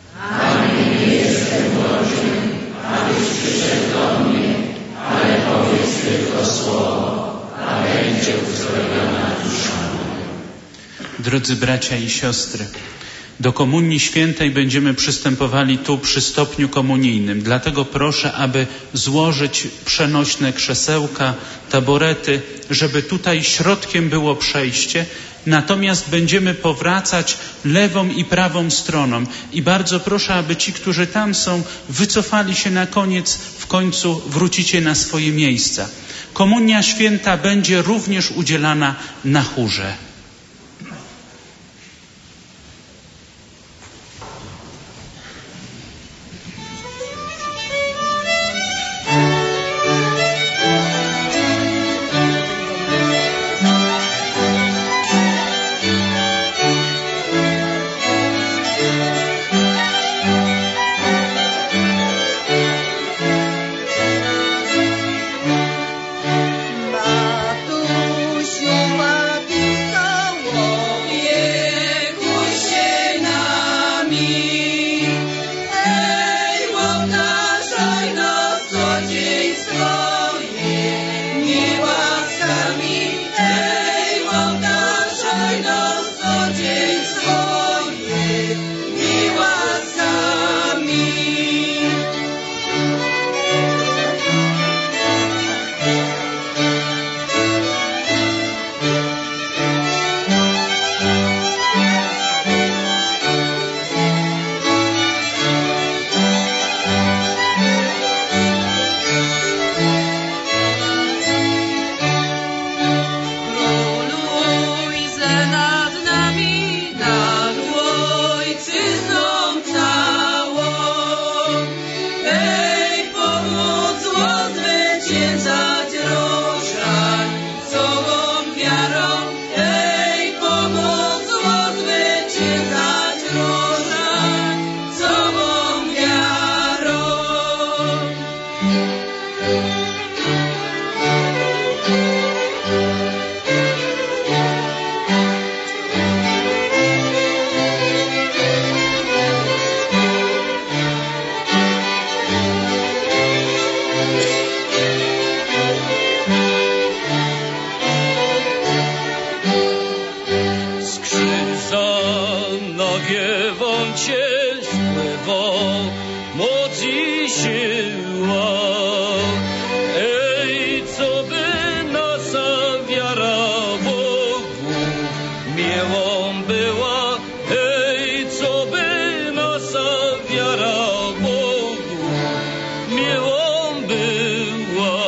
Amen. Jestem godzien, abyś przyszedł do mnie, ale powiedz tylko słowo, a będzie uzdrowiona dusza moja. Drodzy bracia i siostry, do Komunii Świętej będziemy przystępowali tu przy stopniu komunijnym. Dlatego proszę, aby złożyć przenośne krzesełka, taborety, żeby tutaj środkiem było przejście. Natomiast będziemy powracać lewą i prawą stroną. I bardzo proszę, aby ci, którzy tam są, wycofali się na koniec, w końcu wrócicie na swoje miejsca. Komunia Święta będzie również udzielana na chórze. Króluj ze nad nami. Ojcielstwo moc i siła. Ej, co by nasza wiara Bogu miłą była. Ej, co by nasza wiara Bogu miłą była.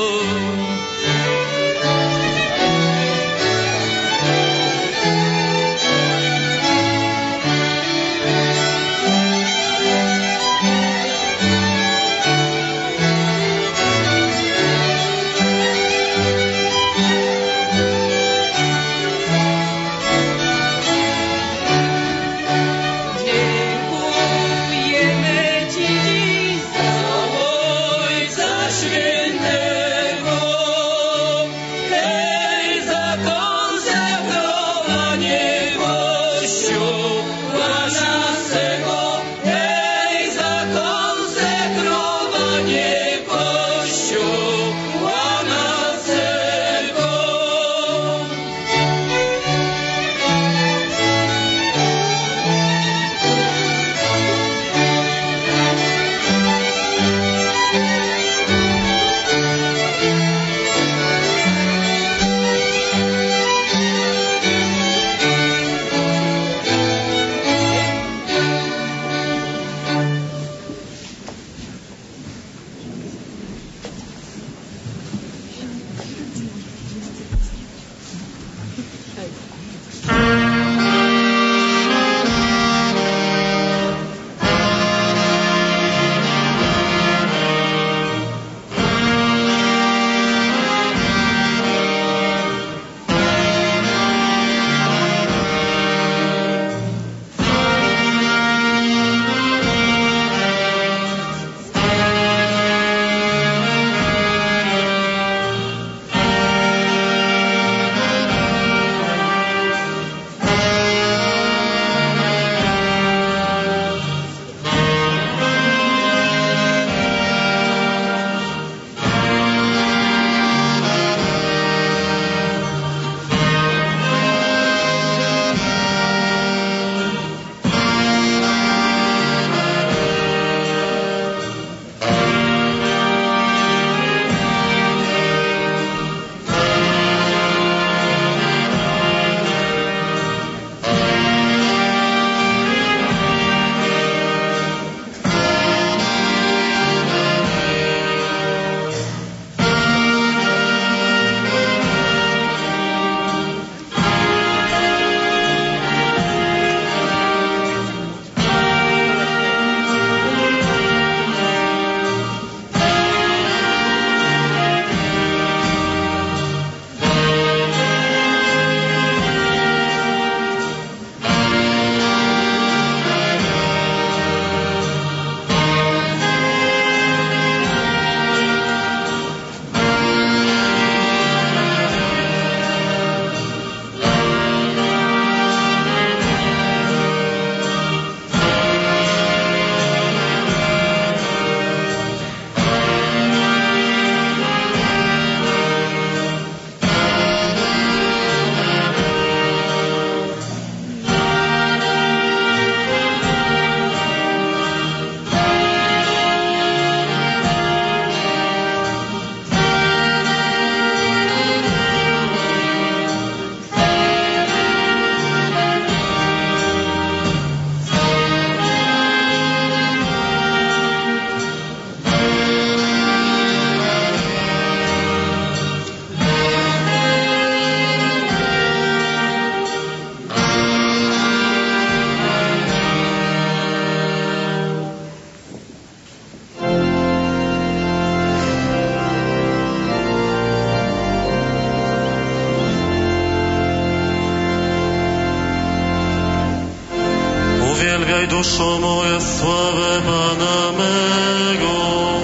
Uwielbiaj duszo moja sławę Pana mego,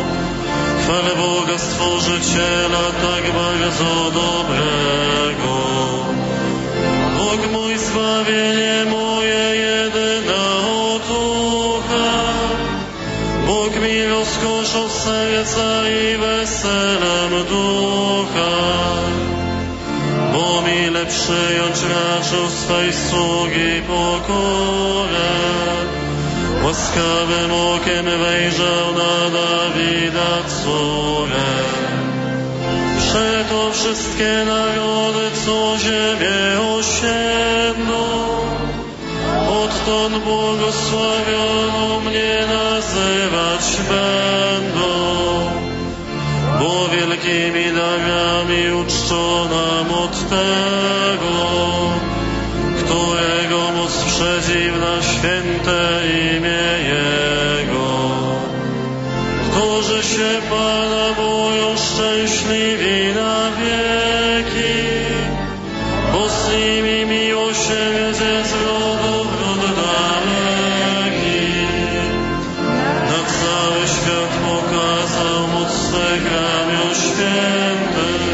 chwalę Boga Stworzyciela tak bardzo dobrego. Bóg mój, zbawienie moje, jedyna otucha, Bóg mi rozkoszą serca i weselem ducha, bo przyjąć raczył swej sługi pokorę. łaskawym okiem wejrzał na Dawida córę. Przeto wszystkie narody, co ziemię osiedlą, odtąd błogosławioną mnie nazywać będą, bo wielkimi darami uczczona od tego, którego moc przedziwna święte imię Jego. Którzy się Pana boją, szczęśliwi na wieki, bo z nimi miłosierdzie z rodów ród daleki. Na cały świat pokazał moc swych ramion świętych.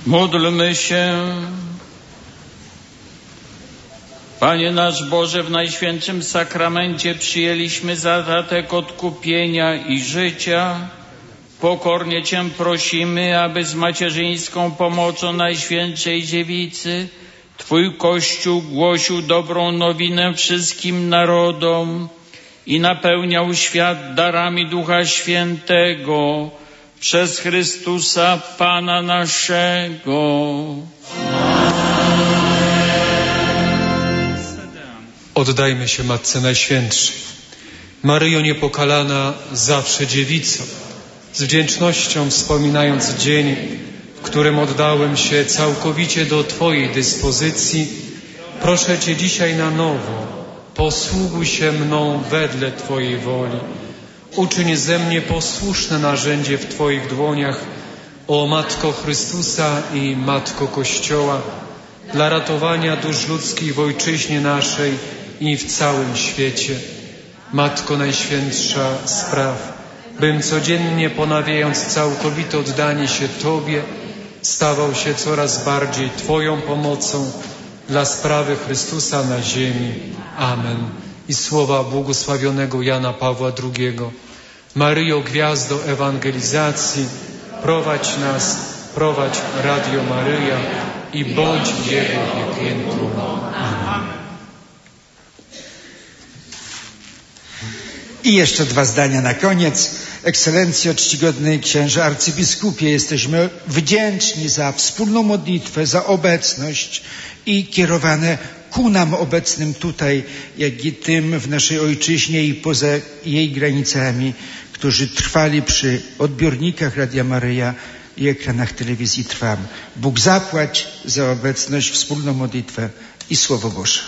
Módlmy się. Panie nasz Boże, w Najświętszym Sakramencie przyjęliśmy zadatek odkupienia i życia. Pokornie Cię prosimy, aby z macierzyńską pomocą Najświętszej Dziewicy Twój Kościół głosił dobrą nowinę wszystkim narodom i napełniał świat darami Ducha Świętego przez Chrystusa Pana naszego. Oddajmy się Matce Najświętszej. Maryjo Niepokalana, zawsze dziewico, z wdzięcznością wspominając dzień, w którym oddałem się całkowicie do Twojej dyspozycji, proszę Cię dzisiaj na nowo, posługuj się mną wedle Twojej woli. Uczyń ze mnie posłuszne narzędzie w Twoich dłoniach, o Matko Chrystusa i Matko Kościoła, dla ratowania dusz ludzkich w Ojczyźnie naszej i w całym świecie. Matko Najświętsza, spraw, bym codziennie ponawiając całkowite oddanie się Tobie, stawał się coraz bardziej Twoją pomocą dla sprawy Chrystusa na ziemi. Amen. I słowa błogosławionego Jana Pawła drugiego. Maryjo, gwiazdo ewangelizacji, prowadź nas, prowadź Radio Maryja i bądź Jego piękną. Amen. I jeszcze dwa zdania na koniec. Ekscelencjo, czcigodny księże arcybiskupie, jesteśmy wdzięczni za wspólną modlitwę, za obecność i kierowane ku nam obecnym tutaj, jak i tym w naszej ojczyźnie i poza jej granicami, którzy trwali przy odbiornikach Radia Maryja i ekranach telewizji Trwam. Bóg zapłać za obecność, wspólną modlitwę i Słowo Boże.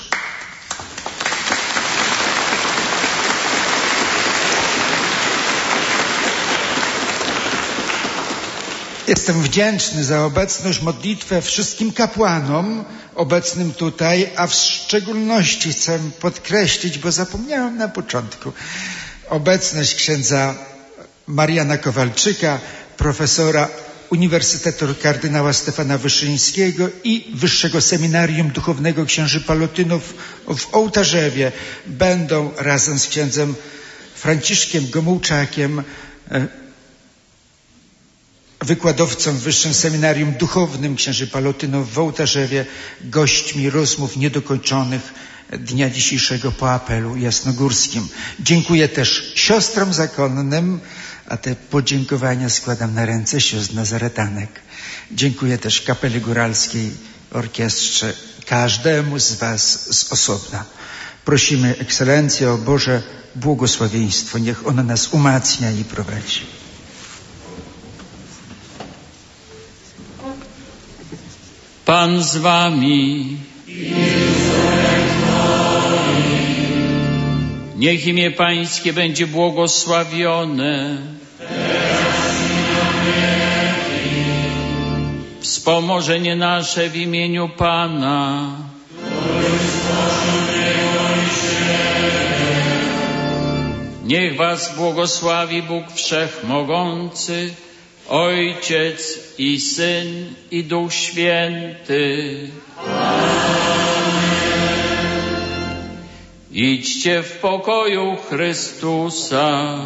Jestem wdzięczny za obecność, modlitwę wszystkim kapłanom obecnym tutaj, a w szczególności chcę podkreślić, bo zapomniałem na początku, obecność księdza Mariana Kowalczyka, profesora Uniwersytetu kardynała Stefana Wyszyńskiego i Wyższego Seminarium Duchownego Księży Palotynów w Ołtarzewie. Będą razem z księdzem Franciszkiem Gomułczakiem, wykładowcą w Wyższym Seminarium Duchownym Księży Palotynów w Ołtarzewie, gośćmi rozmów niedokończonych dnia dzisiejszego po apelu jasnogórskim. Dziękuję też siostrom zakonnym, a te podziękowania składam na ręce sióstr nazaretanek. Dziękuję też Kapeli Góralskiej, orkiestrze, każdemu z Was z osobna. Prosimy Ekscelencję o Boże błogosławieństwo. Niech ono nas umacnia i prowadzi. Pan z Wami. Niech imię Pańskie będzie błogosławione. Wspomożenie nasze w imieniu Pana. Niech Was błogosławi Bóg Wszechmogący, Ojciec i Syn i Duch Święty. Idźcie w pokoju Chrystusa.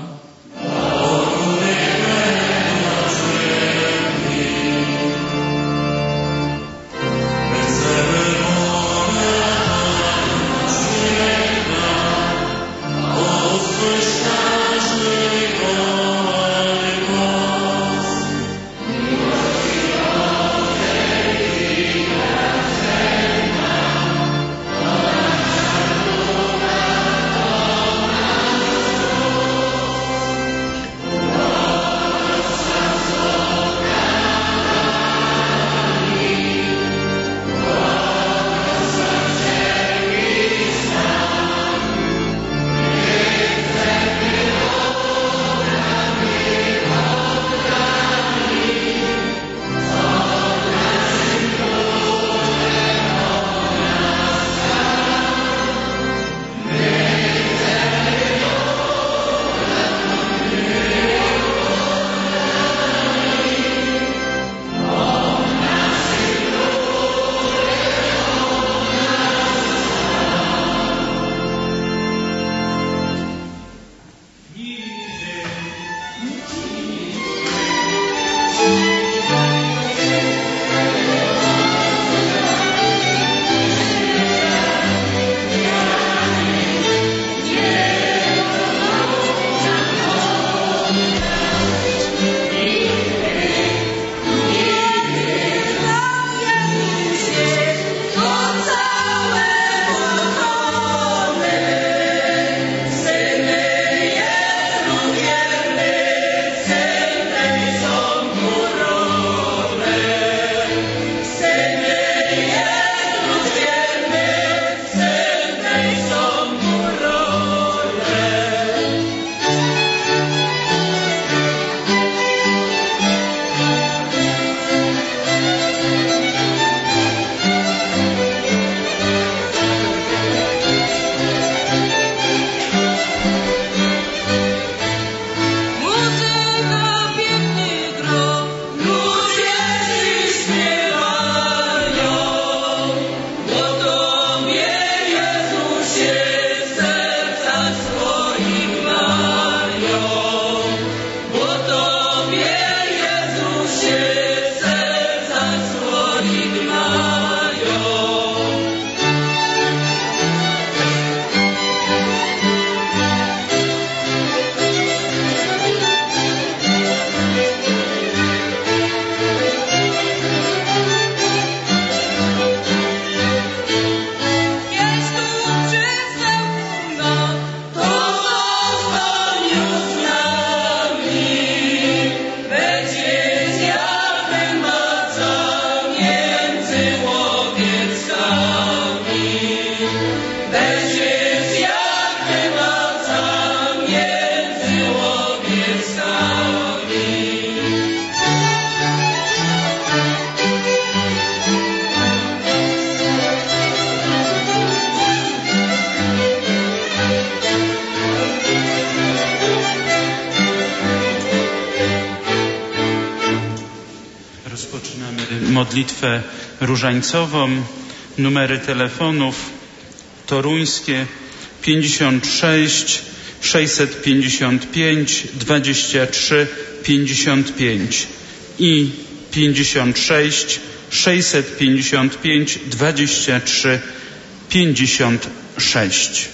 modlitwę różańcową. Numery telefonów toruńskie pięćdziesiąt sześć sześćset pięćdziesiąt pięć dwadzieścia trzy pięćdziesiąt pięć i pięćdziesiąt sześć sześćset pięćdziesiąt pięć dwadzieścia trzy pięćdziesiąt sześć.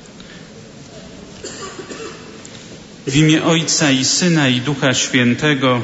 W imię Ojca i Syna i Ducha Świętego.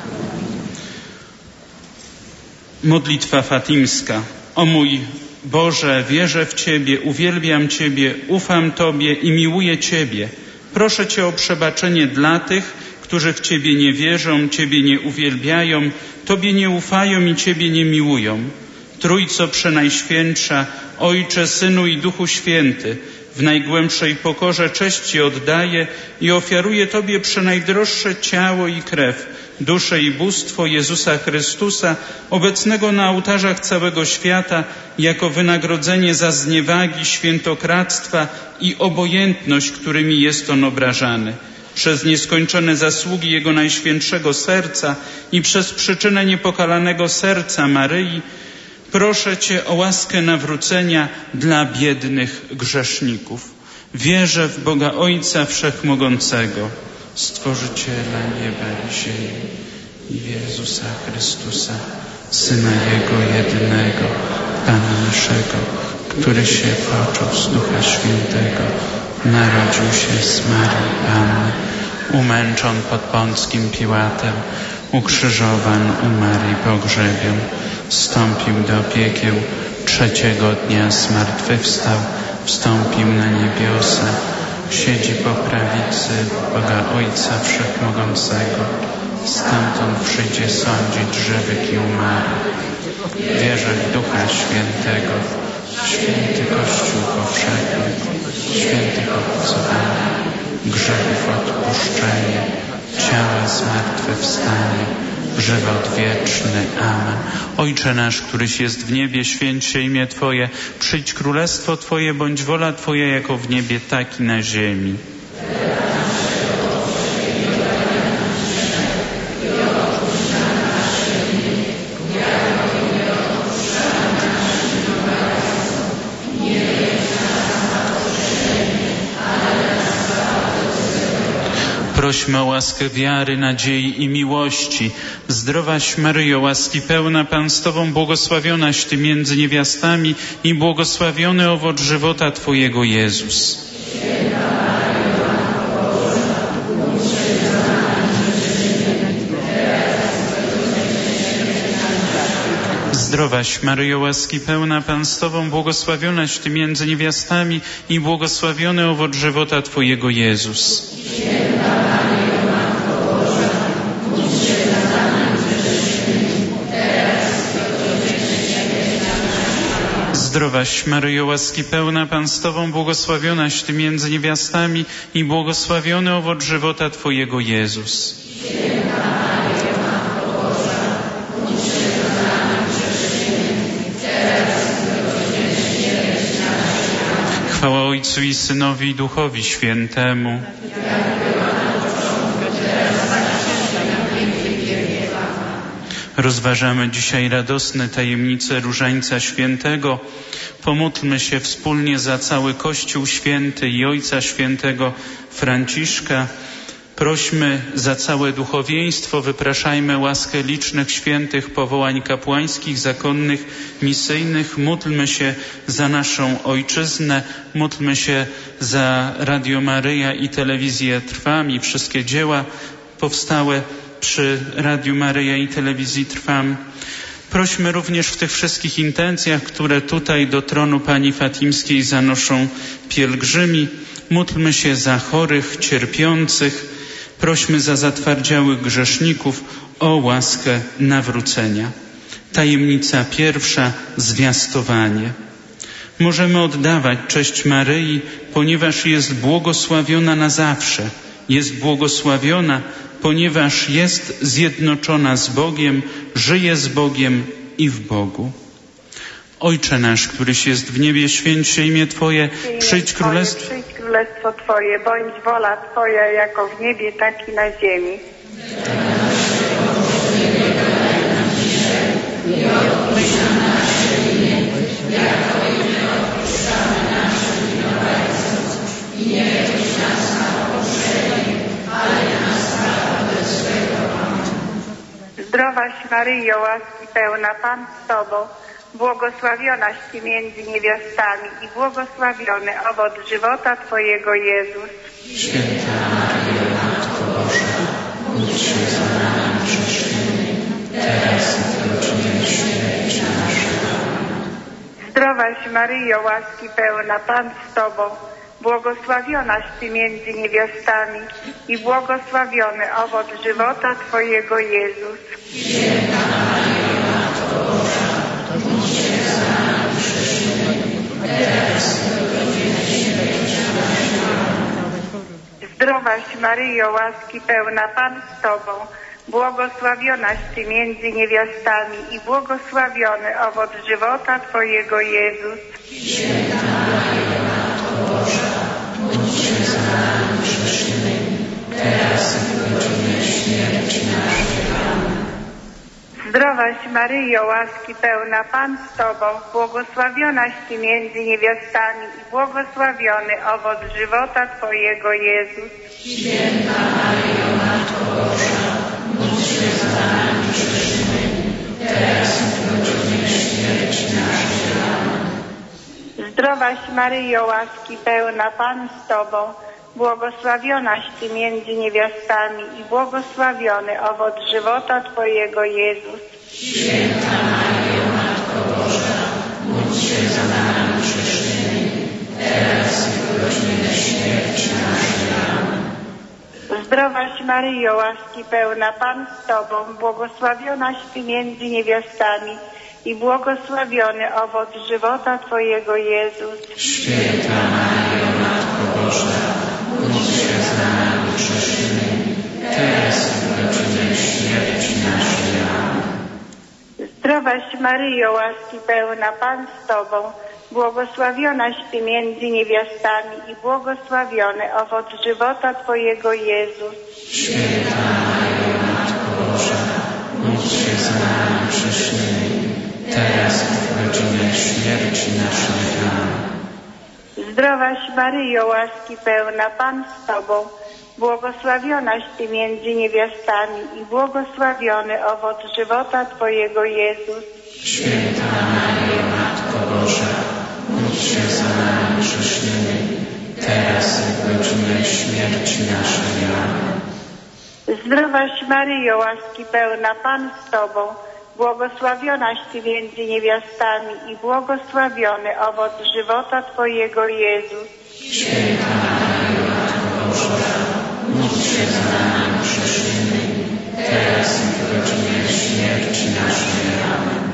Modlitwa fatimska. O mój Boże, wierzę w Ciebie, uwielbiam Ciebie, ufam Tobie i miłuję Ciebie. Proszę Cię o przebaczenie dla tych, którzy w Ciebie nie wierzą, Ciebie nie uwielbiają, Tobie nie ufają i Ciebie nie miłują. Trójco Przenajświętsza, Ojcze, Synu i Duchu Święty, w najgłębszej pokorze cześć Ci oddaję i ofiaruję Tobie przenajdroższe ciało i krew, duszę i bóstwo Jezusa Chrystusa, obecnego na ołtarzach całego świata, jako wynagrodzenie za zniewagi, świętokradztwa i obojętność, którymi jest On obrażany. Przez nieskończone zasługi Jego Najświętszego Serca i przez przyczynę niepokalanego serca Maryi, proszę Cię o łaskę nawrócenia dla biednych grzeszników. Wierzę w Boga Ojca Wszechmogącego, Stworzyciela nieba i ziemi i w Jezusa Chrystusa, Syna Jego jedynego, Pana naszego, który się począł z Ducha Świętego, narodził się z Maryi Panny, umęczon pod Pąckim Piłatem, ukrzyżowan, umarł i pogrzebion, wstąpił do piekieł, trzeciego dnia zmartwychwstał, wstąpił na niebiosa, siedzi po prawicy Boga Ojca Wszechmogącego, stamtąd przyjdzie sądzić żywych i umarłych. Wierzę w Ducha Świętego, w święty Kościół powszechny, świętych obcowanie, grzechów odpuszczenie, ciała zmartwychwstanie, żywot wieczny. Amen. Ojcze nasz, któryś jest w niebie, święć się imię Twoje, przyjdź królestwo Twoje, bądź wola Twoja jako w niebie, tak i na ziemi. Prośmy o łaskę wiary, nadziei i miłości. Zdrowaś Maryjo, łaski pełna, Pan z Tobą, błogosławionaś Ty między niewiastami i błogosławiony owoc żywota Twojego, Jezus. Zdrowaś Maryjo, łaski pełna, Pan z Tobą, błogosławionaś Ty między niewiastami i błogosławiony owoc żywota Twojego, Jezus. Zdrowaś Maryjo, łaski pełna, Pan z Tobą, błogosławionaś Ty między niewiastami i błogosławiony owoc żywota Twojego, Jezus. Chwała Ojcu i Synowi i Duchowi Świętemu. Rozważamy dzisiaj radosne tajemnice Różańca Świętego. Pomódlmy się wspólnie za cały Kościół Święty i Ojca Świętego Franciszka. Prośmy za całe duchowieństwo, wypraszajmy łaskę licznych świętych powołań kapłańskich, zakonnych, misyjnych. Módlmy się za naszą Ojczyznę, módlmy się za Radio Maryja i Telewizję Trwam i wszystkie dzieła powstałe przy Radiu Maryja i Telewizji Trwam. Prośmy również w tych wszystkich intencjach, które tutaj do tronu Pani Fatimskiej zanoszą pielgrzymi. Módlmy się za chorych, cierpiących. Prośmy za zatwardziałych grzeszników o łaskę nawrócenia. Tajemnica pierwsza, zwiastowanie. Możemy oddawać cześć Maryi, ponieważ jest błogosławiona na zawsze. Jest błogosławiona, ponieważ jest zjednoczona z Bogiem, żyje z Bogiem i w Bogu. Ojcze nasz, któryś jest w niebie, święć się imię Twoje, przyjdź królestwo. Przyjdź królestwo Twoje, bądź wola Twoja jako w niebie, tak i na ziemi. Zdrowaś Maryjo, łaski pełna, Pan z Tobą, błogosławionaś Ty między niewiastami i błogosławiony owoc żywota Twojego, Jezus. Święta Maryjo, Matko Boża, módl się za nami grzesznymi, teraz i w godzinę śmierci naszej. Zdrowaś Maryjo, łaski pełna, Pan z Tobą, błogosławionaś Ty między niewiastami i błogosławiony owoc żywota Twojego, Jezus. Święta Maryjo, Matko Boża, módl się za nami grzesznymi, teraz i w godzinę śmierci naszej. Zdrowaś Maryjo, łaski pełna, Pan z Tobą, błogosławionaś Ty między niewiastami i błogosławiony owoc żywota Twojego, Jezus. Święta Maryjo, Matko Boża, módl się za nami grzesznymi, teraz i w godzinę śmierci naszej. Amen. Zdrowaś Maryjo, łaski pełna, Pan z Tobą, błogosławionaś Ty między niewiastami i błogosławiony owoc żywota Twojego, Jezus. Święta Maryjo, Matko Boża, módl się za nami grzesznymi, teraz i w godzinę śmierci naszej. Amen. Zdrowaś Maryjo, łaski pełna, Pan z Tobą, błogosławionaś Ty między niewiastami i błogosławiony owoc żywota Twojego, Jezus. Święta Maryjo, Matko Boża, módl się za nami grzesznymi, teraz i w godzinę śmierci naszej. Amen. Zdrowaś Maryjo, łaski pełna, Pan z Tobą, błogosławionaś Ty między niewiastami i błogosławiony owoc żywota Twojego, Jezus. Święta Maryjo, Matko Boża, módl się za nami grzesznymi, teraz i w godzinę śmierci naszej. Amen. Zdrowaś Maryjo, łaski pełna, Pan z Tobą, błogosławionaś Ty między niewiastami i błogosławiony owoc żywota Twojego, Jezus. Święta Maryjo, Matko Boża, módl się za nami grzesznymi, teraz i w godzinę śmierci naszej. Amen. Zdrowaś Maryjo, łaski pełna, Pan z Tobą, błogosławionaś Ty między niewiastami i błogosławiony owoc żywota Twojego, Jezus. Święta Maryjo, Matko Boża, módl się za nami grzesznymi, teraz i w godzinę śmierci naszej. Amen. Zdrowaś Maryjo, łaski pełna, Pan z Tobą, błogosławionaś Ty między niewiastami i błogosławiony owoc żywota Twojego, Jezus. Święta Maryjo, Matko Boża, módl się za nami grzesznymi, teraz i w godzinę śmierci naszej. Amen.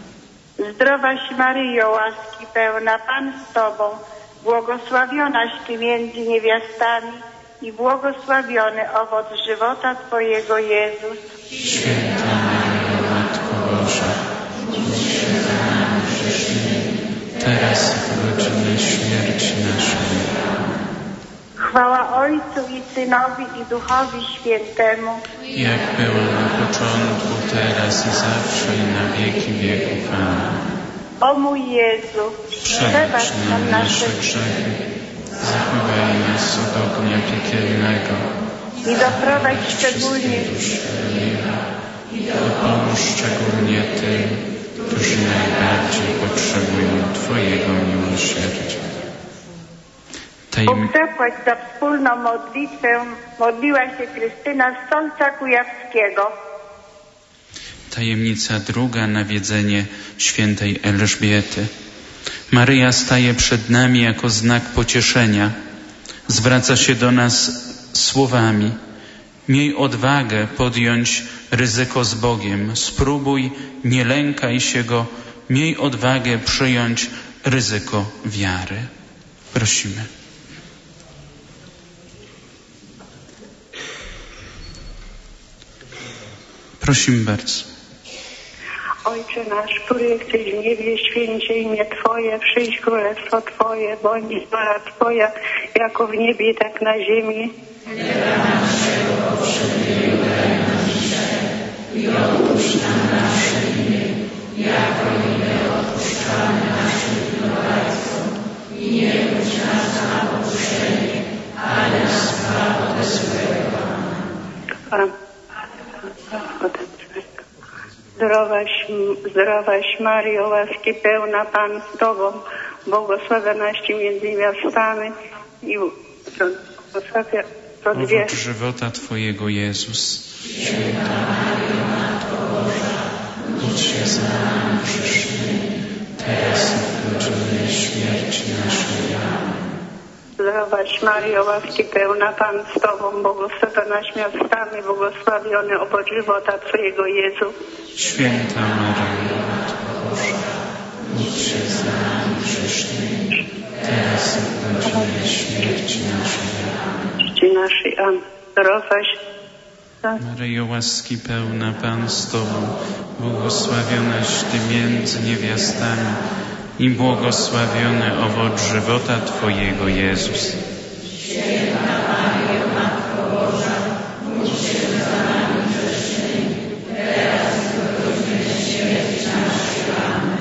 Zdrowaś Maryjo, łaski pełna, Pan z Tobą, błogosławionaś Ty między niewiastami i błogosławiony owoc żywota Twojego, Jezus. Święta Maryjo, Matko Boża, módl się za nami grzesznymi, teraz i w godzinę śmierci naszej. Amen. Chwała Ojcu i Synowi i Duchowi Świętemu, jak było na początku, teraz i zawsze i na wieki wieków. Amen. O mój Jezu, przebacz nam nasze grzechy, zachowaj nas od ognia piekielnego i doprowadź szczególnie i dopomóż szczególnie tym, którzy najbardziej potrzebują Twojego miłosierdzia. Tajm... Zapłać za wspólną modlitwę modliła się Krystyna z Solca Kujawskiego. Tajemnica druga, nawiedzenie świętej Elżbiety. Maryja staje przed nami jako znak pocieszenia. Zwraca się do nas słowami: miej odwagę podjąć ryzyko z Bogiem. Spróbuj, nie lękaj się Go. Miej odwagę przyjąć ryzyko wiary. Prosimy. Prosimy bardzo. Ojcze nasz, który jesteś w niebie, święcie imię Twoje, przyjdź królestwo Twoje, bądź wola Twoja, jako w niebie, tak na ziemi. Chleba naszego powszedniego daj nam dzisiaj i odpuść nam nasze winy, jako i my odpuszczamy naszym winowajcom. I nie budź nas na pokuszenie, ale nas zbaw ode złego. Amen. Zdrowaś, zdrowaś Maryjo, łaski pełna, Pan z Tobą, błogosławionaś Ty między niewiastami i błogosławia owoc żywota Twojego, Jezus. Święta Maryjo, Matko Boża, módl się za nami grzesznymi, teraz i w godzinę śmierci naszej. Amen. Zdrowaś Maryjo, łaski pełna, Pan z Tobą, błogosławionaś miastami, błogosławiony owoc żywota Twojego, Jezu. Święta Maryjo, Matko Boża, módl się za nami grzesznymi, teraz i w godzinę śmierci naszej. Amen. Śmierci naszej. Amen. Zdrowaś Maryjo, łaski pełna, Pan z Tobą, błogosławionaś Ty między niewiastami i błogosławiony owoc żywota Twojego, Jezus. Święta Maryjo, Matko Boża, módl się za nami grzesznymi, teraz i w godzinę śmierci naszej. Amen.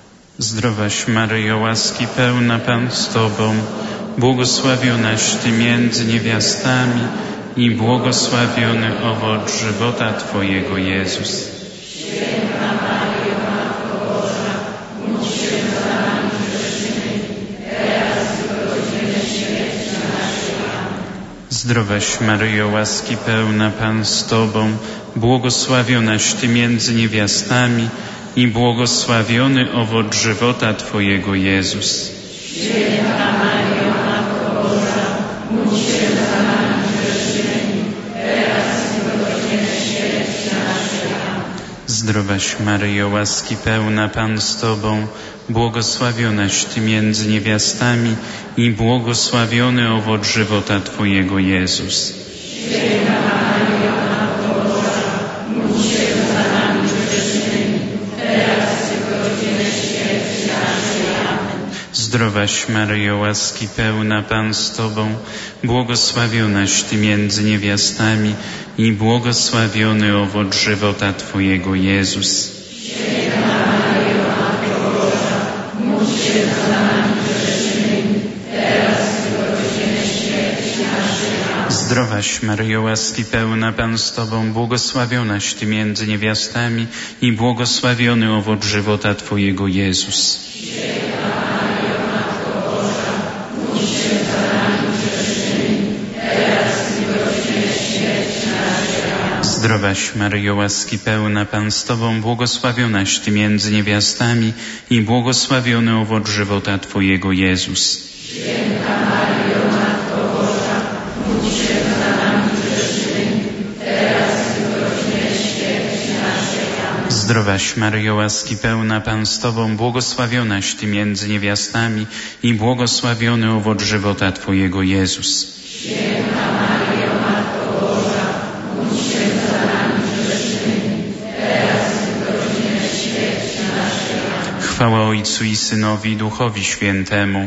Zdrowaś Maryjo, łaski pełna, Pan z Tobą, błogosławionaś Ty między niewiastami i błogosławiony owoc żywota Twojego, Jezus. Święta Maryjo, Matko Boża, módl się za nami grzesznymi, teraz i w godzinę śmierci naszej. Amen. Zdrowaś Maryjo, łaski pełna, Pan z Tobą, błogosławionaś Ty między niewiastami i błogosławiony owoc żywota Twojego, Jezus. Święta Maryjo, Matko Boża, módl się za nami grzesznymi, teraz i w godzinę śmierci naszej. Amen. Zdrowaś Maryjo, łaski pełna, Pan z Tobą, błogosławionaś Ty między niewiastami i błogosławiony owoc żywota Twojego, Jezus. Święta Maryjo, Matko Boża, módl się za nami grzesznymi, teraz i w godzinę śmierci naszej. Amen. Zdrowaś Maryjo, łaski pełna, Pan z Tobą, błogosławionaś Ty między niewiastami i błogosławiony owoc żywota Twojego, Jezus. Święta Maryjo, Matko Boża, módl się za nami grzesznymi, teraz i w godzinę śmierci naszej. Amen. Zdrowaś Maryjo, łaski pełna, Pan z Tobą, błogosławionaś Ty między niewiastami i błogosławiony owoc żywota Twojego, Jezus. Święta Maryjo, Matko Boża, módl się za nami grzesznymi, teraz i w godzinę śmierci naszej. Amen. Zdrowaś Maryjo, łaski pełna, Pan z Tobą, błogosławionaś Ty między niewiastami i błogosławiony owoc żywota Twojego, Jezus. Święta Maryjo, Matko Boża, módl się za nami grzesznymi, teraz i w godzinę śmierci naszej. Amen. Zdrowaś Maryjo, łaski pełna, Pan z Tobą, błogosławionaś Ty między niewiastami i błogosławiony owoc żywota Twojego, Jezus. Święta Maryjo, Matko Boża, módl się za nami grzesznymi, teraz i w godzinę śmierci naszej. Amen. Chwała Ojcu i Synowi i Duchowi Świętemu.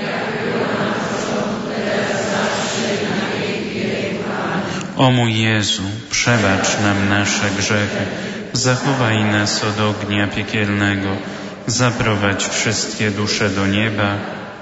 O mój Jezu, przebacz nam nasze grzechy, zachowaj nas od ognia piekielnego, zaprowadź wszystkie dusze do nieba.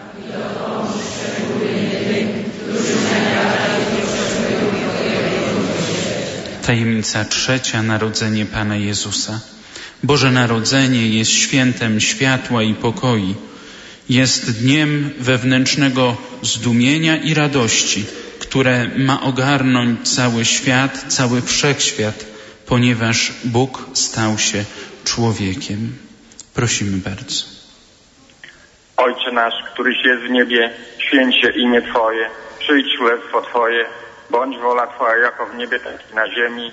Tajemnica trzecia, narodzenie Pana Jezusa. Boże Narodzenie jest świętem światła i pokoju. Jest dniem wewnętrznego zdumienia i radości, które ma ogarnąć cały świat, cały wszechświat, ponieważ Bóg stał się człowiekiem. Prosimy bardzo. Ojcze nasz, któryś jest w niebie, święć się imię Twoje, przyjdź królestwo Twoje, bądź wola Twoja jako w niebie, tak i na ziemi.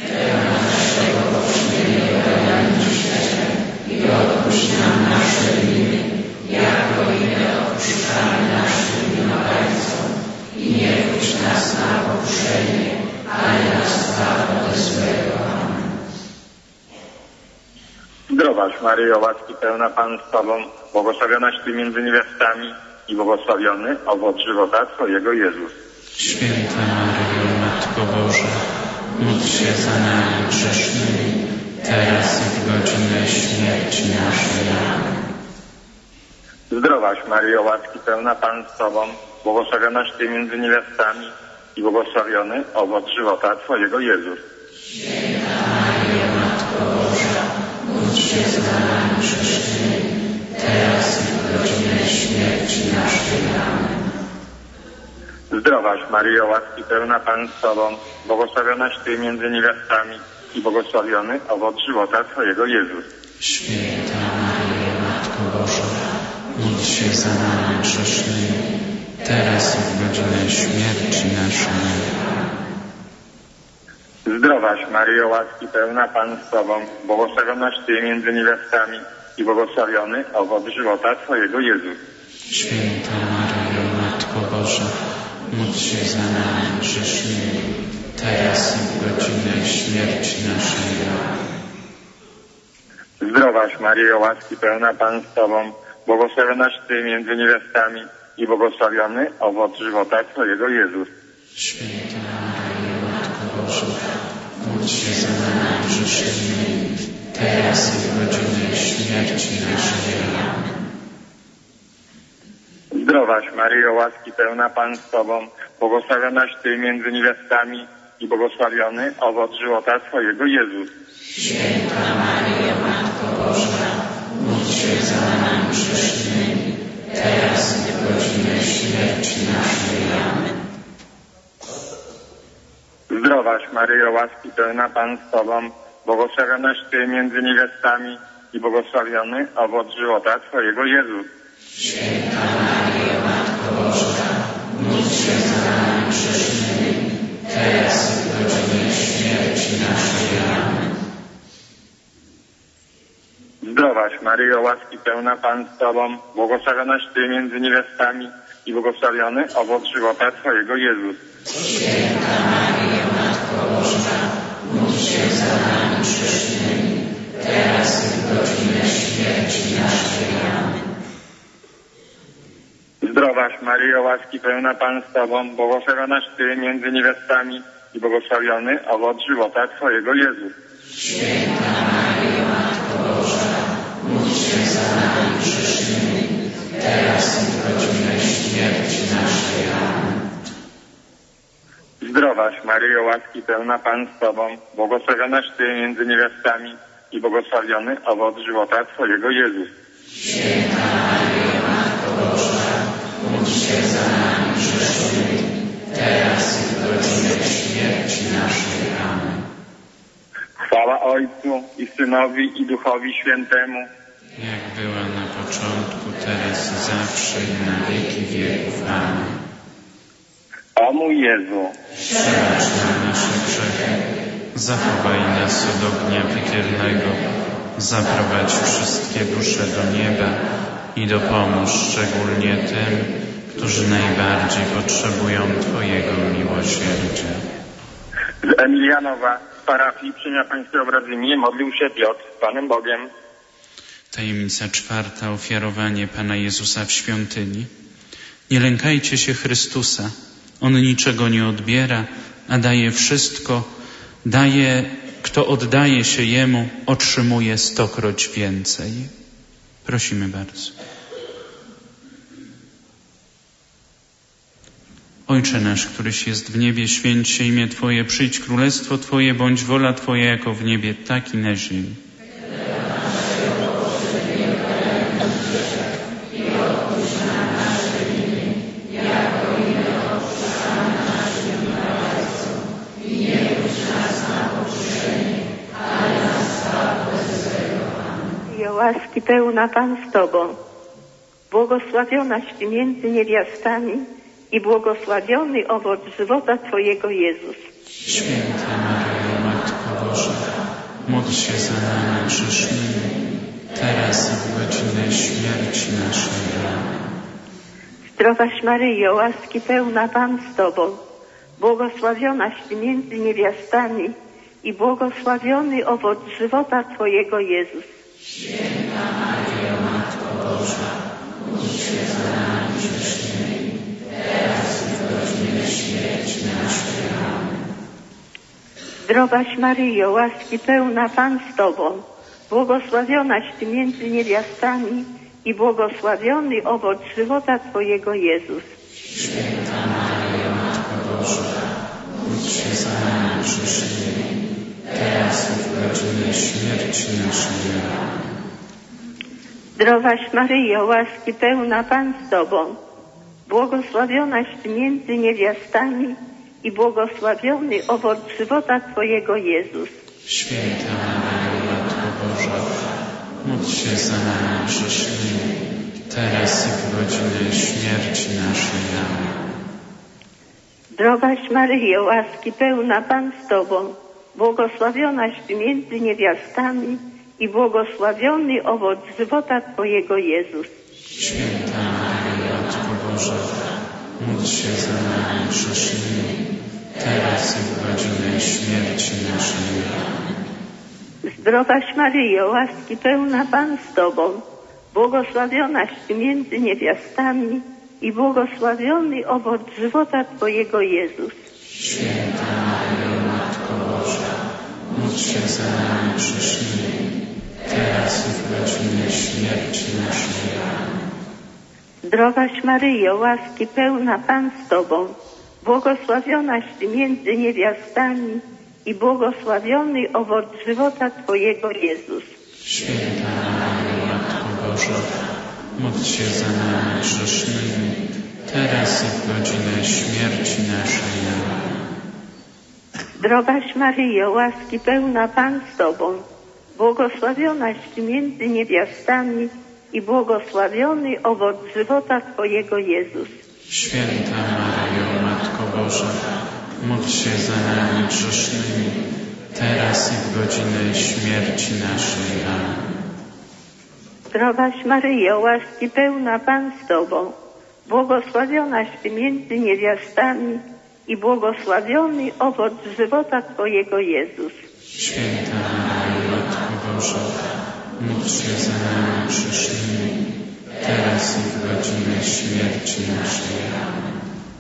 I odpuść nam nasze winy, jako i my odpuszczamy naszym winowajcom. I nie wódź nas na pokuszenie, ale nas zbaw ode złego. Amen. Zdrowaś Maryjo, łaski pełna, Pan z Tobą, błogosławionaś Ty między niewiastami i błogosławiony owoc żywota Twojego, Jezus. Święta Maryjo, Matko Boża, módl się za nami grzesznymi, teraz i w godzinę śmierci naszej. Amen. Zdrowaś Maryjo, łaski pełna, Pan z Tobą, błogosławionaś Ty między niewiastami i błogosławiony owoc żywota Twojego, Jezus. Święta Maryjo, Matko Boża, się za nami grzesznymi, teraz i w godzinę śmierci naszej. Amen. Zdrowaś Maryjo, łaski pełna Pan z Tobą, błogosławionaś Ty między niewiastami i błogosławiony owoc żywota Twojego Jezus. Święta Maryjo, Matko Boża, módl się za nami grzesznymi, teraz i w godzinę śmierci naszej. Zdrowaś Maryjo, łaski pełna Pan z Tobą, błogosławionaś Ty między niewiastami i błogosławiony owoc żywota Twojego Jezus. Święta Maryjo, Matko Boża, módl się za nami grzesznymi, teraz i w godzinę śmierci naszej. Zdrowaś Maryjo, łaski pełna Pan z Tobą, błogosławionaś Ty między niewiastami i błogosławiony owoc żywota Twojego Jezus. Święta Maryjo, Matko Boża, módl się za nami grzesznymi, teraz i w godzinę śmierci naszej. Zdrowaś Maryjo, łaski pełna Pan z Tobą, błogosławionaś Ty między niewiastami i błogosławiony owoc żywota Twojego Jezus. Święta Maryjo, Matko Boża, módl się za nami grzesznymi, teraz i w godzinę śmierci naszej. Amen. Zdrowaś Maryjo, łaski pełna Pan z Tobą, błogosławionaś Ty między niewiastami i błogosławiony owoc żywota Twojego Jezus. Święta Maryjo, Matko Boża, módl się za nami grzesznymi, teraz i w godzinę śmierci naszej. Amen. Zdrowaś Maryjo, łaski pełna Pan z Tobą, błogosławionaś Ty między niewiastami i błogosławiony owoc żywota Twojego Jezus. Święta Maryjo, Matko Boża, módl się za nami grzesznymi, teraz i w godzinę śmierci naszej. Amen. Zdrowaś Maryjo, łaski pełna Pan z Tobą, błogosławionaś Ty między niewiastami i błogosławiony owoc żywota Twojego Jezus. Święta Maryjo, Matko Boża, módl się za nami grzesznymi, teraz i w godzinę śmierci naszej. Amen. Zdrowaś Maryjo, łaski pełna Pan z Tobą, błogosławionaś Ty między niewiastami i błogosławiony owoc żywota Twojego Jezus. Święta Maryjo, Matko Boża, módl się za nami grzesznymi, teraz i w godzinę śmierci naszej. Amen. Chwała Ojcu i Synowi i Duchowi Świętemu, Jak była na początku, teraz i zawsze i na wieki wieków. Amen. O mój Jezu, Przebacz nam nasze grzechy, zachowaj nas od ognia piekielnego, zaprowadź wszystkie dusze do nieba i dopomóż szczególnie tym, którzy najbardziej potrzebują Twojego miłosierdzia. z Emilianowa, z parafii Przyjmia Pańskiego w Radzyminie, modlił się Piotr z Panem Bogiem. Tajemnica czwarta. Ofiarowanie Pana Jezusa w świątyni. Nie lękajcie się Chrystusa. On niczego nie odbiera, a daje wszystko. Daje, kto oddaje się Jemu, otrzymuje stokroć więcej. Prosimy bardzo. Ojcze nasz, któryś jest w niebie, święć się imię Twoje, przyjdź królestwo Twoje, bądź wola Twoja jako w niebie, tak i na ziemi. Łaski pełna Pan z Tobą, błogosławionaś Ty między niewiastami i błogosławiony owoc żywota Twojego Jezus. Święta Maryjo, Matko Boża, módl się za nami grzesznymi, teraz i w godzinę śmierci naszej. Amen. Zdrowaś Maryjo, łaski pełna Pan z Tobą, błogosławionaś Ty między niewiastami i błogosławiony owoc żywota Twojego Jezus. Święta Maryjo, Matko Boża, módl się za nami grzesznymi, teraz i w godzinę śmierci naszej. Amen. Zdrowaś Maryjo, łaski pełna Pan z Tobą, błogosławionaś Ty między niewiastami i błogosławiony owoc żywota Twojego Jezus. Święta Maryjo, Matko Boża, módl się za nami grzesznymi, teraz i w godzinę śmierci naszej. Amen. Zdrowaś Maryjo, łaski pełna, Pan z Tobą, błogosławionaś Ty między niewiastami i błogosławiony owoc żywota Twojego, Jezus. Święta Maryjo, Matko Boża, módl się za nami grzesznymi, teraz i w godzinę śmierci naszej. Amen. Zdrowaś Maryjo, łaski pełna, Pan z Tobą, błogosławionaś Ty między niewiastami i błogosławiony owoc żywota Twojego, Jezus. Święta Maryjo, Matko Boża, módl się za nami grzesznymi, teraz i w godzinę śmierci naszej. Amen. Zdrowaś Maryjo, łaski pełna, Pan z Tobą, błogosławionaś Ty między niewiastami i błogosławiony owoc żywota Twojego, Jezus. Święta Maryjo, Matko Boża, módl się za nami grzesznymi, teraz i w godzinę śmierci naszej. Amen. Zdrowaś Maryjo, łaski pełna, Pan z Tobą, błogosławionaś Ty między niewiastami i błogosławiony owoc żywota Twojego, Jezus. Święta Maryjo, Matko Boża, módl się za nami grzesznymi, teraz i w godzinę śmierci naszej. Amen. Zdrowaś Maryjo, łaski pełna, Pan z Tobą, błogosławionaś Ty między niewiastami i błogosławiony owoc żywota Twojego, Jezus. Święta Maryjo, Matko Boża, módl się za nami grzesznymi, teraz i w godzinę śmierci naszej. Amen. Zdrowaś Maryjo, łaski pełna, Pan z Tobą, błogosławionaś Ty między niewiastami i błogosławiony owoc żywota Twojego, Jezus. Święta Maryjo, Matko Boża, módl się za nami grzesznymi, teraz i w godzinę śmierci naszej. Amen.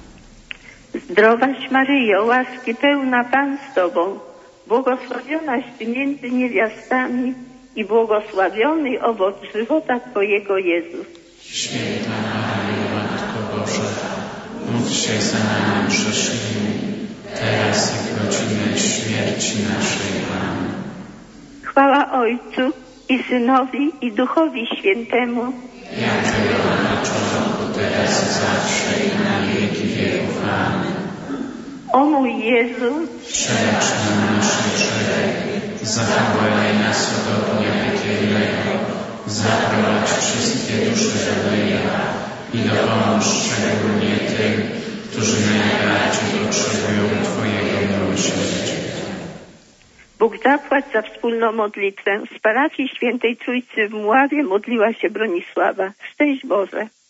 Zdrowaś Maryjo, łaski pełna, Pan z Tobą, błogosławionaś Ty między niewiastami i błogosławiony owoc żywota Twojego, Jezus. Święta Maryjo, Matko Boża, módl się za nami grzesznymi, teraz i w godzinę śmierci naszej. Amen. Chwała Ojcu i Synowi i Duchowi Świętemu, jak było na początku, teraz i zawsze i na wieki wieków. Amen. O mój Jezu, przebacz nam nasze grzechy, zachowaj nas od ognia piekielnego, zaprowadź wszystkie dusze do nieba i dopomóż szczególnie tym, którzy najbardziej potrzebują Twojego miłosierdzia. Bóg zapłać za wspólną modlitwę. Z parafii Świętej Trójcy w Mławie modliła się Bronisława. Szczęść Boże.